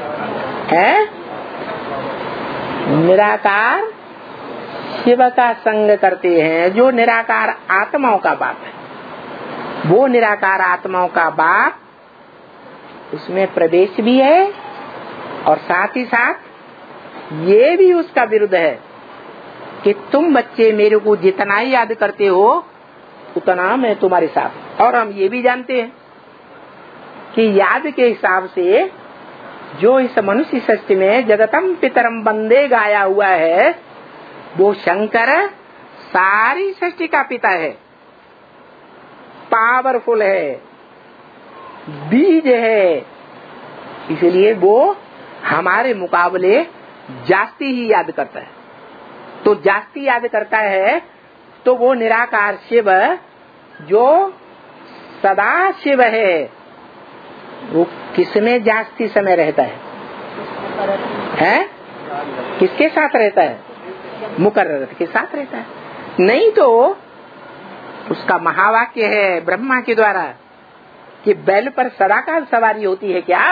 निराकार शिव का संग करते हैं, जो निराकार आत्माओं का बाप है। वो निराकार आत्माओं का बाप, उसमें प्रवेश भी है और साथ ही साथ ये भी उसका विरुद्ध है कि तुम बच्चे मेरे को जितना ही याद करते हो उतना मैं तुम्हारे साथ। और हम ये भी जानते हैं कि याद के हिसाब से जो इस मनुष्य सृष्टि में जगतम पितरम वंदे गाया हुआ है, वो शंकर सारी सृष्टि का पिता है, पावरफुल है, बीज है, इसलिए वो हमारे मुकाबले जास्ती ही याद करता है। तो जास्ती याद करता है तो वो निराकार शिव जो सदा शिव है, वो किसमें जास्ती समय रहता है? किसके साथ रहता है? मुकर्रर के साथ रहता है। नहीं तो उसका महावाक्य है ब्रह्मा के द्वारा कि बैल पर सदाकाल सवारी होती है क्या?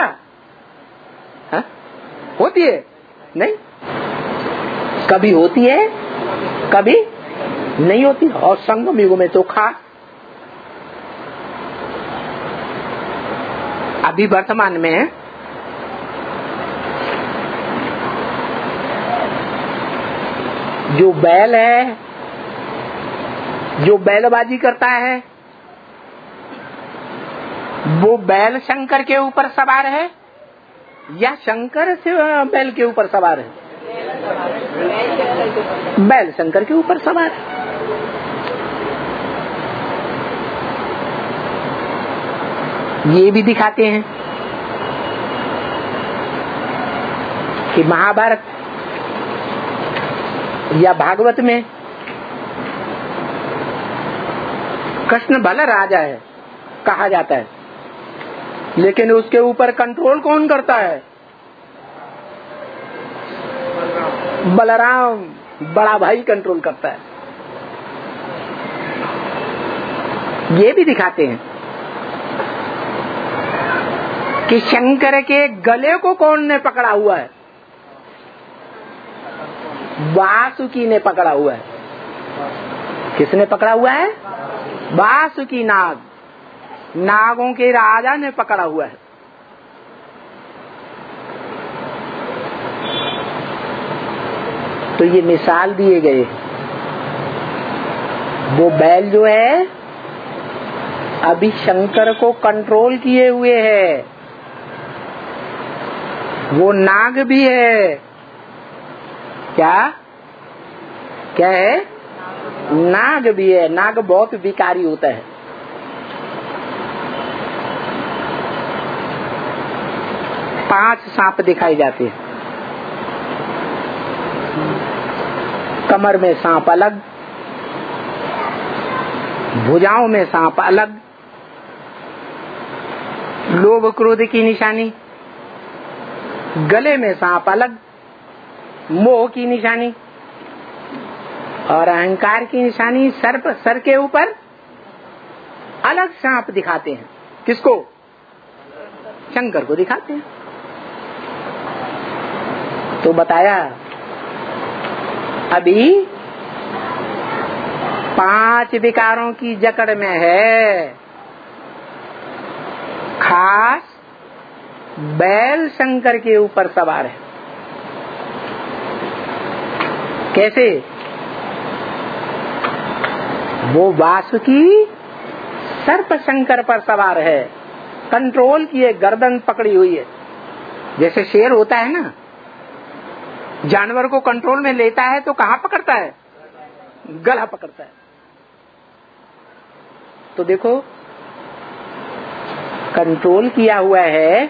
होती है? नहीं, कभी होती है, कभी नहीं होती। और संगम युग में तो खास। अभी वर्तमान में जो बैल है, जो बैलबाजी करता है, वो बैल शंकर के ऊपर सवार है या शंकर से बैल के ऊपर सवार है? बैल शंकर के ऊपर सवार है। ये भी दिखाते हैं कि महाभारत या भागवत में कृष्ण भला राजा है कहा जाता है, लेकिन उसके ऊपर कंट्रोल कौन करता है? बलराम बड़ा भाई कंट्रोल करता है। ये भी दिखाते हैं कि शंकर के गले को कौन ने पकड़ा हुआ है? वासुकी ने पकड़ा हुआ है। किसने पकड़ा हुआ है? वासुकी नाग, नागों के राजा ने पकड़ा हुआ है। तो ये मिसाल दिए गए। वो बैल जो है अभी शंकर को कंट्रोल किए हुए है, वो नाग भी है। क्या क्या है? नाग भी है। नाग बहुत विकारी होता है। पांच सांप दिखाई जाते हैं। कमर में सांप अलग, भुजाओं में सांप अलग, लोभ क्रोध की निशानी, गले में सांप अलग, मोह की निशानी और अहंकार की निशानी। सर के ऊपर अलग सांप दिखाते हैं। किसको? शंकर को दिखाते हैं। तो बताया अभी 5 विकारों की जकड़ में है। खास बैल शंकर के ऊपर सवार है। कैसे? वो वासुकी सर्प शंकर पर सवार है, कंट्रोल किए, गर्दन पकड़ी हुई है। जैसे शेर होता है ना, जानवर को कंट्रोल में लेता है तो कहाँ पकड़ता है? गला पकड़ता है। तो देखो कंट्रोल किया हुआ है।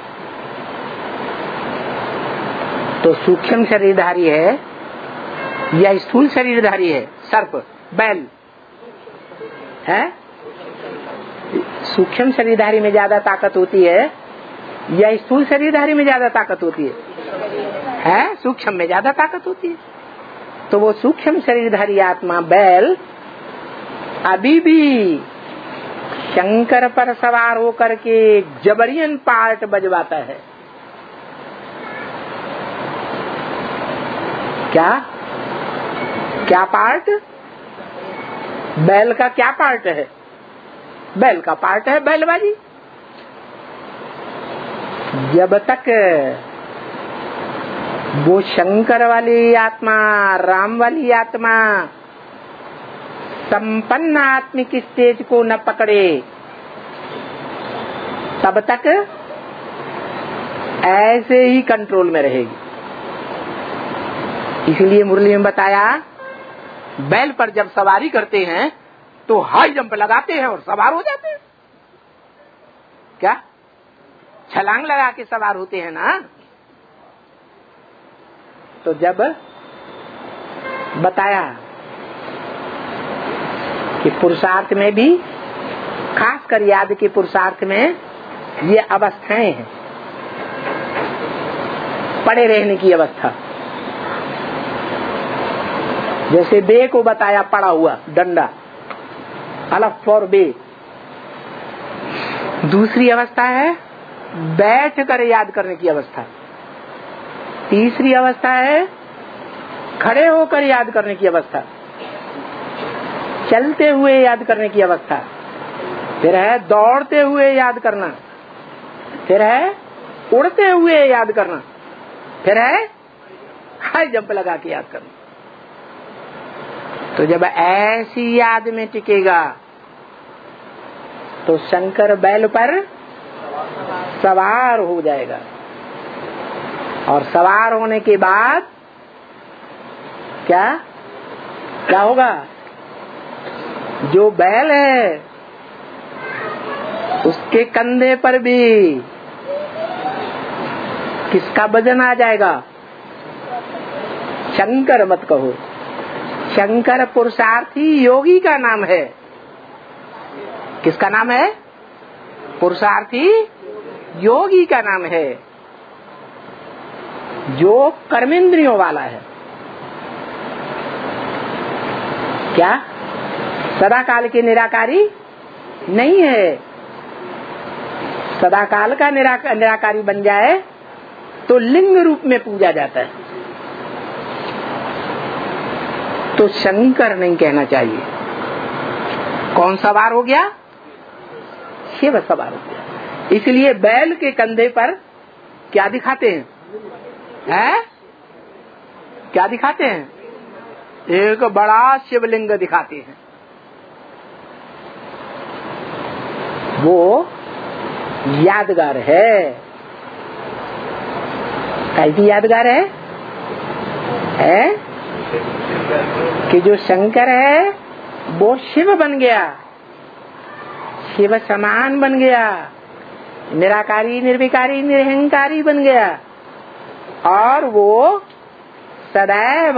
तो सूक्ष्म शरीरधारी है या स्थूल शरीरधारी है? सर्प, बैल है। सूक्ष्म शरीरधारी में ज्यादा ताकत होती है या स्थूल शरीरधारी में ज्यादा ताकत होती है? सूक्ष्म में ज्यादा ताकत होती है। तो वो सूक्ष्म शरीरधारी आत्मा बैल अभी भी शंकर पर सवार होकर के जबरियन पार्ट बजवाता है। क्या क्या पार्ट? बैल का क्या पार्ट है? बैल का पार्ट है बैलबाजी। जब तक वो शंकर वाली आत्मा, राम वाली आत्मा संपन्न आत्मिक स्टेज को न पकड़े, तब तक ऐसे ही कंट्रोल में रहेगी। इसलिए मुरली में बताया, बैल पर जब सवारी करते हैं तो हाई जंप लगाते हैं और सवार हो जाते हैं। क्या छलांग लगा के सवार होते हैं ना। तो जब बताया कि पुरुषार्थ में भी, खासकर याद के पुरुषार्थ में ये अवस्थाएं हैं। पड़े रहने की अवस्था, जैसे बे को बताया पड़ा हुआ डंडा, अलग फॉर बे। दूसरी अवस्था है बैठ कर याद करने की अवस्था। तीसरी अवस्था है खड़े होकर याद करने की अवस्था, चलते हुए याद करने की अवस्था, फिर है दौड़ते हुए याद करना, फिर है उड़ते हुए याद करना, फिर है हाई जंप लगा के याद करना। तो जब ऐसी याद में टिकेगा तो शंकर बैल पर सवार हो जाएगा। और सवार होने के बाद क्या क्या होगा? जो बैल है उसके कंधे पर भी किसका वजन आ जाएगा? शंकर मत कहो, शंकर पुरुषार्थी योगी का नाम है। किसका नाम है? पुरुषार्थी योगी का नाम है, जो कर्मेंद्रियों वाला है। क्या सदा काल के निराकारी नहीं है। सदा काल का निराकारी बन जाए तो लिंग रूप में पूजा जाता है, तो शंकर नहीं कहना चाहिए। कौन सवार हो गया? शिव सवार हो गया। इसलिए बैल के कंधे पर क्या दिखाते हैं? क्या दिखाते हैं? एक बड़ा शिवलिंग दिखाते हैं। वो यादगार है। कैसी यादगार है? कि जो शंकर है वो शिव बन गया, शिव समान बन गया, निराकारी निर्विकारी निरहंकारी बन गया, और वो सदैव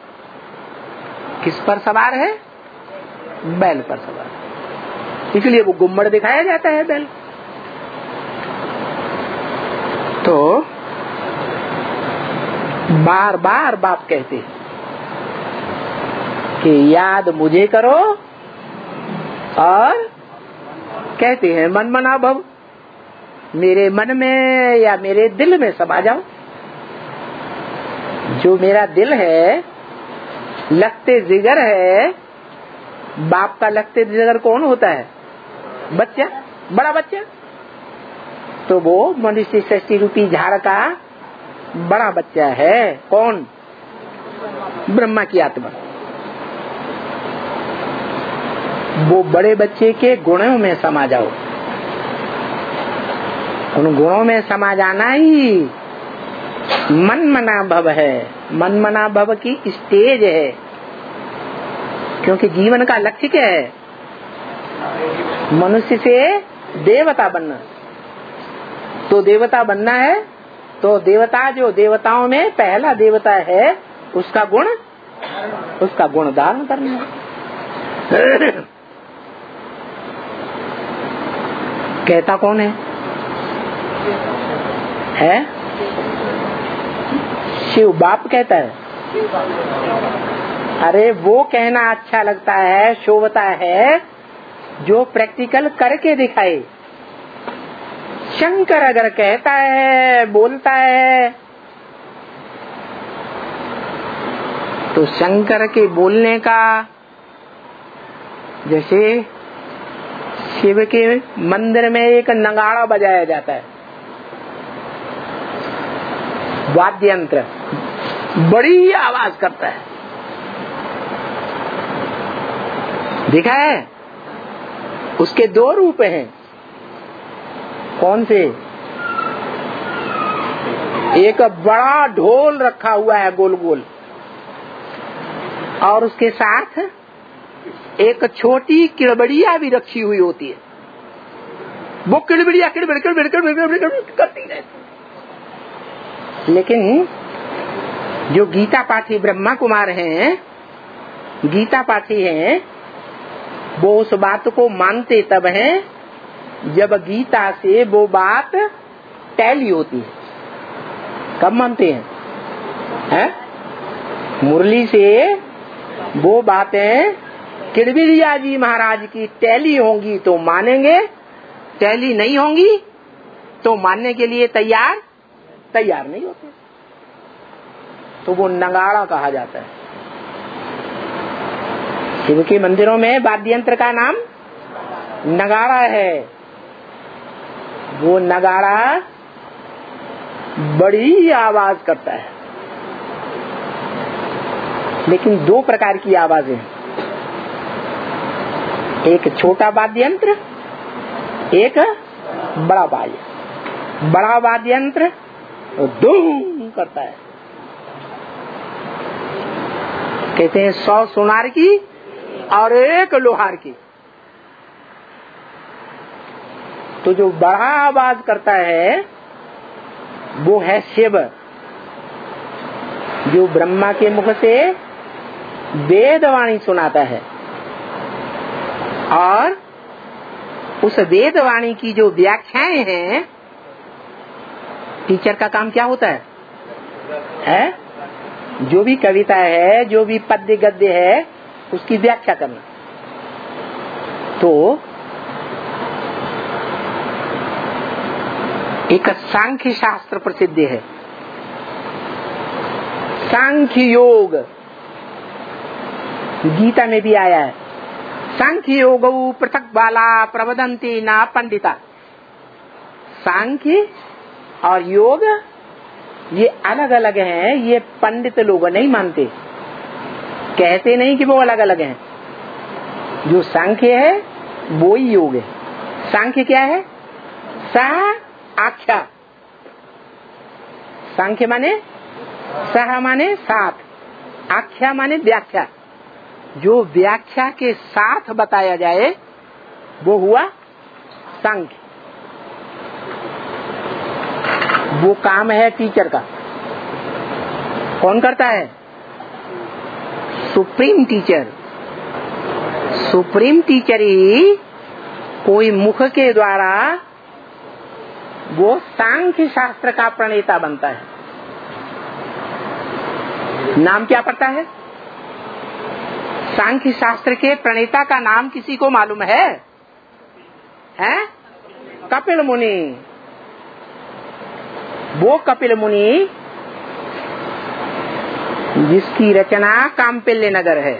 किस पर सवार है? बैल पर सवार। इसलिए वो गुम्मड़ दिखाया जाता है बैल। तो बार बार बाप कहते हैं कि याद मुझे करो, और कहते हैं मन मना भव, मेरे मन में या मेरे दिल में समा जाओ। जो मेरा दिल है, लगते जिगर है। बाप का लगते जिगर कौन होता है? बच्चा, बड़ा बच्चा। तो वो मनुष्य सृष्टि रूपी झाड़ का बड़ा बच्चा है। कौन? ब्रह्मा की आत्मा। वो बड़े बच्चे के गुणों में समा जाओ। उन गुणों में समा जाना ही मन मना भव है। मन मना भव की स्टेज है। क्योंकि जीवन का लक्ष्य क्या है? मनुष्य से देवता बनना। तो देवता बनना है, तो देवता जो देवताओं में पहला देवता है, उसका गुण धारण करना है। कहता कौन है? शिव बाप कहता है। अरे वो कहना अच्छा लगता है, शोभता है, जो प्रैक्टिकल करके दिखाए। शंकर अगर कहता है, बोलता है, तो शंकर के बोलने का, जैसे शिव के मंदिर में एक नगाड़ा बजाया जाता है, वाद्य यंत्र, बड़ी आवाज करता है। देखा है? उसके दो रूप हैं। कौन से? एक बड़ा ढोल रखा हुआ है गोल गोल, और उसके साथ एक छोटी किड़बड़िया भी रखी हुई होती है। वो किड़बड़िया किड़बड़ किड़बड़ किड़बड़ करती रहती। लेकिन जो गीता पाठी ब्रह्मा कुमार हैं, गीता पाठी हैं, वो उस बात को मानते तब हैं जब गीता से वो बात टैली होती है। कब मानते हैं? मुरली से वो बातें किड़बिड़िया जी महाराज की टैली होंगी तो मानेंगे, टैली नहीं होंगी तो मानने के लिए तैयार नहीं होते। तो वो नगाड़ा कहा जाता है। शिव के मंदिरों में वाद्य यंत्र का नाम नगाड़ा है। वो नगाड़ा बड़ी आवाज करता है। लेकिन दो प्रकार की आवाजें, एक छोटा वाद्य यंत्र, एक बड़ा वाद्य। बड़ा वाद्य यंत्र धूम करता है। कहते हैं 100 सोनार की और 1 लोहार की। तो जो बड़ा आवाज करता है वो है शिव, जो ब्रह्मा के मुख से वेदवाणी सुनाता है। और उस वेदवाणी की जो व्याख्याएं हैं, टीचर का काम क्या होता है? जो भी कविता है, जो भी पद्य गद्य है, उसकी व्याख्या करना। तो एक सांख्य शास्त्र प्रसिद्ध है, सांख्य योग, गीता में भी आया है, सांख्य योग पृथक बाला प्रवदंती ना पंडिता। सांख्य और योग ये अलग अलग हैं, ये पंडित लोग नहीं मानते, कहते नहीं कि वो अलग अलग हैं। जो सांख्य है वो ही योग है। सांख्य क्या है? सह आख्या। सांख्य माने सह माने साथ, आख्या माने व्याख्या। जो व्याख्या के साथ बताया जाए वो हुआ सांख्य। वो काम है टीचर का। कौन करता है? Supreme teacher. सुप्रीम टीचर ही कोई मुख के द्वारा वो सांख्य शास्त्र का प्रणेता बनता है। नाम क्या पड़ता है? सांख्य शास्त्र के प्रणेता का नाम किसी को मालूम है? हैं? कपिल मुनि। वो कपिल मुनि जिसकी रचना काम्पिल्य नगर है,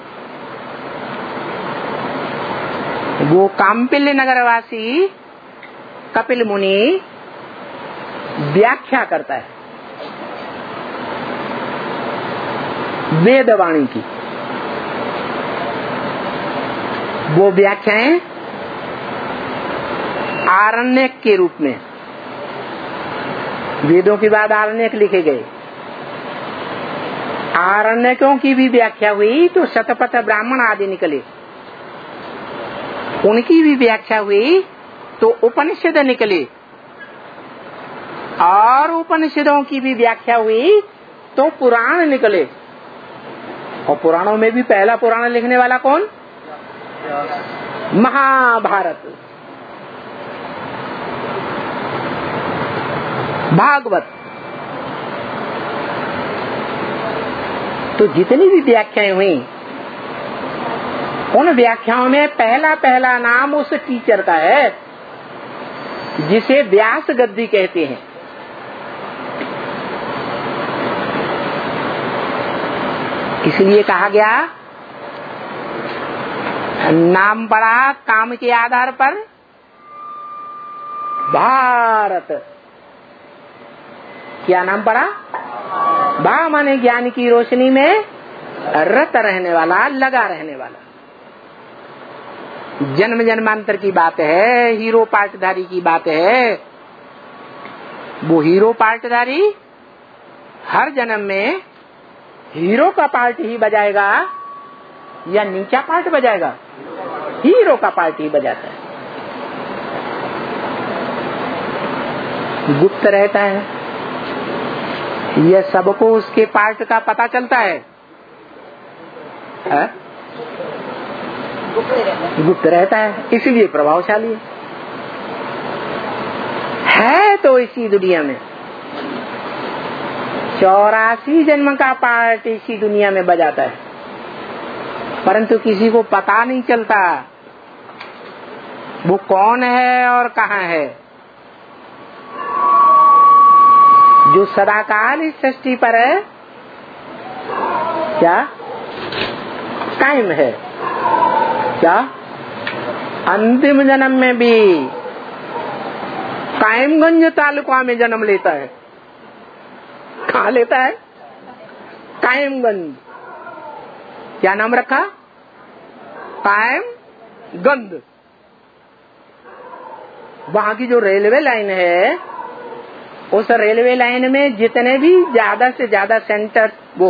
वो काम्पिल्य नगरवासी कपिल मुनि व्याख्या करता है वेदवाणी की। वो व्याख्याएं आरण्यक के रूप में, वेदों के बाद आरण्यक लिखे गए, आरण्यकों की भी व्याख्या हुई तो शतपथ ब्राह्मण आदि निकले, उनकी भी व्याख्या हुई तो उपनिषद निकले, और उपनिषदों की भी व्याख्या हुई तो पुराण निकले। और पुराणों में भी पहला पुराण लिखने वाला कौन? महाभारत, भागवत। तो जितनी भी व्याख्याएं हुई, उन व्याख्याओं में पहला पहला नाम उस टीचर का है जिसे व्यास गद्दी कहते हैं। इसलिए कहा गया नाम पड़ा काम के आधार पर भारत। क्या नाम पड़ा? भा माने ज्ञान की रोशनी में रत रहने वाला, लगा रहने वाला। जन्म जन्मांतर की बात है, हीरो पार्टधारी की बात है। वो हीरो पार्टधारी हर जन्म में हीरो का पार्ट ही बजाएगा या नीचा पार्ट बजाएगा? हीरो का पार्ट ही बजाता है। गुप्त रहता है, यह सबको उसके पार्ट का पता चलता है? गुप्त रहता है, इसलिए प्रभावशाली है। तो इसी दुनिया में 84 जन्म का पार्ट इसी दुनिया में बजाता है, परंतु किसी को पता नहीं चलता वो कौन है और कहाँ है। जो सदाकाल इस सृष्टि पर है, क्या कायम है, क्या अंतिम जन्म में भी कायमगंज तालुका में जन्म लेता है। कहाँ लेता है? कायमगंज। क्या नाम रखा? कायमगंज। वहाँ की जो रेलवे लाइन है, उस रेलवे लाइन में जितने भी ज्यादा से ज्यादा सेंटर वो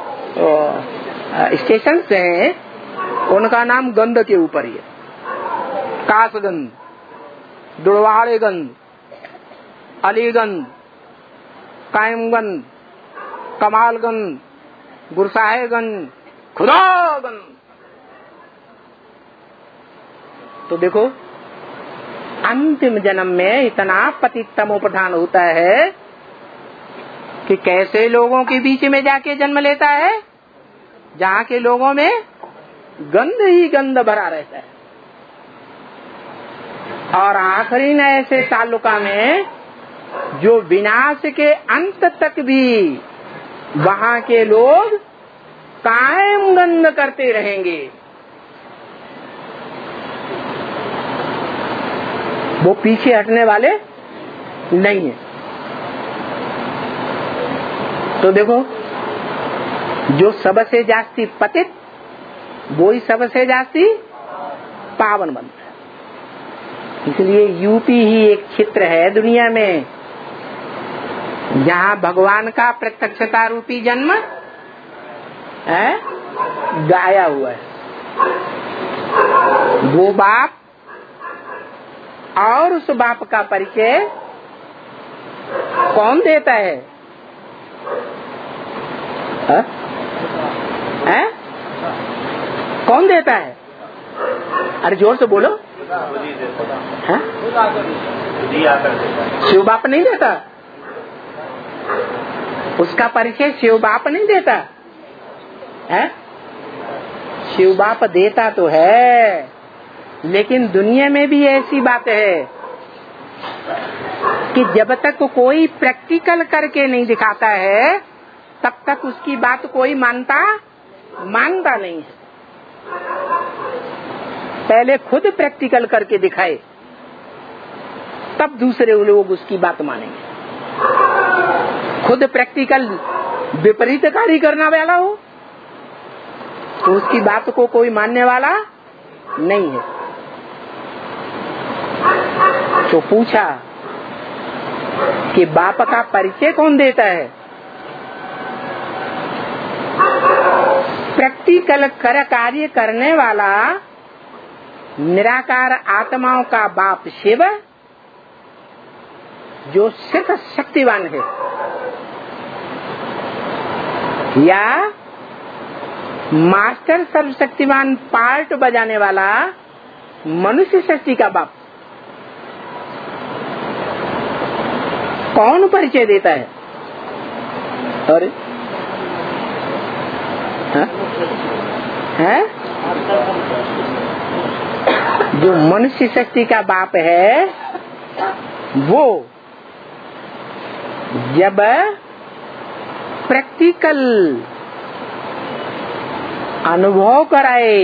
स्टेशन हैं, उनका नाम गंध के ऊपर ही है। कासगंज, दुड़वाड़ेगंज, अलीगंज, कायमगंज, कमालगंज, गुरसाहेगंज, खुदागंज। तो देखो अंतिम जन्म में इतना पतित तमो प्रधान होता है कि कैसे लोगों के बीच में जाके जन्म लेता है, जहाँ के लोगों में गंध ही गंध भरा रहता है। और आखिरी न ऐसे तालुका में जो विनाश के अंत तक भी वहाँ के लोग कायम गंध करते रहेंगे। वो पीछे हटने वाले नहीं है। तो देखो, जो सबसे जास्ती पतित वो ही सबसे जास्ती पावन बनता है। इसलिए यूपी ही एक क्षेत्र है दुनिया में जहाँ भगवान का प्रत्यक्षता रूपी जन्म है गाया हुआ है। वो बाप और उस बाप का परिचय कौन देता है? कौन देता है? अरे जोर से बोलो। शिव बाप नहीं देता, उसका परिचय शिव बाप नहीं देता है। शिव बाप देता तो है, लेकिन दुनिया में भी ऐसी बात है कि जब तक कोई प्रैक्टिकल करके नहीं दिखाता है तब तक उसकी बात कोई मानता नहीं है। पहले खुद प्रैक्टिकल करके दिखाए तब दूसरे लोग उसकी बात मानेंगे। खुद प्रैक्टिकल विपरीत कार्य करना वाला हो तो उसकी बात को कोई मानने वाला नहीं है। तो पूछा कि बाप का परिचय कौन देता है? प्रैक्टिकल कर कार्य करने वाला निराकार आत्माओं का बाप शिव, जो सिर्फ शक्तिवान है, या मास्टर सर्वशक्तिवान पार्ट बजाने वाला मनुष्य शक्ति का बाप, कौन परिचय देता है? अरे है? जो मनुष्य शक्ति का बाप है वो जब प्रैक्टिकल अनुभव कराए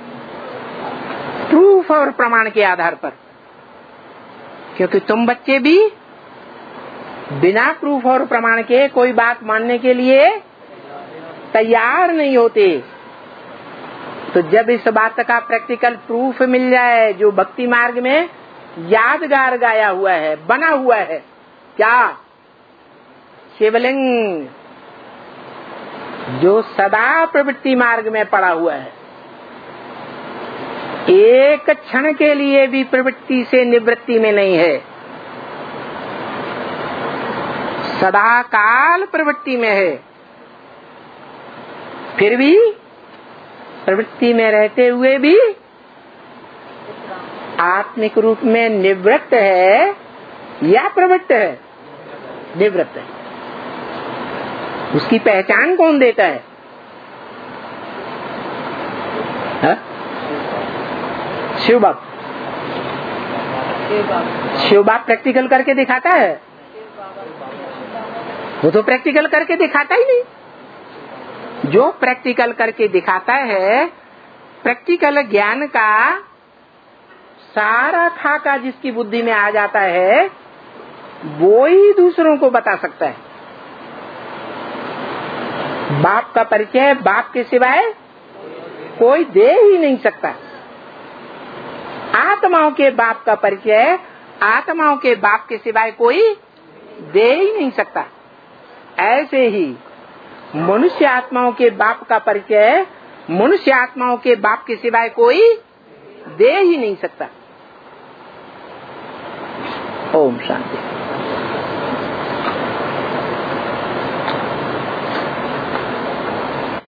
प्रूफ और प्रमाण के आधार पर, क्योंकि तुम बच्चे भी बिना प्रूफ और प्रमाण के कोई बात मानने के लिए तैयार नहीं होते। तो जब इस बात का प्रैक्टिकल प्रूफ मिल जाए जो भक्ति मार्ग में यादगार गाया हुआ है, बना हुआ है, क्या? शिवलिंग जो सदा प्रवृत्ति मार्ग में पड़ा हुआ है, एक क्षण के लिए भी प्रवृत्ति से निवृत्ति में नहीं है, सदा काल प्रवृत्ति में है, फिर भी प्रवृत्ति में रहते हुए भी आत्मिक रूप में निवृत्त है या प्रवृत्त है? निवृत्त है। उसकी पहचान कौन देता है? शिव बाप। शिव बाप प्रैक्टिकल करके दिखाता है? वो तो प्रैक्टिकल करके दिखाता ही नहीं। जो प्रैक्टिकल करके दिखाता है, प्रैक्टिकल ज्ञान का सारा खाका जिसकी बुद्धि में आ जाता है वो ही दूसरों को बता सकता है। बाप का परिचय बाप के सिवाय कोई दे ही नहीं सकता। आत्माओं के बाप का परिचय आत्माओं के बाप के सिवाय कोई दे ही नहीं सकता। ऐसे ही मनुष्य आत्माओं के बाप का परिचय मनुष्य आत्माओं के बाप के सिवाय कोई दे ही नहीं सकता। ओम शांति।